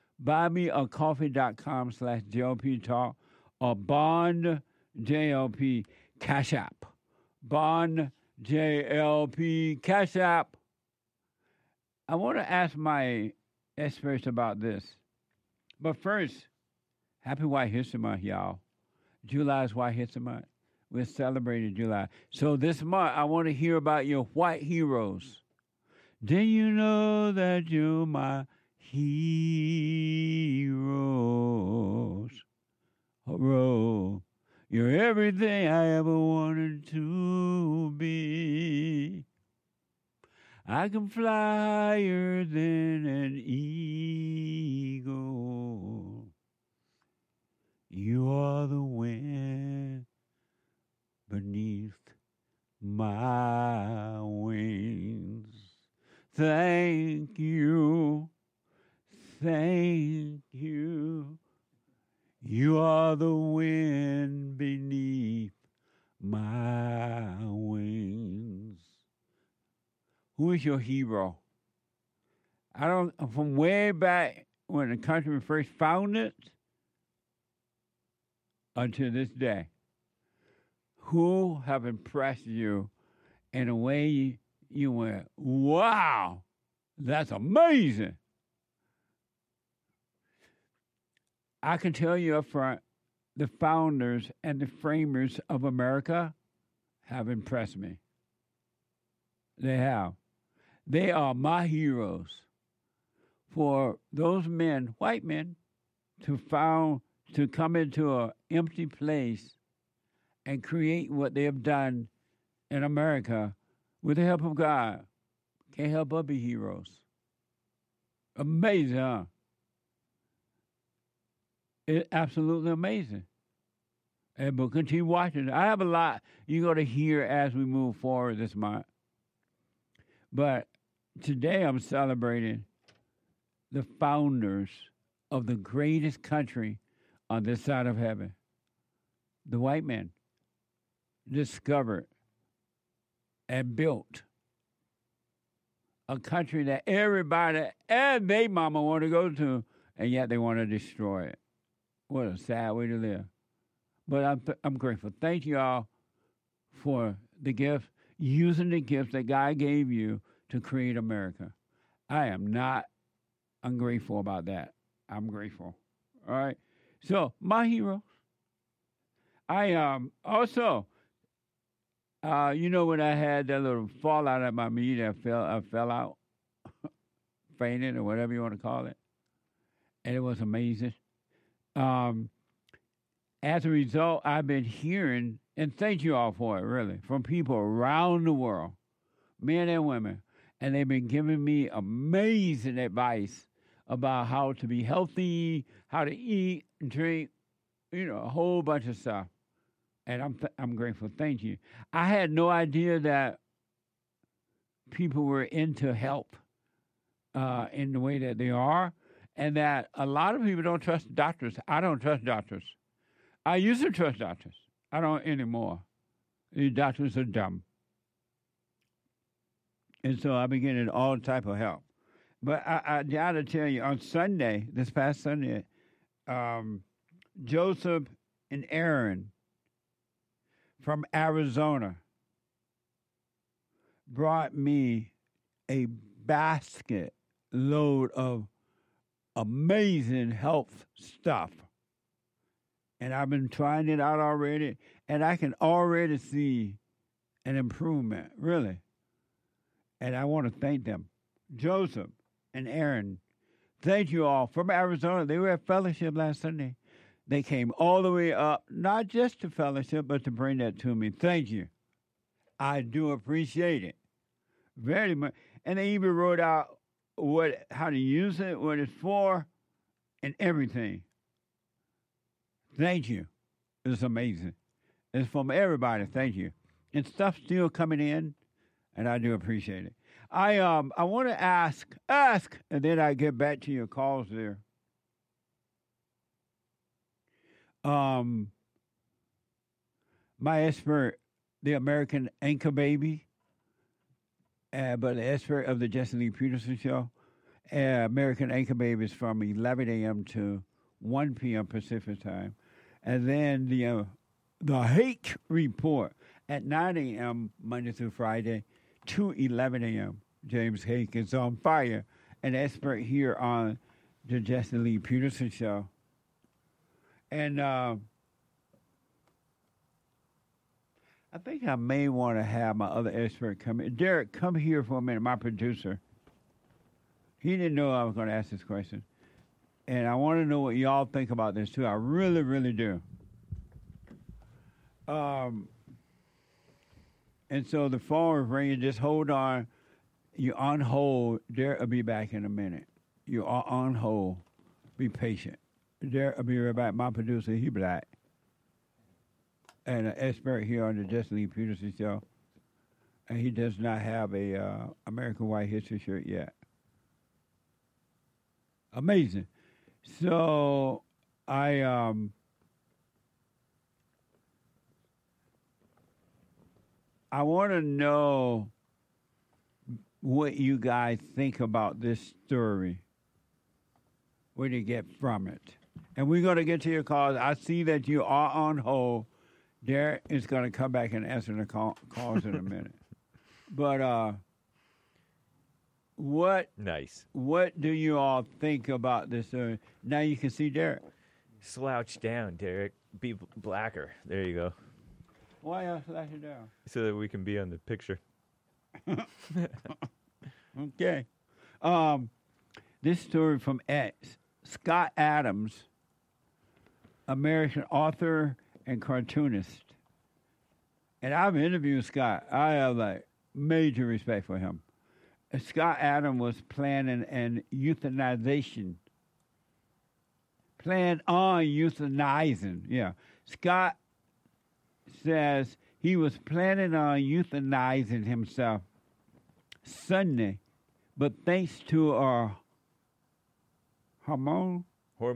[SPEAKER 2] Buymeacoffee.com/JOP Talk or Bond JLP Cash App. Bond JLP Cash App. I want to ask my experts about this. But first, happy White History Month, y'all. July is White History Month. We're celebrating July. So this month, I want to hear about your white heroes. Do you know that you're my heroes? Oh, you're everything I ever wanted to be. I can fly higher than an eagle. You are the wind beneath my wings. Thank you. Thank you. You are the wind beneath my wings. Who is your hero? From way back when the country first founded until this day, who have impressed you in a way you went, wow, that's amazing? I can tell you up front, the founders and the framers of America have impressed me. They have. They are my heroes. For those men, white men, to come into an empty place and create what they have done in America with the help of God, can't help but be heroes. Amazing, huh? It's absolutely amazing. And we'll continue watching. I have a lot you're going to hear as we move forward this month. But today I'm celebrating the founders of the greatest country on this side of heaven. The white men discovered and built a country that everybody and their mama want to go to, and yet they want to destroy it. What a sad way to live. But I'm grateful. Thank you all for the gift, using the gift that God gave you to create America. I am not ungrateful about that. I'm grateful. All right. So, my heroes. I also, when I had that little fallout at my knee, I fell out, fainted or whatever you want to call it, and it was amazing. As a result, I've been hearing, and thank you all for it, really, from people around the world, men and women, and they've been giving me amazing advice about how to be healthy, how to eat and drink, a whole bunch of stuff. And I'm grateful. Thank you. I had no idea that people were into health in the way that they are, and that a lot of people don't trust doctors. I don't trust doctors. I used to trust doctors. I don't anymore. These doctors are dumb. And so I've been getting all type of help. But I got to tell you, on Sunday, this past Sunday, Joseph and Aaron from Arizona brought me a basket load of amazing health stuff. And I've been trying it out already, and I can already see an improvement, really. And I want to thank them. Joseph and Aaron, thank you all from Arizona. They were at fellowship last Sunday. They came all the way up, not just to fellowship, but to bring that to me. Thank you. I do appreciate it very much. And they even wrote out how to use it, what it's for, and everything. Thank you. It's amazing. It's from everybody. Thank you. And stuff still coming in, and I do appreciate it. I want to ask, and then I get back to your calls there. My expert the American Anchor Baby, but the expert of the Jesse Lee Peterson Show. American Anchor Baby is from 11 a.m. to 1 p.m. Pacific time. And then the Hake Report at 9 a.m. Monday through Friday to 11 a.m. James Hake is on fire, an expert here on the Jesse Lee Peterson Show. And I think I may want to have my other expert come in. Derek, come here for a minute, my producer. He didn't know I was going to ask this question. And I want to know what y'all think about this, too. I really, really do. And so the phone is ringing. Just hold on. You're on hold. Derek will be back in a minute. You are on hold. Be patient. Derek will be right back. My producer, he black. And an expert here on the Jesse Lee Peterson Show. And he does not have a American White History shirt yet. Amazing. So I want to know what you guys think about this story. What do you get from it? And we're going to get to your calls. I see that you are on hold. Derek is going to come back and answer the calls in a minute. But what do you all think about this? Now you can see Derek.
[SPEAKER 9] Slouch down, Derek. Be blacker. There you go.
[SPEAKER 2] Why else slouch it down?
[SPEAKER 9] So that we can be on the picture.
[SPEAKER 2] Okay. This story from X. Scott Adams, American author and cartoonist. And I've interviewed Scott. I have major respect for him. Scott Adams was planning an euthanization. Planned on euthanizing. Yeah. Scott says he was planning on euthanizing himself Sunday, but thanks to our hormone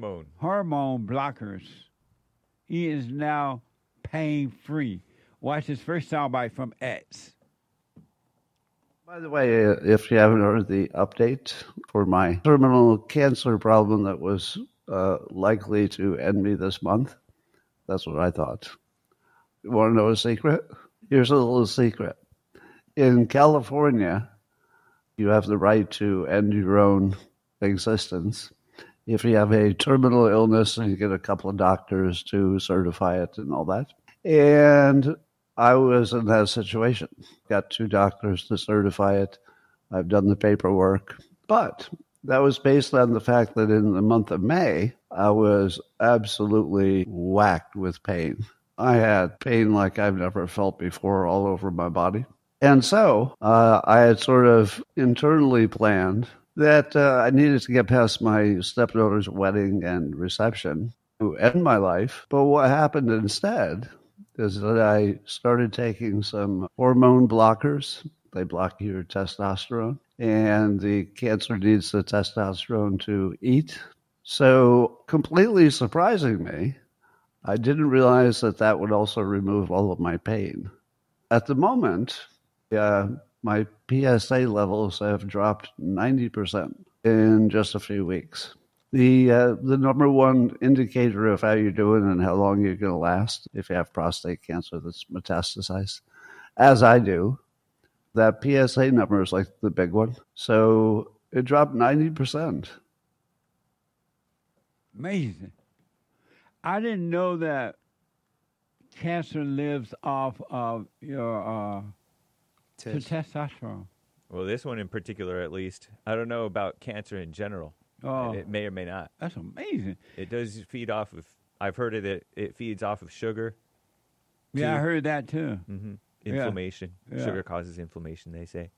[SPEAKER 2] blockers, he is now pain-free. Watch his first soundbite from X.
[SPEAKER 16] By the way, if you haven't heard the update for my terminal cancer problem that was likely to end me this month, that's what I thought. You want to know a secret? Here's a little secret. In California, you have the right to end your own existence if you have a terminal illness and you get a couple of doctors to certify it and all that. And I was in that situation. Got 2 doctors to certify it. I've done the paperwork. But that was based on the fact that in the month of May, I was absolutely whacked with pain. I had pain like I've never felt before all over my body. And so I had sort of internally planned that I needed to get past my stepdaughter's wedding and reception to end my life. But what happened instead is that I started taking some hormone blockers. They block your testosterone, and the cancer needs the testosterone to eat. So completely surprising me, I didn't realize that that would also remove all of my pain. At the moment, my PSA levels have dropped 90% in just a few weeks. The number one indicator of how you're doing and how long you're going to last, if you have prostate cancer that's metastasized, as I do, that PSA number is like the big one. So it dropped 90%.
[SPEAKER 2] Amazing. I didn't know that cancer lives off of your testosterone.
[SPEAKER 9] Well, this one in particular, at least. I don't know about cancer in general.
[SPEAKER 2] Oh,
[SPEAKER 9] it may or may not.
[SPEAKER 2] That's amazing.
[SPEAKER 9] It does feed off of, I've heard it feeds off of sugar.
[SPEAKER 2] Yeah, I heard that too.
[SPEAKER 9] Mm-hmm. Inflammation.
[SPEAKER 2] Yeah.
[SPEAKER 9] Sugar causes inflammation, they say.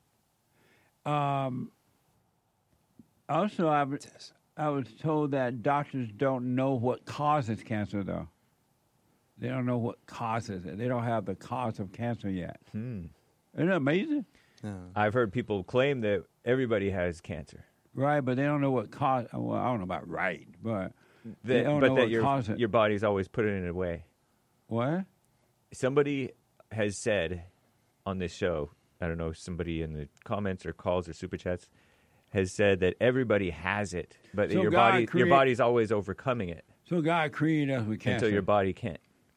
[SPEAKER 2] Also, I was told that doctors don't know what causes cancer, though. They don't know what causes it. They don't have the cause of cancer yet. Isn't that amazing?
[SPEAKER 9] I've heard people claim that everybody has cancer.
[SPEAKER 2] Right, but they don't know what cause. Well, I don't know about right, but they don't know what causes it.
[SPEAKER 9] Your body's always put it in a way.
[SPEAKER 2] What?
[SPEAKER 9] Somebody has said on this show, I don't know, somebody in the comments or calls or super chats has said that everybody has it, but
[SPEAKER 2] So
[SPEAKER 9] your body's always overcoming it.
[SPEAKER 2] So God created us with cancer.
[SPEAKER 9] Until your body can't.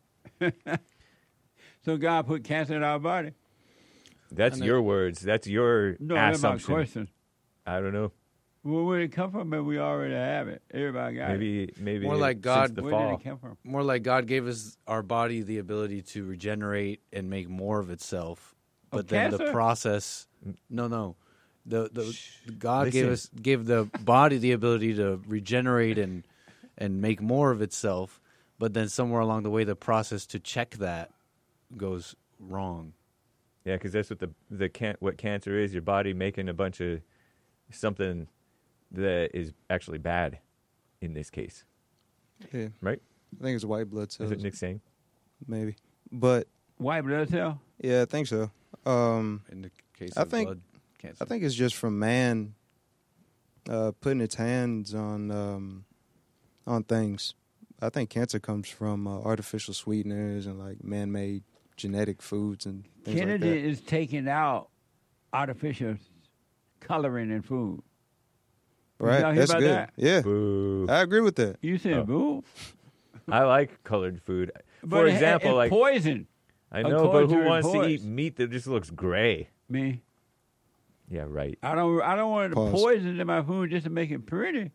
[SPEAKER 2] So God put cancer in our body.
[SPEAKER 9] That's your words. That's your
[SPEAKER 2] No, that's my
[SPEAKER 9] assumption.
[SPEAKER 2] question.
[SPEAKER 9] I don't know.
[SPEAKER 2] Well, where did it come from? And we already have it. Everybody got
[SPEAKER 9] Maybe
[SPEAKER 3] more like God.
[SPEAKER 9] since the
[SPEAKER 2] Where
[SPEAKER 9] fall.
[SPEAKER 2] did it come from?
[SPEAKER 3] More like God gave us our body the ability to regenerate and make more of itself, but then the
[SPEAKER 2] cancer?
[SPEAKER 3] process. No. The God
[SPEAKER 9] Listen.
[SPEAKER 3] gave the body the ability to regenerate and make more of itself, but then somewhere along the way, the process to check that goes wrong.
[SPEAKER 9] Yeah, because that's what what cancer is. Your body making a bunch of something that is actually bad in this case.
[SPEAKER 17] Yeah.
[SPEAKER 9] Right?
[SPEAKER 17] I think it's white blood cells.
[SPEAKER 9] Is it Nick saying?
[SPEAKER 17] Maybe. But
[SPEAKER 2] white blood cell?
[SPEAKER 17] Yeah, I think so.
[SPEAKER 3] In the case
[SPEAKER 17] I
[SPEAKER 3] of
[SPEAKER 17] think
[SPEAKER 3] blood cancer.
[SPEAKER 17] I think it's just from man putting its hands on things. I think cancer comes from artificial sweeteners and like man-made genetic foods and things
[SPEAKER 2] Kennedy
[SPEAKER 17] like that.
[SPEAKER 2] is taking out artificial coloring in food.
[SPEAKER 17] Right,
[SPEAKER 2] Y'all hear
[SPEAKER 17] that's
[SPEAKER 2] about
[SPEAKER 17] good.
[SPEAKER 2] that?
[SPEAKER 17] Yeah,
[SPEAKER 9] Boo.
[SPEAKER 17] I agree with that.
[SPEAKER 2] You said boo?
[SPEAKER 9] I like colored food.
[SPEAKER 2] But
[SPEAKER 9] For example,
[SPEAKER 2] it's
[SPEAKER 9] like
[SPEAKER 2] poison.
[SPEAKER 9] I know, but who
[SPEAKER 2] According to
[SPEAKER 9] wants to eat
[SPEAKER 2] reports.
[SPEAKER 9] meat that just looks gray?
[SPEAKER 2] Me.
[SPEAKER 9] Yeah, right.
[SPEAKER 2] I don't want the
[SPEAKER 17] Pause.
[SPEAKER 2] poison in my food just to make it pretty.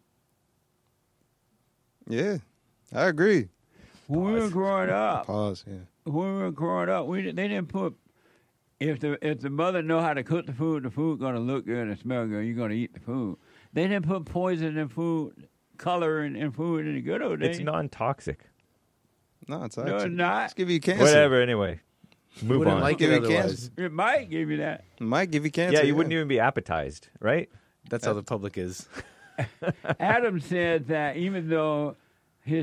[SPEAKER 17] Yeah, I agree.
[SPEAKER 2] When we were growing up,
[SPEAKER 17] Pause. Yeah.
[SPEAKER 2] when we were growing up, they didn't put if the mother know how to cook the food gonna look good and smell good. You're gonna eat the food. They didn't put poison in food, color in food in the good old days.
[SPEAKER 9] It's non-toxic.
[SPEAKER 17] No, it's
[SPEAKER 2] No,
[SPEAKER 17] actually
[SPEAKER 2] it's not.
[SPEAKER 17] Let's give you cancer.
[SPEAKER 9] Whatever. Anyway, move
[SPEAKER 3] Wouldn't
[SPEAKER 9] on.
[SPEAKER 3] like
[SPEAKER 17] Give
[SPEAKER 3] it
[SPEAKER 17] you cancer.
[SPEAKER 3] otherwise.
[SPEAKER 2] It might give you that.
[SPEAKER 17] It might give you cancer.
[SPEAKER 9] Yeah, you wouldn't even be appetized, right?
[SPEAKER 3] That's how the public is.
[SPEAKER 2] Adam said that even though his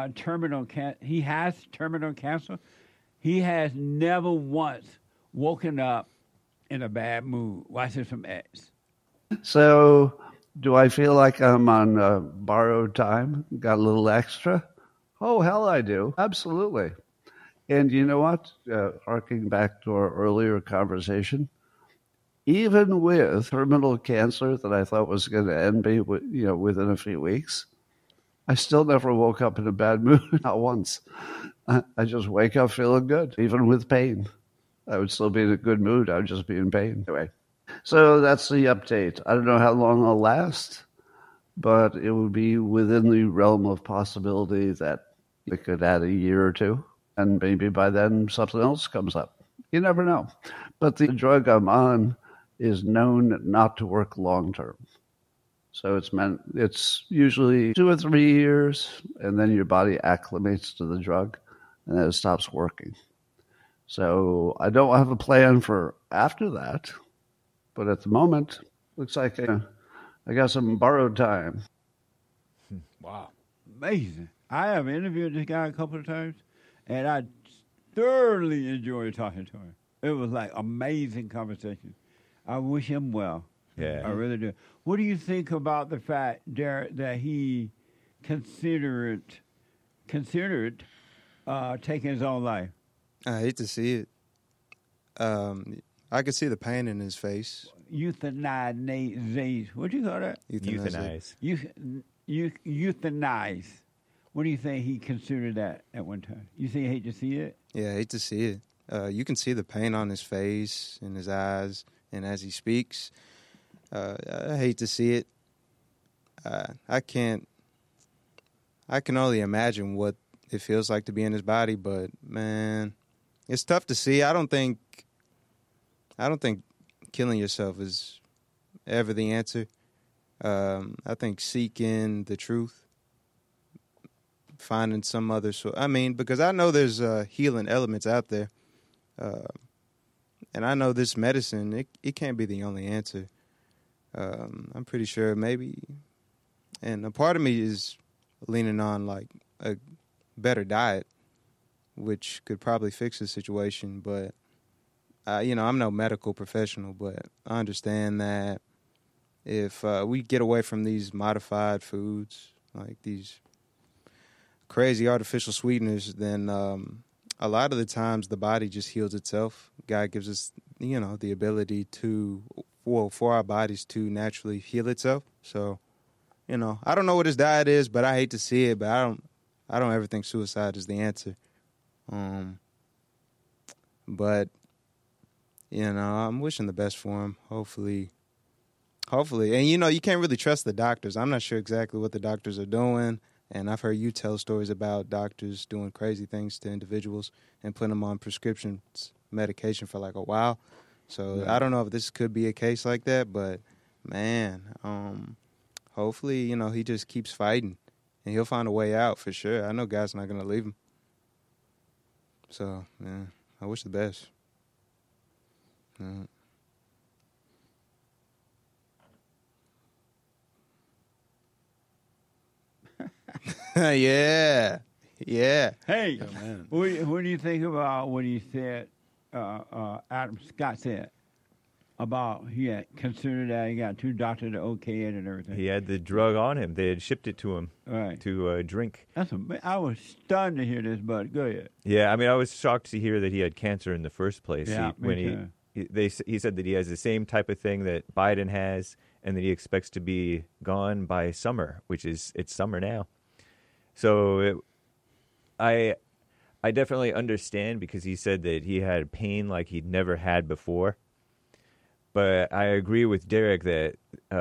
[SPEAKER 2] he has terminal cancer, he has never once woken up in a bad mood watching some X.
[SPEAKER 16] So, do I feel like I'm on borrowed time? Got a little extra? Oh, hell, I do. Absolutely. And you know what? Harking back to our earlier conversation, even with terminal cancer that I thought was going to end me, within a few weeks, I still never woke up in a bad mood, not once. I just wake up feeling good, even with pain. I would still be in a good mood. I would just be in pain. Anyway, so that's the update. I don't know how long I'll last, but it would be within the realm of possibility that it could add a year or two, and maybe by then something else comes up. You never know. But the drug I'm on is known not to work long term. So it's usually 2 or 3 years, and then your body acclimates to the drug, and then it stops working. So I don't have a plan for after that, but at the moment, looks like I got some borrowed time.
[SPEAKER 3] Wow.
[SPEAKER 2] Amazing. I have interviewed this guy a couple of times, and I thoroughly enjoyed talking to him. It was like amazing conversation. I wish him well.
[SPEAKER 9] Yeah.
[SPEAKER 2] I really do. What do you think about the fact, Derek, that he considered taking his own life?
[SPEAKER 17] I hate to see it. I could see the pain in his face.
[SPEAKER 2] Euthanize. What do you call that?
[SPEAKER 9] Euthanize.
[SPEAKER 2] Euthanize. What do you think he considered that at one time? You think he hate to see it?
[SPEAKER 17] Yeah, I hate to see it. You can see the pain on his face, in his eyes, and as he speaks. I hate to see it. I can only imagine what it feels like to be in his body, but man, it's tough to see. I don't think killing yourself is ever the answer. I think seeking the truth, finding some other sort. I mean, because I know there's healing elements out there, and I know this medicine it can't be the only answer. I'm pretty sure maybe, and a part of me is leaning on like a better diet, which could probably fix the situation. But I'm no medical professional, but I understand that if we get away from these modified foods, like these crazy artificial sweeteners, then a lot of the times the body just heals itself. God gives us, the ability for our bodies to naturally heal itself. So, I don't know what his diet is, but I hate to see it, but I don't ever think suicide is the answer. But, I'm wishing the best for him. Hopefully. And, you can't really trust the doctors. I'm not sure exactly what the doctors are doing. And I've heard you tell stories about doctors doing crazy things to individuals and putting them on prescription medication for like a while. So I don't know if this could be a case like that, but, man, hopefully, he just keeps fighting. And he'll find a way out for sure. I know God's not going to leave him. So, man, I wish the best. Yeah.
[SPEAKER 2] Hey, what do you think about what he said, Adam Scott said, about he had considered that he got 2 doctors to okay it and everything?
[SPEAKER 9] He had the drug on him. They had shipped it to him
[SPEAKER 2] right.
[SPEAKER 9] to drink.
[SPEAKER 2] I was stunned to hear this, but go ahead.
[SPEAKER 9] Yeah, I mean, I was shocked to hear that he had cancer in the first place.
[SPEAKER 2] Yeah,
[SPEAKER 9] he said that he has the same type of thing that Biden has, and that he expects to be gone by summer, it's summer now. So I definitely understand, because he said that he had pain like he'd never had before. But I agree with Derek that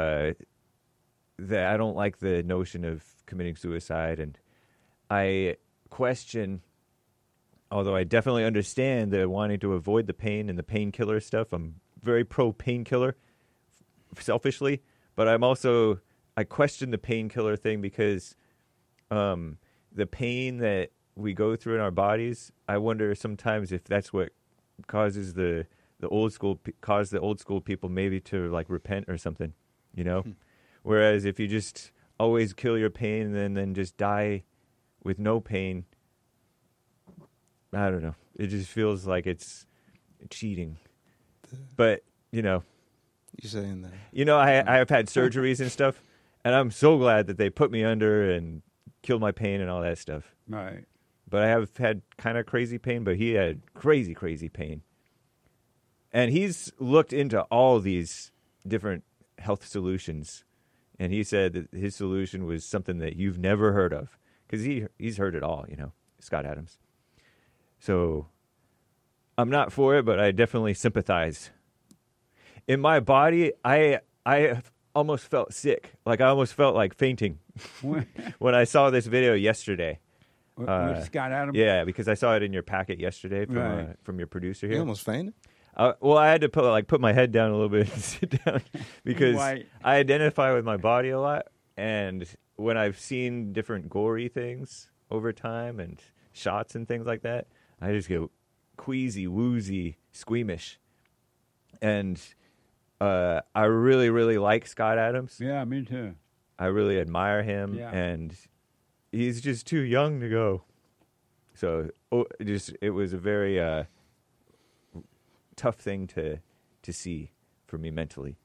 [SPEAKER 9] I don't like the notion of committing suicide, and I question. Although I definitely understand the wanting to avoid the pain and the painkiller stuff. I'm very pro painkiller, selfishly, but I question the painkiller thing because the pain that we go through in our bodies, I wonder sometimes if that's what causes the old school people maybe to like repent or something, Whereas if you just always kill your pain and then just die with no pain, I don't know. It just feels like it's cheating. But,
[SPEAKER 17] You're saying that.
[SPEAKER 9] I have had surgeries and stuff, and I'm so glad that they put me under and killed my pain and all that stuff.
[SPEAKER 2] Right.
[SPEAKER 9] But I have had kind of crazy pain, but he had crazy, crazy pain. And he's looked into all these different health solutions, and he said that his solution was something that you've never heard of, because he's heard it all, Scott Adams. So I'm not for it, but I definitely sympathize. In my body, I almost felt sick. Like I almost felt like fainting when I saw this video yesterday.
[SPEAKER 2] With Scott Adams?
[SPEAKER 9] Yeah, because I saw it in your packet yesterday from your producer here.
[SPEAKER 17] You almost fainted?
[SPEAKER 9] Well, I had to put my head down a little bit and sit down because I identify with my body a lot. And when I've seen different gory things over time and shots and things like that, I just get queasy, woozy, squeamish. And I really, really like Scott Adams.
[SPEAKER 2] Yeah, me too.
[SPEAKER 9] I really admire him, and he's just too young to go. So it was a very tough thing to see for me mentally.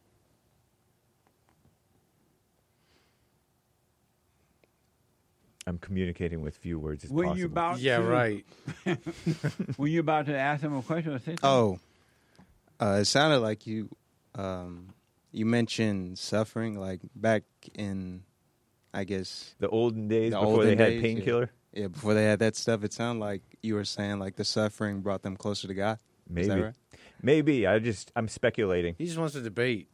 [SPEAKER 9] I'm communicating with few words as possible.
[SPEAKER 2] Were you about to ask him a question or say something?
[SPEAKER 17] It sounded like you mentioned suffering, like back in, I guess,
[SPEAKER 9] the olden days before they had painkiller.
[SPEAKER 17] Yeah, before they had that stuff. It sounded like you were saying like the suffering brought them closer to God.
[SPEAKER 9] Maybe.
[SPEAKER 17] Is that right?
[SPEAKER 9] Maybe. I'm speculating.
[SPEAKER 3] He just wants to debate.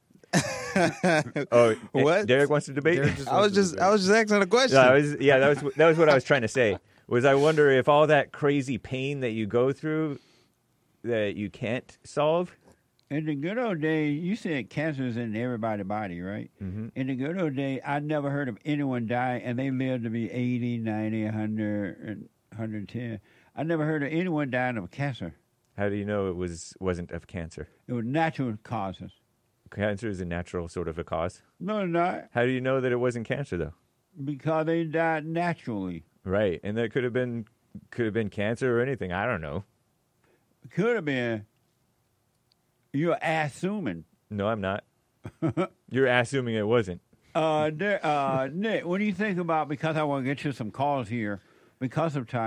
[SPEAKER 17] What?
[SPEAKER 9] Derek wants to debate?
[SPEAKER 17] I was just asking a question.
[SPEAKER 9] That was what I was trying to say. Was I wonder if all that crazy pain that you go through that you can't solve.
[SPEAKER 2] In the good old days, you said cancer is in everybody's body, right?
[SPEAKER 9] Mm-hmm.
[SPEAKER 2] In the good old days, I never heard of anyone die, and they lived to be 80, 90, 100, and 110. I never heard of anyone dying of cancer.
[SPEAKER 9] How do you know it wasn't of cancer?
[SPEAKER 2] It was natural causes.
[SPEAKER 9] Cancer is a natural sort of a cause?
[SPEAKER 2] No, it's not.
[SPEAKER 9] How do you know that it wasn't cancer, though?
[SPEAKER 2] Because they died naturally.
[SPEAKER 9] Right, and that could have been cancer or anything. I don't know.
[SPEAKER 2] Could have been. You're assuming.
[SPEAKER 9] No, I'm not. You're assuming it wasn't.
[SPEAKER 2] Nick, what do you think about, because I want to get you some calls here, because of time,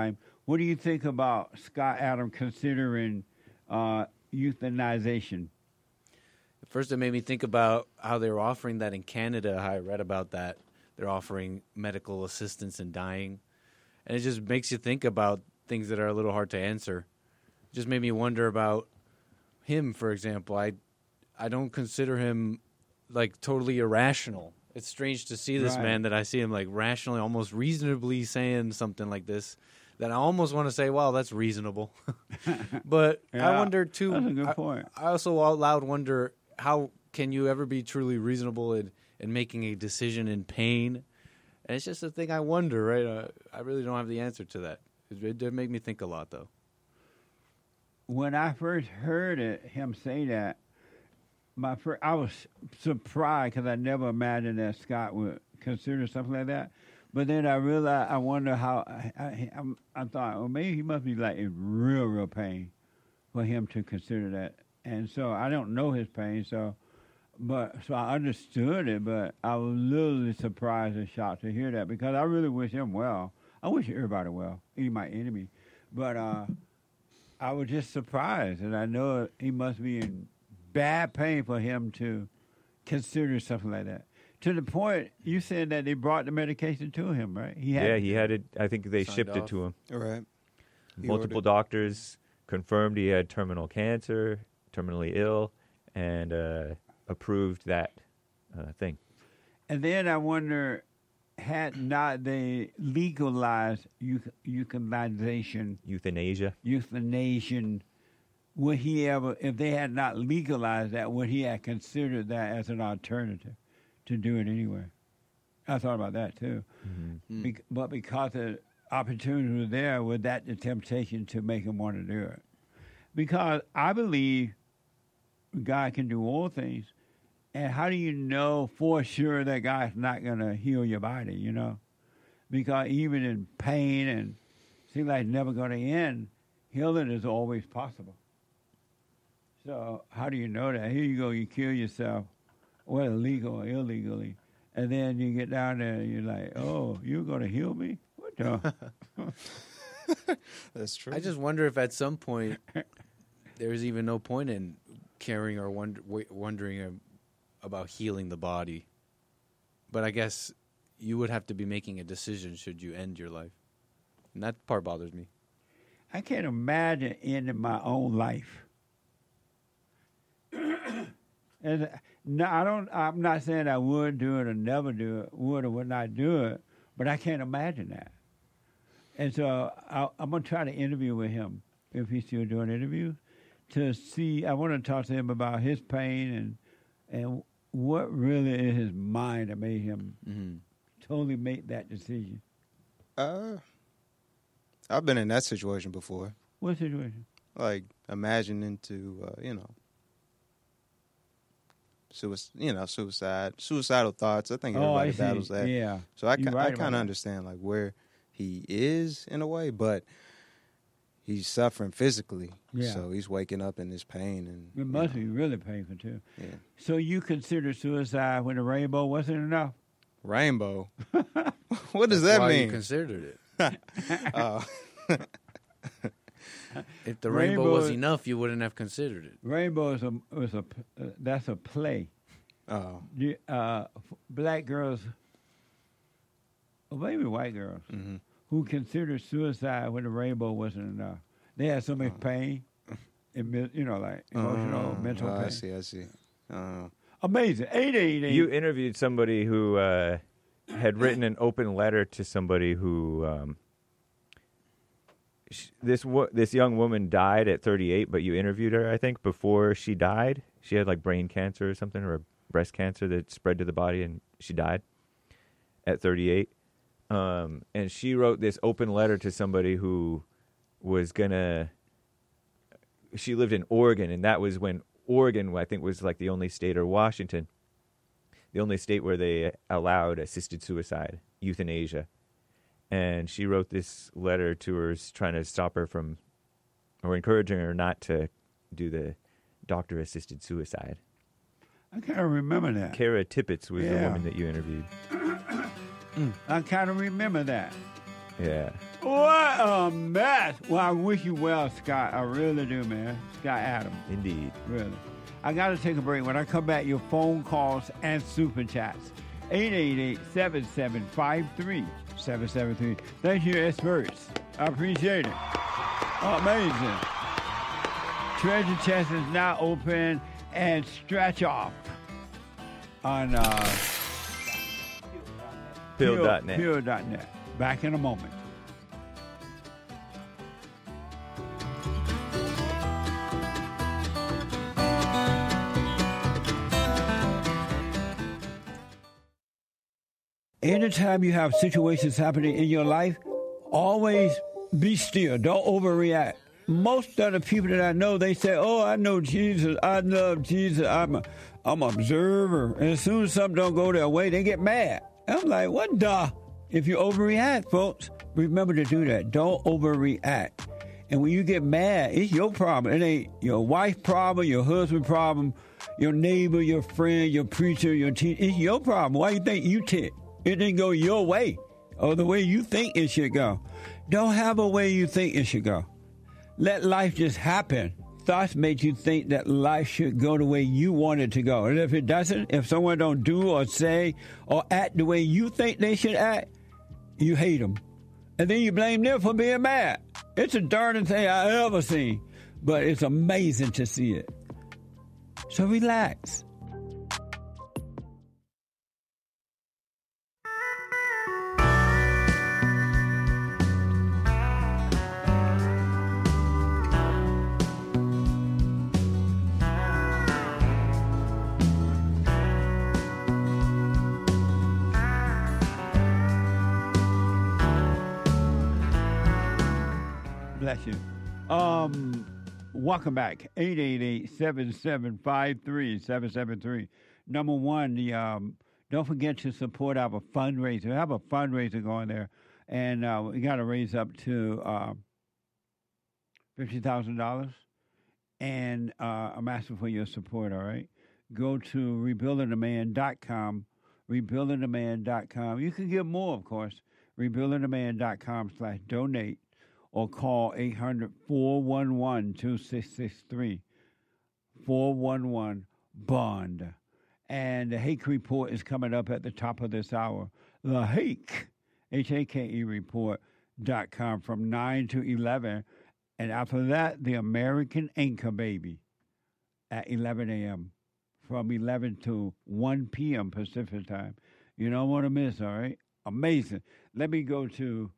[SPEAKER 2] What do you think about Scott Adams considering euthanization?
[SPEAKER 3] At first, it made me think about how they were offering that in Canada. How I read about that. They're offering medical assistance in dying. And it just makes you think about things that are a little hard to answer. It just made me wonder about him, for example. I don't consider him, like, totally irrational. It's strange to see this man that I see him, like, rationally, almost reasonably saying something like this that I almost want to say, well, that's reasonable. But
[SPEAKER 2] Yeah,
[SPEAKER 3] I wonder, too.
[SPEAKER 2] that's a good point.
[SPEAKER 3] I also out loud wonder, how can you ever be truly reasonable in making a decision in pain? And it's just a thing I wonder, right? I really don't have the answer to that. It did make me think a lot, though.
[SPEAKER 2] When I first heard him say that, I was surprised because I never imagined that Scott would consider something like that. But then I realized, I wonder how, I thought, well, maybe he must be like in real pain for him to consider that. And so I don't know his pain, so I understood it, but I was a little surprised and shocked to hear that because I really wish him well. I wish everybody well, even my enemy. But I was just surprised, and I know he must be in bad pain for him to consider something like that. To the point, you said that they brought the medication to him, right?
[SPEAKER 9] He had it. I think they shipped it to him.
[SPEAKER 17] All right.
[SPEAKER 9] Multiple doctors confirmed he had terminal cancer, terminally ill, and approved that thing.
[SPEAKER 2] And then I wonder, had not they legalized euthanasia, would he ever, if they had not legalized that, would he have considered that as an alternative to do it anyway? I thought about that too.
[SPEAKER 9] Mm-hmm.
[SPEAKER 2] But because the opportunity was there, was that the temptation to make him want to do it? Because I believe God can do all things. And how do you know for sure that God's not going to heal your body, you know? Because even in pain and seems like it's never going to end, healing is always possible. So how do you know that? Here you go, you kill yourself, whether legal or illegally, and then you get down there and you're like, oh, you're going to heal me? What the?
[SPEAKER 17] That's true.
[SPEAKER 3] I just wonder if at some point there's even no point in caring or wondering about healing the body. But I guess you would have to be making a decision should you end your life. And that part bothers me.
[SPEAKER 2] I can't imagine ending my own life. And no, I'm not saying I would do it or never do it, would or would not do it, but I can't imagine that. And so I'm going to try to interview with him, if he's still doing interviews, to see, I want to talk to him about his pain and what really in his mind that made him totally make that decision.
[SPEAKER 17] I've been in that situation before.
[SPEAKER 2] What situation?
[SPEAKER 17] Like imagining to, suicidal thoughts. I think everybody battles that.
[SPEAKER 2] Yeah.
[SPEAKER 17] So I kind of understand like where he is in a way, but he's suffering physically.
[SPEAKER 2] Yeah.
[SPEAKER 17] So he's waking up in this pain, and
[SPEAKER 2] it must be really painful too.
[SPEAKER 17] Yeah.
[SPEAKER 2] So you consider suicide when the rainbow wasn't enough?
[SPEAKER 17] Rainbow. What does
[SPEAKER 3] That's
[SPEAKER 17] that
[SPEAKER 3] why
[SPEAKER 17] mean?
[SPEAKER 3] You considered it. If the
[SPEAKER 2] Rainbow
[SPEAKER 3] rainbow was
[SPEAKER 2] is-
[SPEAKER 3] enough, you wouldn't have considered it.
[SPEAKER 2] Rainbow that's a play.
[SPEAKER 17] Oh.
[SPEAKER 2] Black girls, or maybe white girls, who consider suicide when the rainbow wasn't enough. They had so much pain, and like emotional, mental pain.
[SPEAKER 17] I see.
[SPEAKER 2] Amazing. 888.
[SPEAKER 9] You interviewed somebody who had written an open letter to somebody who this young woman died at 38, but you interviewed her, I think, before she died. She had like brain cancer or something, or breast cancer that spread to the body, and she died at 38. And she wrote this open letter to somebody who was she lived in Oregon, and that was when Oregon, I think, was like the only state, or Washington, the only state where they allowed assisted suicide, euthanasia. And she wrote this letter to her trying to stop her from, or encouraging her not to do the doctor-assisted suicide.
[SPEAKER 2] I kind of remember that.
[SPEAKER 9] Kara Tippett was the woman that you interviewed.
[SPEAKER 2] I kind of remember that.
[SPEAKER 9] Yeah.
[SPEAKER 2] What a mess. Well, I wish you well, Scott. I really do, man. Scott Adams.
[SPEAKER 9] Indeed.
[SPEAKER 2] Really. I got to take a break. When I come back, your phone calls and super chats. 888-7753-773. Thank you, experts. I appreciate it. Amazing. Treasure chest is now open and stretch off on
[SPEAKER 9] Peel.net.
[SPEAKER 2] Peel.net. Back in a moment. Anytime you have situations happening in your life, always be still. Don't overreact. Most of the people that I know, they say, oh, I know Jesus. I love Jesus. I'm an observer. And as soon as something don't go their way, they get mad. I'm like, what the? If you overreact, folks, remember to do that. Don't overreact. And when you get mad, it's your problem. It ain't your wife's problem, your husband's problem, your neighbor, your friend, your preacher, your teacher. It's your problem. Why you think you tick? It didn't go your way or the way you think it should go. Don't have a way you think it should go. Let life just happen. Thoughts make you think that life should go the way you want it to go. And if it doesn't, if someone don't do or say or act the way you think they should act, you hate them. And then you blame them for being mad. It's the darndest thing I ever seen. But it's amazing to see it. So relax. Bless you. Welcome back. 888-7753-773. Number one, don't forget to support our fundraiser. We have a fundraiser going there, and we got to raise up to $50,000. And I'm asking for your support, all right? Go to rebuildingtheman.com, rebuildingtheman.com. You can give more, of course, rebuildingtheman.com/donate. Or call 800-411-2663, 411-BOND. And the Hake Report is coming up at the top of this hour. The Hake, H-A-K-E report.com from 9 to 11. And after that, the American Anchor Baby at 11 a.m. from 11 to 1 p.m. Pacific time. You don't want to miss, all right? Amazing. Let me go to...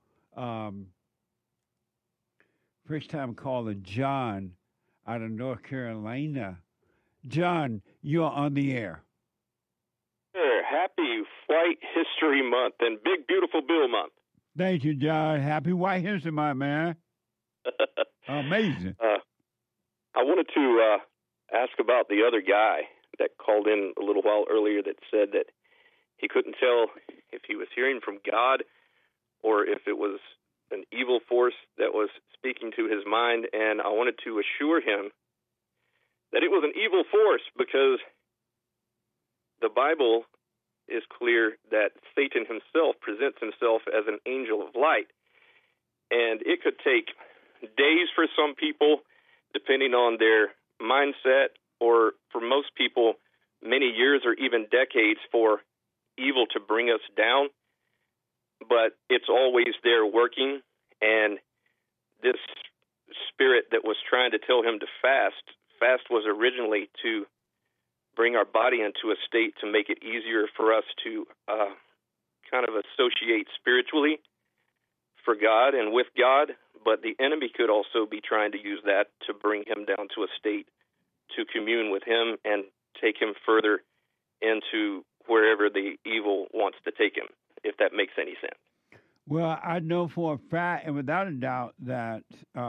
[SPEAKER 2] first time caller, John, out of North Carolina. John, you're on the air.
[SPEAKER 18] Sure. Happy White History Month and Big Beautiful Bill Month.
[SPEAKER 2] Thank you, John. Happy White History Month, man. Amazing.
[SPEAKER 18] I wanted to ask about the other guy that called in a little while earlier that said that he couldn't tell if he was hearing from God or if it was an evil force that was speaking to his mind, and I wanted to assure him that it was an evil force because the Bible is clear that Satan himself presents himself as an angel of light, and it could take days for some people, depending on their mindset, or for most people, many years or even decades for evil to bring us down. But it's always there working, and this spirit that was trying to tell him to fast was originally to bring our body into a state to make it easier for us to kind of associate spiritually for God and with God, but the enemy could also be trying to use that to bring him down to a state to commune with him and take him further into wherever the evil wants to take him, if that makes any sense.
[SPEAKER 2] Well, I know for a fact and without a doubt that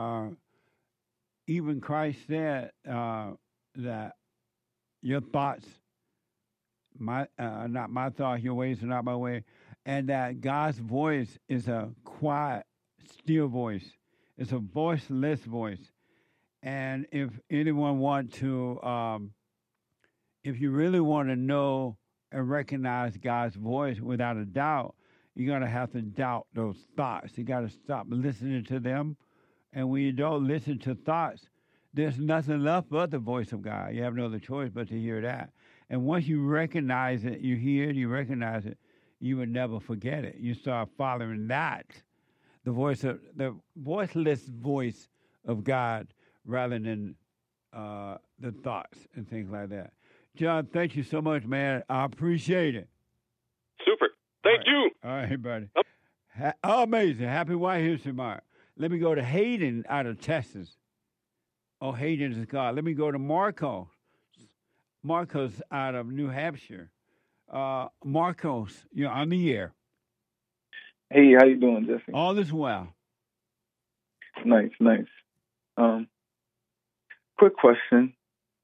[SPEAKER 2] even Christ said that your thoughts, not my thoughts, your ways are not my way, and that God's voice is a quiet, still voice. It's a voiceless voice. And if anyone want to, if you really want to know and recognize God's voice without a doubt, you're going to have to doubt those thoughts. You got to stop listening to them. And when you don't listen to thoughts, there's nothing left but the voice of God. You have no other choice but to hear that. And once you recognize it, you hear it, you recognize it, you would never forget it. You start following that, the voiceless voice of God, rather than the thoughts and things like that. John, thank you so much, man. I appreciate it.
[SPEAKER 18] Super. Thank you.
[SPEAKER 2] All right, buddy. Amazing. Happy White History Month. Let me go to Hayden out of Texas. Oh, Hayden is God. Let me go to Marcos. Marcos out of New Hampshire. Marcos, you're on the air.
[SPEAKER 19] Hey, how you doing, Jesse?
[SPEAKER 2] All is well.
[SPEAKER 19] Nice. Quick question.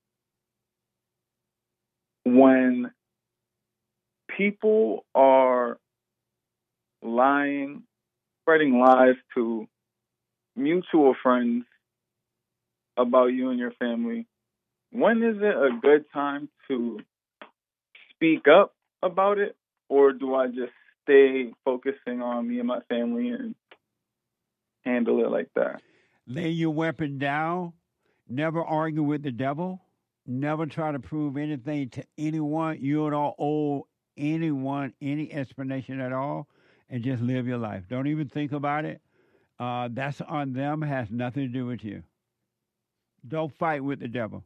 [SPEAKER 19] When people are lying, spreading lies to mutual friends about you and your family, when is it a good time to speak up about it, or do I just stay focusing on me and my family and handle it like that?
[SPEAKER 2] Lay your weapon down. Never argue with the devil. Never try to prove anything to anyone. You don't owe anyone any explanation at all, and just live your life. Don't even think about it. That's on them. It has nothing to do with you. Don't fight with the devil.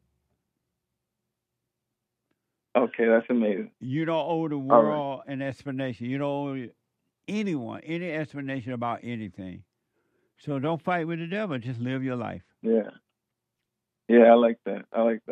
[SPEAKER 19] Okay, that's amazing.
[SPEAKER 2] You don't owe the world an explanation. You don't owe anyone any explanation about anything. So don't fight with the devil. Just live your life.
[SPEAKER 19] Yeah, I like that.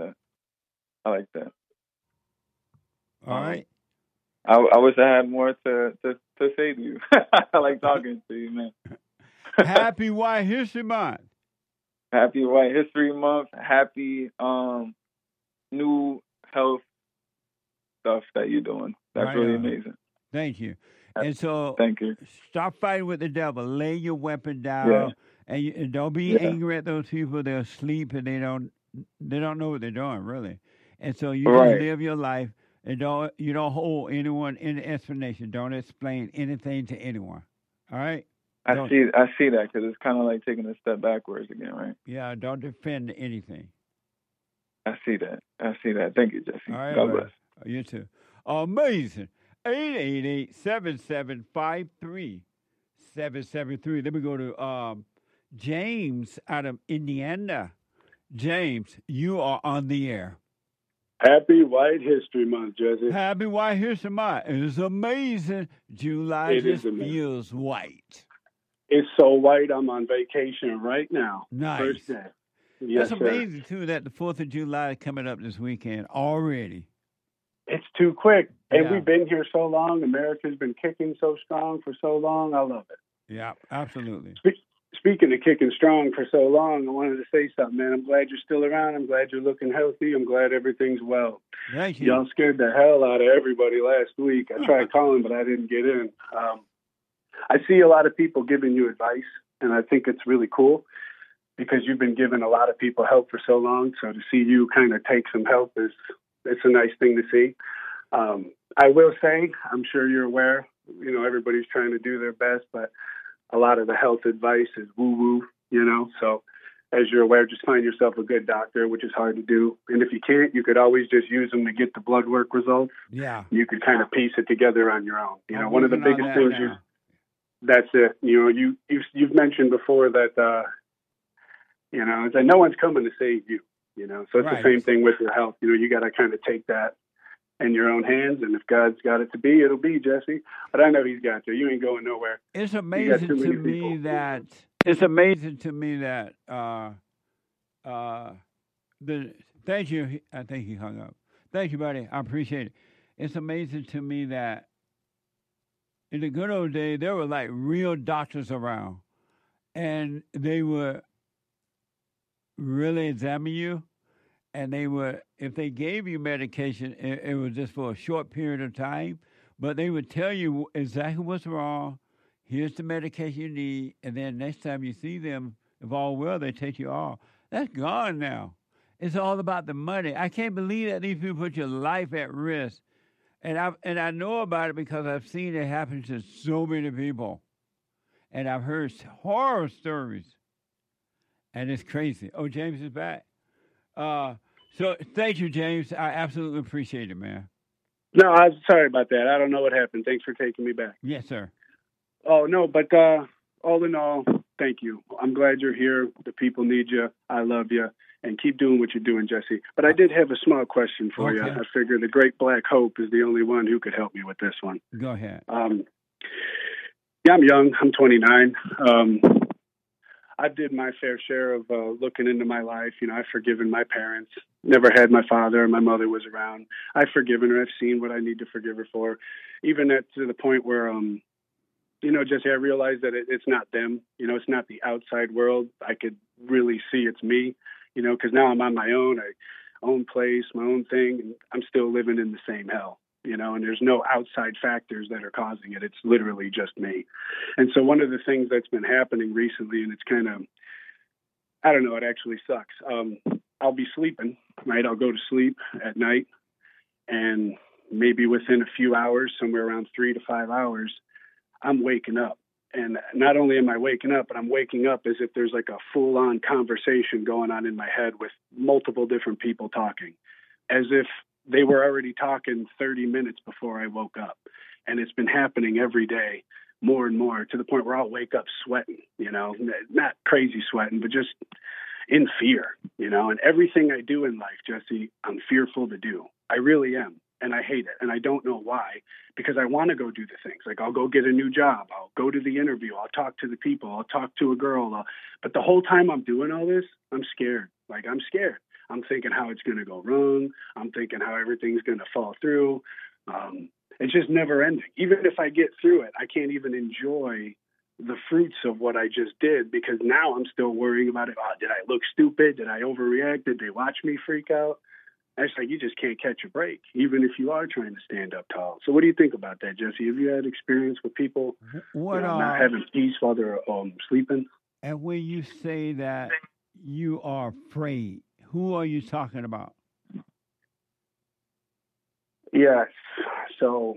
[SPEAKER 2] All right.
[SPEAKER 19] I wish I had more to say to you. I like talking to you, man.
[SPEAKER 2] Happy White History Month.
[SPEAKER 19] Happy White History Month. Happy new health stuff that you're doing. That's really amazing.
[SPEAKER 2] Thank you. And so,
[SPEAKER 19] thank you.
[SPEAKER 2] Stop fighting with the devil. Lay your weapon down, and don't be angry at those people. They're asleep and they don't know what they're doing, really. And so you just live your life, and you don't hold anyone any explanation. Don't explain anything to anyone. All right.
[SPEAKER 19] I see that, because it's kind of like taking a step backwards again, right?
[SPEAKER 2] Yeah. Don't defend anything.
[SPEAKER 19] I see that. Thank you, Jesse.
[SPEAKER 2] All right,
[SPEAKER 19] God bless.
[SPEAKER 2] You too. Amazing. 888-775-3773. Let me go to James out of Indiana. James, you are on the air.
[SPEAKER 20] Happy White History Month, Jesse.
[SPEAKER 2] Happy White History Month. It is amazing. July just feels white.
[SPEAKER 20] It's so white, I'm on vacation right now.
[SPEAKER 2] Nice.
[SPEAKER 20] First day. Yes,
[SPEAKER 2] That's amazing, too, that the 4th of July is coming up this weekend already.
[SPEAKER 20] It's too quick. And
[SPEAKER 2] Yeah.
[SPEAKER 20] we've been here so long. America's been kicking so strong for so long. I love it.
[SPEAKER 2] Yeah, absolutely.
[SPEAKER 20] Speaking of kicking strong for so long, I wanted to say something, man. I'm glad you're still around. I'm glad you're looking healthy. I'm glad everything's well.
[SPEAKER 2] Thank you.
[SPEAKER 20] Y'all scared the hell out of everybody last week. I tried calling, but I didn't get in. I see a lot of people giving you advice, and I think it's really cool because you've been giving a lot of people help for so long. So to see you kind of take some help it's a nice thing to see. I will say, I'm sure you're aware, everybody's trying to do their best, but a lot of the health advice is woo-woo, So as you're aware, just find yourself a good doctor, which is hard to do. And if you can't, you could always just use them to get the blood work results.
[SPEAKER 2] Yeah.
[SPEAKER 20] You could kind of piece it together on your own. One of the biggest things that's it. You've mentioned before that, it's like no one's coming to save you, So it's the same thing with your health. You got to kind of take that in your own hands, and if God's got it to be, it'll be, Jesse. But I know He's got you. You ain't going nowhere.
[SPEAKER 2] It's amazing to me that thank you. I think he hung up. Thank you, buddy. I appreciate it. It's amazing to me that in the good old days, there were like real doctors around, and they would really examine you, and they would, if they gave you medication, it was just for a short period of time, but they would tell you exactly what's wrong. Here's the medication you need, and then next time you see them, if all well, they take you off. That's gone now. It's all about the money. I can't believe that these people put your life at risk And I know about it because I've seen it happen to so many people, and I've heard horror stories, and it's crazy. Oh, James is back. So thank you, James. I absolutely appreciate it, man.
[SPEAKER 20] No, I'm sorry about that. I don't know what happened. Thanks for taking me back.
[SPEAKER 2] Yes, sir.
[SPEAKER 20] Oh, no, but all in all, thank you. I'm glad you're here. The people need you. I love you. And keep doing what you're doing, Jesse. But I did have a small question for you. I figure the Great Black Hope is the only one who could help me with this one.
[SPEAKER 2] Go ahead.
[SPEAKER 20] Yeah, I'm young. I'm 29. I did my fair share of looking into my life. You know, I've forgiven my parents. Never had my father or my mother was around. I've forgiven her. I've seen what I need to forgive her for. Even to the point where, you know, Jesse, I realized that it's not them. You know, it's not the outside world. I could really see it's me, you know, because now I'm on my own. I own place, my own thing, and I'm still living in the same hell. You know, and there's no outside factors that are causing it. It's literally just me. And so one of the things that's been happening recently, and it's kind of, I don't know, it actually sucks. I'll be sleeping, right? I'll go to sleep at night, and maybe within a few hours, somewhere around 3 to 5 hours, I'm waking up. And not only am I waking up, but I'm waking up as if there's like a full-on conversation going on in my head with multiple different people talking, as if they were already talking 30 minutes before I woke up. And it's been happening every day, more and more, to the point where I'll wake up sweating, you know, not crazy sweating, but just in fear, you know. And everything I do in life, Jesse, I'm fearful to do. I really am. And I hate it. And I don't know why, because I want to go do the things. Like, I'll go get a new job. I'll go to the interview. I'll talk to the people. I'll talk to a girl. But the whole time I'm doing all this, I'm scared. Like, I'm scared. I'm thinking how it's going to go wrong. I'm thinking how everything's going to fall through. It's just never ending. Even if I get through it, I can't even enjoy the fruits of what I just did, because now I'm still worrying about it. Oh, did I look stupid? Did I overreact? Did they watch me freak out? It's like, you just can't catch a break, even if you are trying to stand up tall. So what do you think about that, Jesse? Have you had experience with people not having peace while they're sleeping?
[SPEAKER 2] And when you say that you are afraid, who are you talking about?
[SPEAKER 20] Yes. So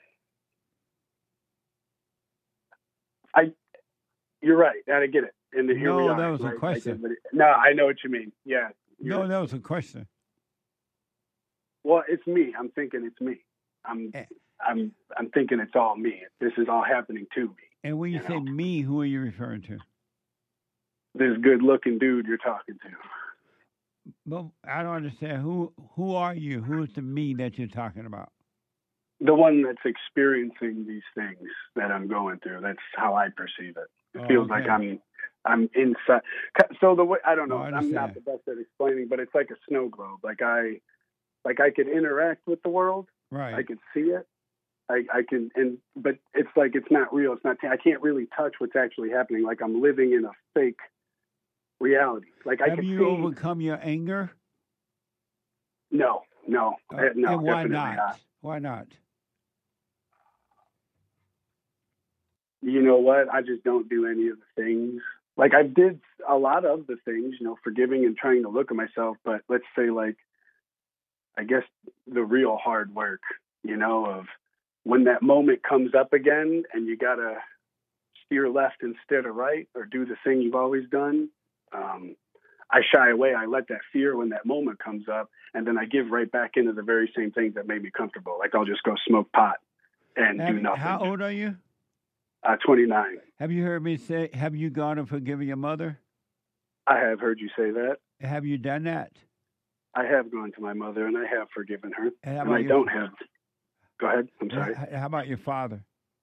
[SPEAKER 20] you're right. I get it. And here we are.
[SPEAKER 2] No, that was
[SPEAKER 20] right?
[SPEAKER 2] a question.
[SPEAKER 20] No, I know what you mean. Yeah.
[SPEAKER 2] No, that was a question.
[SPEAKER 20] Well, it's me. I'm thinking it's me. I'm thinking it's all me. This is all happening to me.
[SPEAKER 2] And when you say me, who are you referring to?
[SPEAKER 20] This good-looking dude you're talking to.
[SPEAKER 2] Well, I don't understand. Who are you? Who is the me that you're talking about?
[SPEAKER 20] The one that's experiencing these things that I'm going through. That's how I perceive it. It feels like I'm inside. So the way, I don't know. I'm not the best at explaining, but it's like a snow globe. Like I could interact with the world.
[SPEAKER 2] Right.
[SPEAKER 20] I could see it. I can, but it's like it's not real. It's not. I can't really touch what's actually happening. Like I'm living in a fake reality. Like I
[SPEAKER 2] have you overcome your anger?
[SPEAKER 20] No.
[SPEAKER 2] And why
[SPEAKER 20] not?
[SPEAKER 2] Why not?
[SPEAKER 20] You know what? I just don't do any of the things. Like I did a lot of the things, you know, forgiving and trying to look at myself. But let's say, like, I guess the real hard work, you know, of when that moment comes up again and you got to steer left instead of right or do the thing you've always done. I shy away. I let that fear when that moment comes up, and then I give right back into the very same things that made me comfortable. Like I'll just go smoke pot and do nothing.
[SPEAKER 2] How old are you?
[SPEAKER 20] 29.
[SPEAKER 2] Have you heard me say, have you gone and forgiven your mother?
[SPEAKER 20] I have heard you say that.
[SPEAKER 2] Have you done that?
[SPEAKER 20] I have gone to my mother, and I have forgiven her.
[SPEAKER 2] And
[SPEAKER 20] I don't have. Go ahead. I'm sorry.
[SPEAKER 2] How about your father?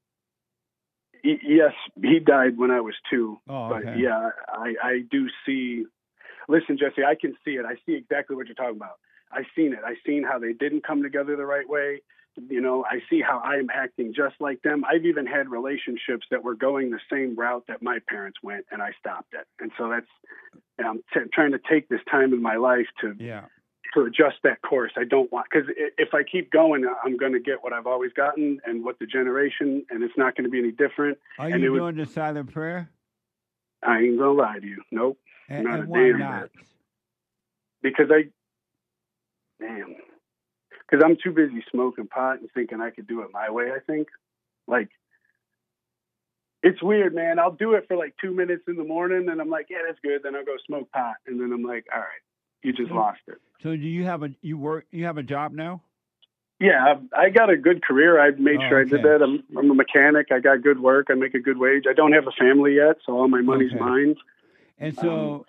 [SPEAKER 20] Yes, he died when I was 2.
[SPEAKER 2] Oh, okay.
[SPEAKER 20] But yeah, I do see. Listen, Jesse, I can see it. I see exactly what you're talking about. I've seen it. I've seen how they didn't come together the right way. You know, I see how I'm acting just like them. I've even had relationships that were going the same route that my parents went, and I stopped it. And so that's, I'm trying to take this time in my life to adjust that course. I don't want, because if I keep going, I'm going to get what I've always gotten and what the generation, and it's not going to be any different.
[SPEAKER 2] Are you doing the silent prayer?
[SPEAKER 20] I ain't going to lie to you. Nope.
[SPEAKER 2] And why not?
[SPEAKER 20] Because because I'm too busy smoking pot and thinking I could do it my way. I think, like, it's weird, man. I'll do it for like 2 minutes in the morning, and I'm like, yeah, that's good. Then I'll go smoke pot, and then I'm like, all right, you just lost it.
[SPEAKER 2] So do you have a job now?
[SPEAKER 20] Yeah, I got a good career. I made sure I did that. I'm a mechanic. I got good work. I make a good wage. I don't have a family yet, so all my money's mine.
[SPEAKER 2] And so,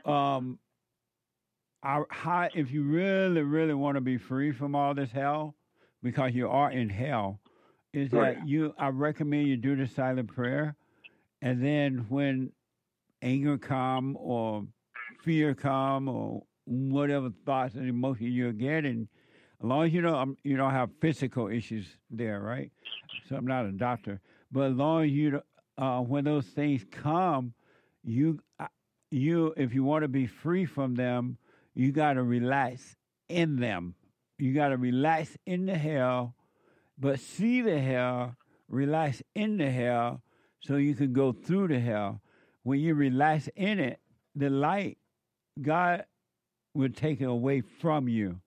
[SPEAKER 2] if you really, really want to be free from all this hell, because you are in hell, is that I recommend you do the silent prayer, and then when anger come or fear come or whatever thoughts and emotions you're getting, as long as you don't have physical issues there, right? So I'm not a doctor, but as long as you when those things come, you if you want to be free from them, you got to relax in them. You got to relax in the hell, but see the hell, relax in the hell, so you can go through the hell. When you relax in it, the light, God will take it away from you.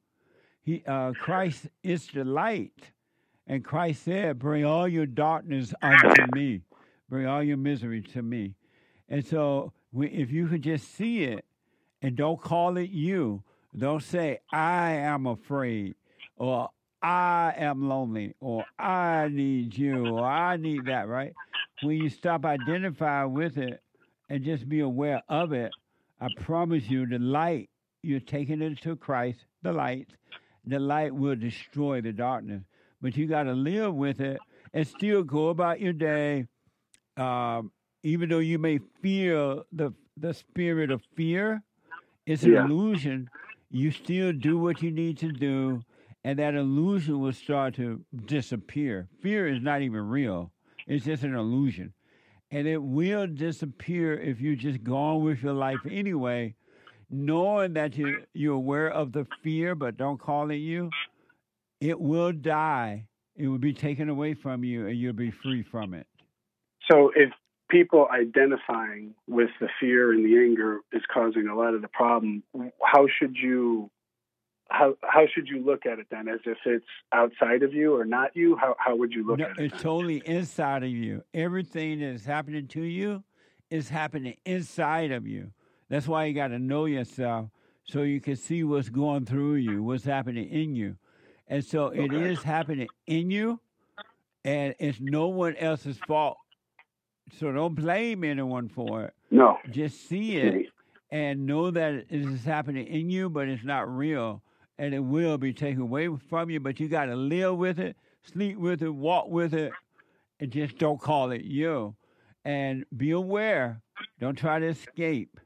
[SPEAKER 2] Christ is the light. And Christ said, bring all your darkness unto me. Bring all your misery to me. And so if you could just see it and don't call it you, don't say, I am afraid, or I am lonely, or I need you, or I need that, right? When you stop identifying with it and just be aware of it, I promise you the light, you're taking it to Christ, the light will destroy the darkness. But you got to live with it and still go about your day, even though you may feel the spirit of fear. It's an illusion. You still do what you need to do, and that illusion will start to disappear. Fear is not even real. It's just an illusion. And it will disappear if you just go on with your life anyway, knowing that you're aware of the fear, but don't call it you. It will die. It will be taken away from you, and you'll be free from it.
[SPEAKER 20] So if people identifying with the fear and the anger is causing a lot of the problem, how should you look at it then? As if it's outside of you or not you? How would you look at it?
[SPEAKER 2] It's totally inside of you. Everything that is happening to you is happening inside of you. That's why you got to know yourself so you can see what's going through you, what's happening in you. And so it is happening in you, and it's no one else's fault. So don't blame anyone for it.
[SPEAKER 20] No.
[SPEAKER 2] Just see it and know that it is happening in you, but it's not real. And it will be taken away from you, but you got to live with it, sleep with it, walk with it, and just don't call it you. And be aware. Don't try to escape.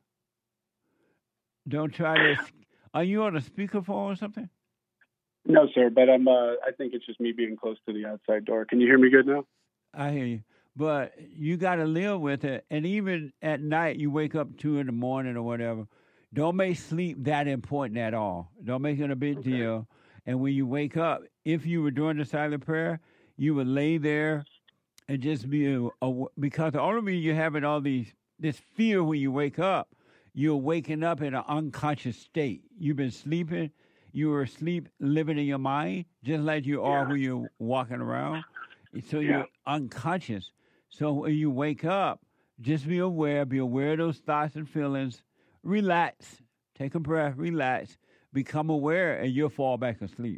[SPEAKER 2] Don't try to. Are you on a speakerphone or something?
[SPEAKER 20] No, sir. But I think it's just me being close to the outside door. Can you hear me good now?
[SPEAKER 2] I hear you. But you got to live with it. And even at night, you wake up 2 in the morning or whatever. Don't make sleep that important at all. Don't make it a big deal. And when you wake up, if you were doing the silent prayer, you would lay there and just be because the only reason you're having all this fear when you wake up, you're waking up in an unconscious state. You've been sleeping. You were asleep, living in your mind, just like you are when you're walking around. So you're unconscious. So when you wake up, just be aware of those thoughts and feelings. Relax. Take a breath, relax. Become aware, and you'll fall back asleep.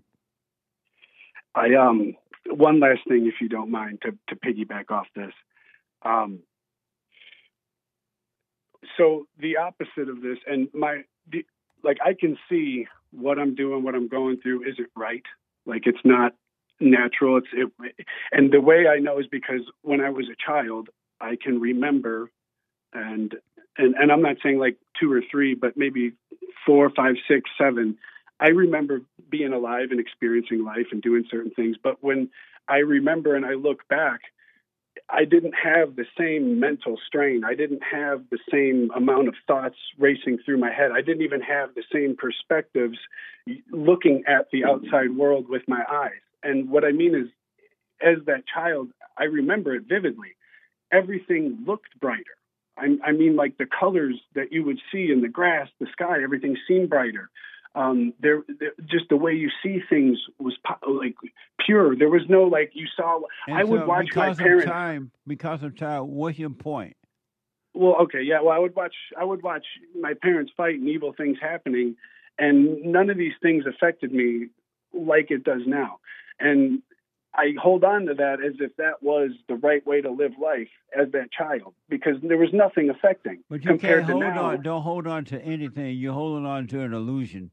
[SPEAKER 20] One last thing, if you don't mind, to piggyback off this. So the opposite of this, and I can see what I'm doing, what I'm going through isn't right. Like, it's not natural. And the way I know is because when I was a child, I can remember, and I'm not saying like 2 or 3, but maybe 4, 5, 6, 7. I remember being alive and experiencing life and doing certain things. But when I remember and I look back, I didn't have the same mental strain. I didn't have the same amount of thoughts racing through my head. I didn't even have the same perspectives looking at the outside world with my eyes. And what I mean is, as that child, I remember it vividly. Everything looked brighter. I mean, like the colors that you would see in the grass, the sky, everything seemed brighter. There, just the way you see things was like pure. There was no like you saw.
[SPEAKER 2] And
[SPEAKER 20] I would
[SPEAKER 2] so
[SPEAKER 20] watch my parents.
[SPEAKER 2] Because of time, what's your point?
[SPEAKER 20] Well, okay, yeah. Well, I would watch my parents fight and evil things happening, and none of these things affected me like it does now. And I hold on to that as if that was the right way to live life as that child, because there was nothing affecting.
[SPEAKER 2] But you
[SPEAKER 20] compared
[SPEAKER 2] can't hold
[SPEAKER 20] to now.
[SPEAKER 2] on. Don't hold on to anything. You're holding on to an illusion.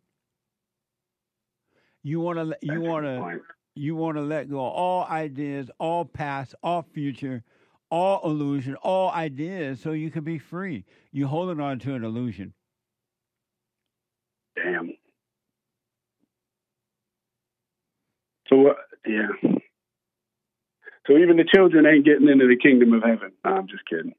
[SPEAKER 2] You want to let go of all ideas, all past, all future, all illusion, all ideas, so you can be free. You're holding on to an illusion.
[SPEAKER 20] Damn. So yeah. So even the children ain't getting into the kingdom of heaven. No, I'm just kidding.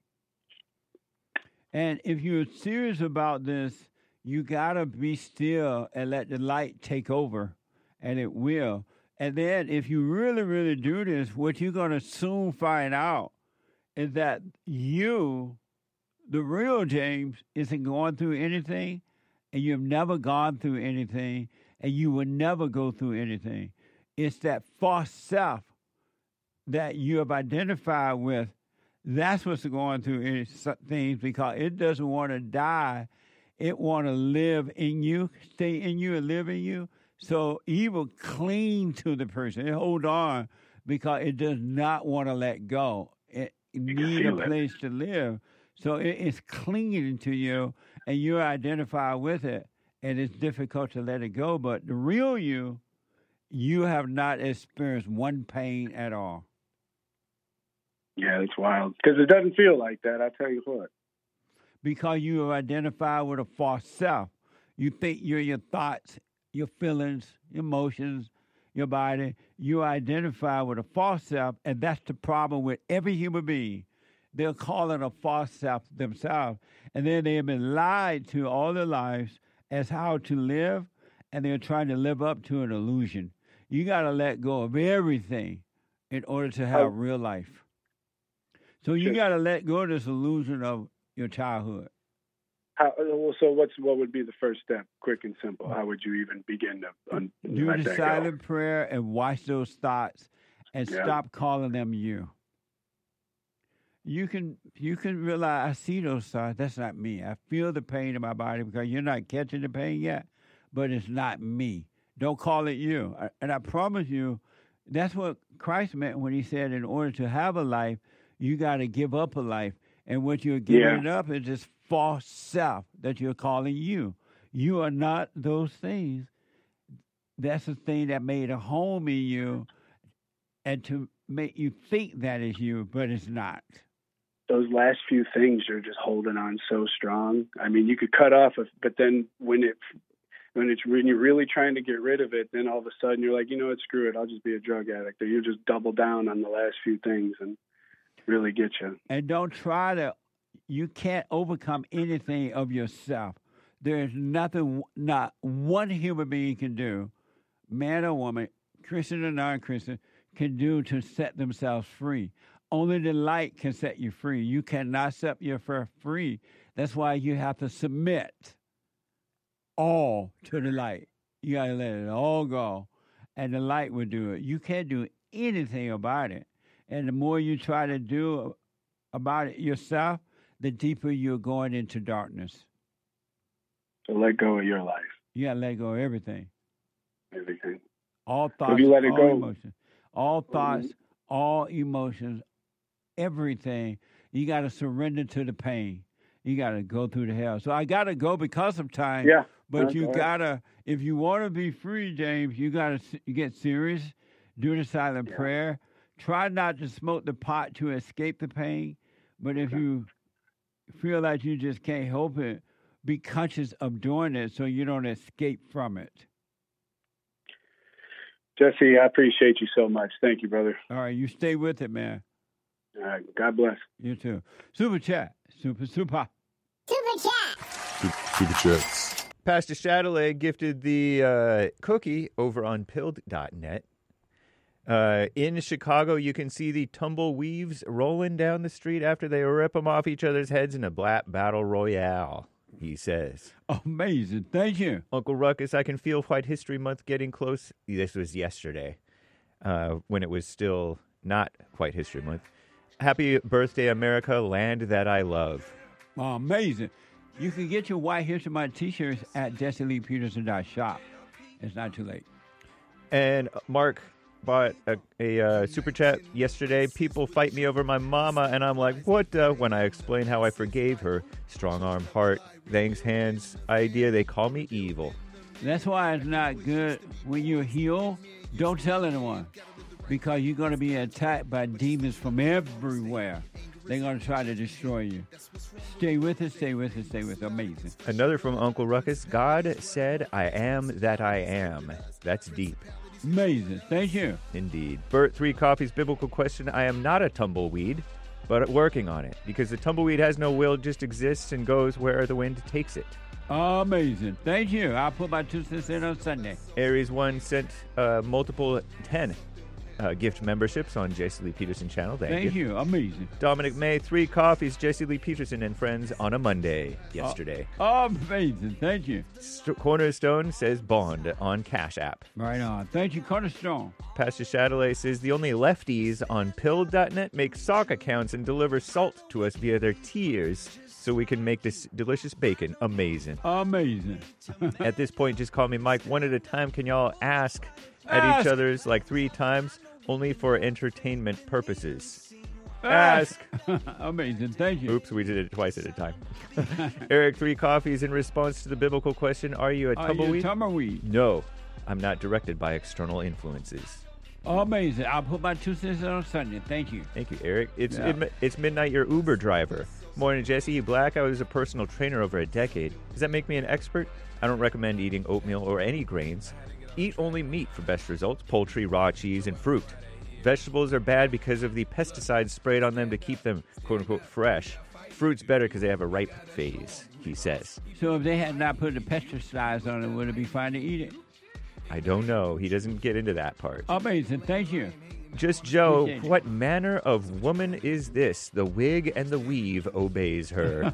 [SPEAKER 2] And if you're serious about this, you gotta be still and let the light take over, and it will. And then if you really, really do this, what you're gonna soon find out is that you, the real James, isn't going through anything, and you've never gone through anything, and you will never go through anything. It's that false self that you have identified with. That's what's going through things, because it doesn't want to die. It want to live in you, stay in you, and live in you. So evil cling to the person. It hold on because it does not want to let go. It needs a place to live. So it's clinging to you, and you identify with it, and it's difficult to let it go. But the real you have not experienced one pain at all.
[SPEAKER 20] Yeah, it's wild. Because it doesn't feel like that, I tell you what.
[SPEAKER 2] Because you have identified with a false self. You think you're your thoughts, your feelings, your emotions, your body. You identify with a false self, and that's the problem with every human being. They'll call it a false self themselves, and then they have been lied to all their lives as how to live, and they're trying to live up to an illusion. You got to let go of everything in order to have real life. So you got to let go of this illusion of your childhood.
[SPEAKER 20] So what would be the first step? Quick and simple. How would you even begin to
[SPEAKER 2] do
[SPEAKER 20] let
[SPEAKER 2] the
[SPEAKER 20] that
[SPEAKER 2] silent
[SPEAKER 20] go?
[SPEAKER 2] prayer and watch those thoughts, and stop calling them you. You can realize, I see those thoughts. That's not me. I feel the pain in my body because you're not catching the pain yet, but it's not me. Don't call it you. And I promise you, that's what Christ meant when he said, in order to have a life, you got to give up a life. And what you're giving up is this false self that you're calling you. You are not those things. That's the thing that made a home in you and to make you think that is you, but it's not.
[SPEAKER 20] Those last few things you're just holding on so strong. I mean, you could cut off, but then when you're really trying to get rid of it, then all of a sudden you're like, you know what, screw it, I'll just be a drug addict. Or you just double down on the last few things and really get you.
[SPEAKER 2] And don't try to, you can't overcome anything of yourself. There's nothing, not one human being can do, man or woman, Christian or non-Christian, can do to set themselves free. Only the light can set you free. You cannot set yourself free. That's why you have to submit all to the light. You got to let it all go, and the light will do it. You can't do anything about it. And the more you try to do about it yourself, the deeper you're going into darkness.
[SPEAKER 20] So let go of your life.
[SPEAKER 2] You got to let go of everything.
[SPEAKER 20] Everything.
[SPEAKER 2] All thoughts,
[SPEAKER 20] if you let it
[SPEAKER 2] all
[SPEAKER 20] go.
[SPEAKER 2] emotions. All thoughts, all emotions, everything. You got to surrender to the pain. You got to go through the hell. So I got to go because of time.
[SPEAKER 20] Yeah.
[SPEAKER 2] But you got to, if you want to be free, James, you got to get serious, do the silent prayer. Try not to smoke the pot to escape the pain. But if you feel like you just can't help it, be conscious of doing it so you don't escape from it.
[SPEAKER 20] Jesse, I appreciate you so much. Thank you, brother.
[SPEAKER 2] All right, you stay with it, man.
[SPEAKER 20] All right, God bless.
[SPEAKER 2] You too. Super chat. Super.
[SPEAKER 21] Super chat.
[SPEAKER 9] Super chats. Pastor Shadowley gifted the cookie over on pilled.net. In Chicago, you can see the tumbleweaves rolling down the street after they rip them off each other's heads in a black battle royale. he says.
[SPEAKER 2] Amazing. Thank you.
[SPEAKER 9] Uncle Ruckus, I can feel White History Month getting close. This was yesterday, when it was still not White History Month. Happy birthday, America, land that I love.
[SPEAKER 2] Amazing. You can get your White History Month t-shirts at JesseLeePeterson.shop. It's not too late.
[SPEAKER 9] And Mark bought a super chat yesterday. People fight me over my mama, and I'm like, what? When I explain how I forgave her, strong arm, heart, thanks, hands, idea, they call me evil.
[SPEAKER 2] That's why it's not good when you're healed. Don't tell anyone, because you're going to be attacked by demons from everywhere. They're going to try to destroy you. Stay with us, stay with us, stay with us. Amazing.
[SPEAKER 9] Another from Uncle Ruckus. God said, I am that I am. That's deep.
[SPEAKER 2] Amazing. Thank you.
[SPEAKER 9] Indeed. Bert, 3 Coffees, biblical question. I am not a tumbleweed, but working on it, because the tumbleweed has no will, just exists and goes where the wind takes it.
[SPEAKER 2] Amazing. Thank you. I'll put my 2 cents in on Sunday.
[SPEAKER 9] Aries 1 sent multiple 10 gift memberships on Jesse Lee Peterson channel. Thank you.
[SPEAKER 2] Amazing.
[SPEAKER 9] Dominic May, 3 Coffees, Jesse Lee Peterson and friends on a Monday yesterday.
[SPEAKER 2] Amazing. Thank you.
[SPEAKER 9] Cornerstone says Bond on Cash App.
[SPEAKER 2] Right on. Thank you, Cornerstone.
[SPEAKER 9] Pastor Chatelet says the only lefties on Pill.net make sock accounts and deliver salt to us via their tiers so we can make this delicious bacon. Amazing.
[SPEAKER 2] Amazing.
[SPEAKER 9] At this point, just call me Mike. One at a time. Can y'all ask at each other's like 3 times? Only for entertainment purposes. Ask.
[SPEAKER 2] Amazing. Thank you.
[SPEAKER 9] Oops, we did it twice at a time. Eric, 3 Coffees in response to the biblical question, are you a tumbleweed?
[SPEAKER 2] Are you a tumbleweed?
[SPEAKER 9] No, I'm not directed by external influences.
[SPEAKER 2] Amazing. I'll put my 2 cents on Sunday. Thank you.
[SPEAKER 9] Thank you, Eric. It's midnight, your Uber driver. Morning, Jesse. Black, I was a personal trainer over a decade. Does that make me an expert? I don't recommend eating oatmeal or any grains. Eat only meat for best results, poultry, raw cheese, and fruit. Vegetables are bad because of the pesticides sprayed on them to keep them, quote-unquote, fresh. Fruit's better because they have a ripe phase, he says.
[SPEAKER 2] So if they had not put the pesticides on it, would it be fine to eat it?
[SPEAKER 9] I don't know. He doesn't get into that part.
[SPEAKER 2] Amazing. Thank you.
[SPEAKER 9] Just Joe, what manner of woman is this? The wig and the weave obeys her.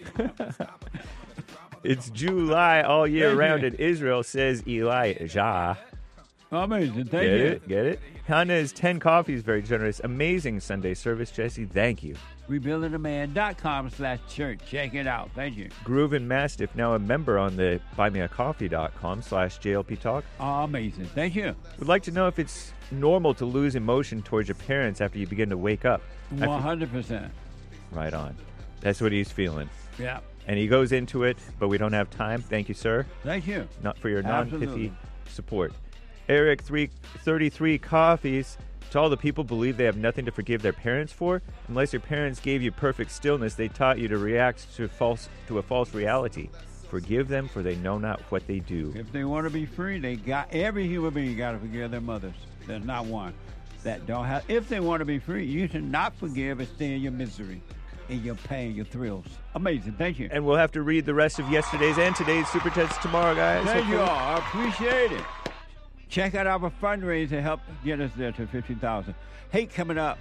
[SPEAKER 9] It's July all year round in Israel, says Elijah.
[SPEAKER 2] Amazing. Thank you.
[SPEAKER 9] Get it? Hannah's 10 Coffees, very generous. Amazing Sunday service, Jesse. Thank you.
[SPEAKER 2] RebuildingAman.com/church. Check it out. Thank you.
[SPEAKER 9] Groove and Mastiff, now a member on the buymeacoffee.com/JLP Talk.
[SPEAKER 2] Amazing. Thank you.
[SPEAKER 9] Would like to know if it's normal to lose emotion towards your parents after you begin to wake up.
[SPEAKER 2] 100%.
[SPEAKER 9] Right on. That's what he's feeling.
[SPEAKER 2] Yeah.
[SPEAKER 9] And he goes into it, but we don't have time. Thank you, sir.
[SPEAKER 2] Thank you.
[SPEAKER 9] Not for your
[SPEAKER 2] Absolutely.
[SPEAKER 9] non-pithy support. Eric, 33 Coffees. To all the people believe they have nothing to forgive their parents for, unless your parents gave you perfect stillness, they taught you to react to a false reality. Forgive them, for they know not what they do.
[SPEAKER 2] If they want to be free, every human being got to forgive their mothers. There's not one that don't have. If they want to be free, you should not forgive and stay in your misery, in your pain, your thrills. Amazing. Thank you.
[SPEAKER 9] And we'll have to read the rest of yesterday's and today's Super Chats tomorrow, guys.
[SPEAKER 2] Thank you all. I appreciate it. Check out our fundraiser to help get us there to 50,000. Hey, coming up,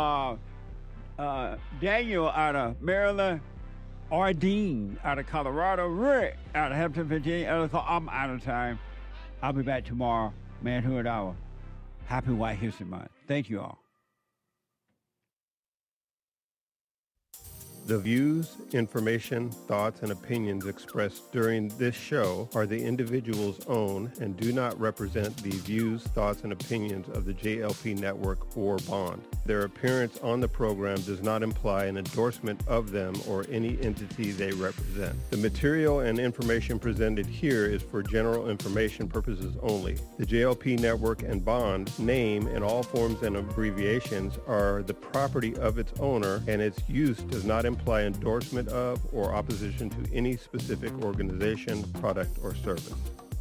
[SPEAKER 2] Daniel out of Maryland, Ardeen out of Colorado, Rick out of Hampton, Virginia. I'm out of time. I'll be back tomorrow, Manhood Hour. Happy White History Month. Thank you all.
[SPEAKER 6] The views, information, thoughts, and opinions expressed during this show are the individual's own and do not represent the views, thoughts, and opinions of the JLP Network or Bond. Their appearance on the program does not imply an endorsement of them or any entity they represent. The material and information presented here is for general information purposes only. The JLP Network and Bond name and all forms and abbreviations are the property of its owner, and its use does not imply endorsement of or opposition to any specific organization, product, or service.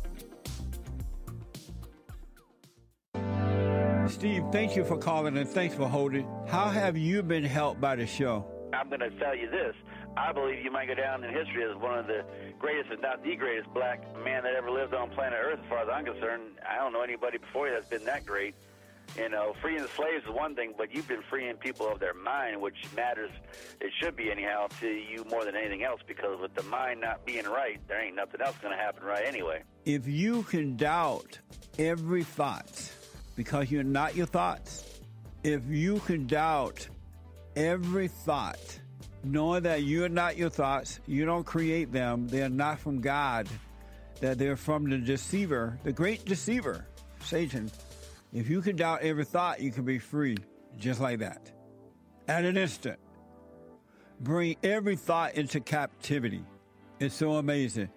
[SPEAKER 2] Steve, thank you for calling and thanks for holding. How have you been helped by the show?
[SPEAKER 22] I'm going to tell you this. I believe you might go down in history as one of the greatest, if not the greatest, black man that ever lived on planet Earth, as far as I'm concerned. I don't know anybody before you that's been that great. Freeing the slaves is one thing, but you've been freeing people of their mind, which matters. It should be anyhow to you more than anything else, because with the mind not being right, there ain't nothing else going to happen right anyway.
[SPEAKER 2] If you can doubt every thought because you're not your thoughts, if you can doubt every thought, knowing that you're not your thoughts, you don't create them, they're not from God, that they're from the deceiver, the great deceiver, Satan. If you can doubt every thought, you can be free just like that. At an instant. Bring every thought into captivity. It's so amazing.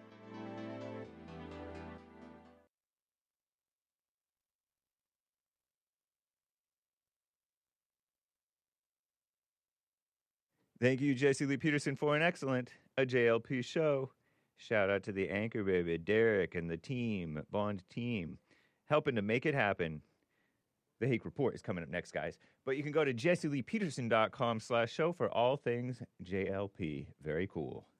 [SPEAKER 9] Thank you, Jesse Lee Peterson, for an excellent JLP show. Shout out to the anchor baby, Derek, and the team, Bond team, helping to make it happen. The Hake Report is coming up next, guys. But you can go to jesseleepeterson.com/show for all things JLP. Very cool.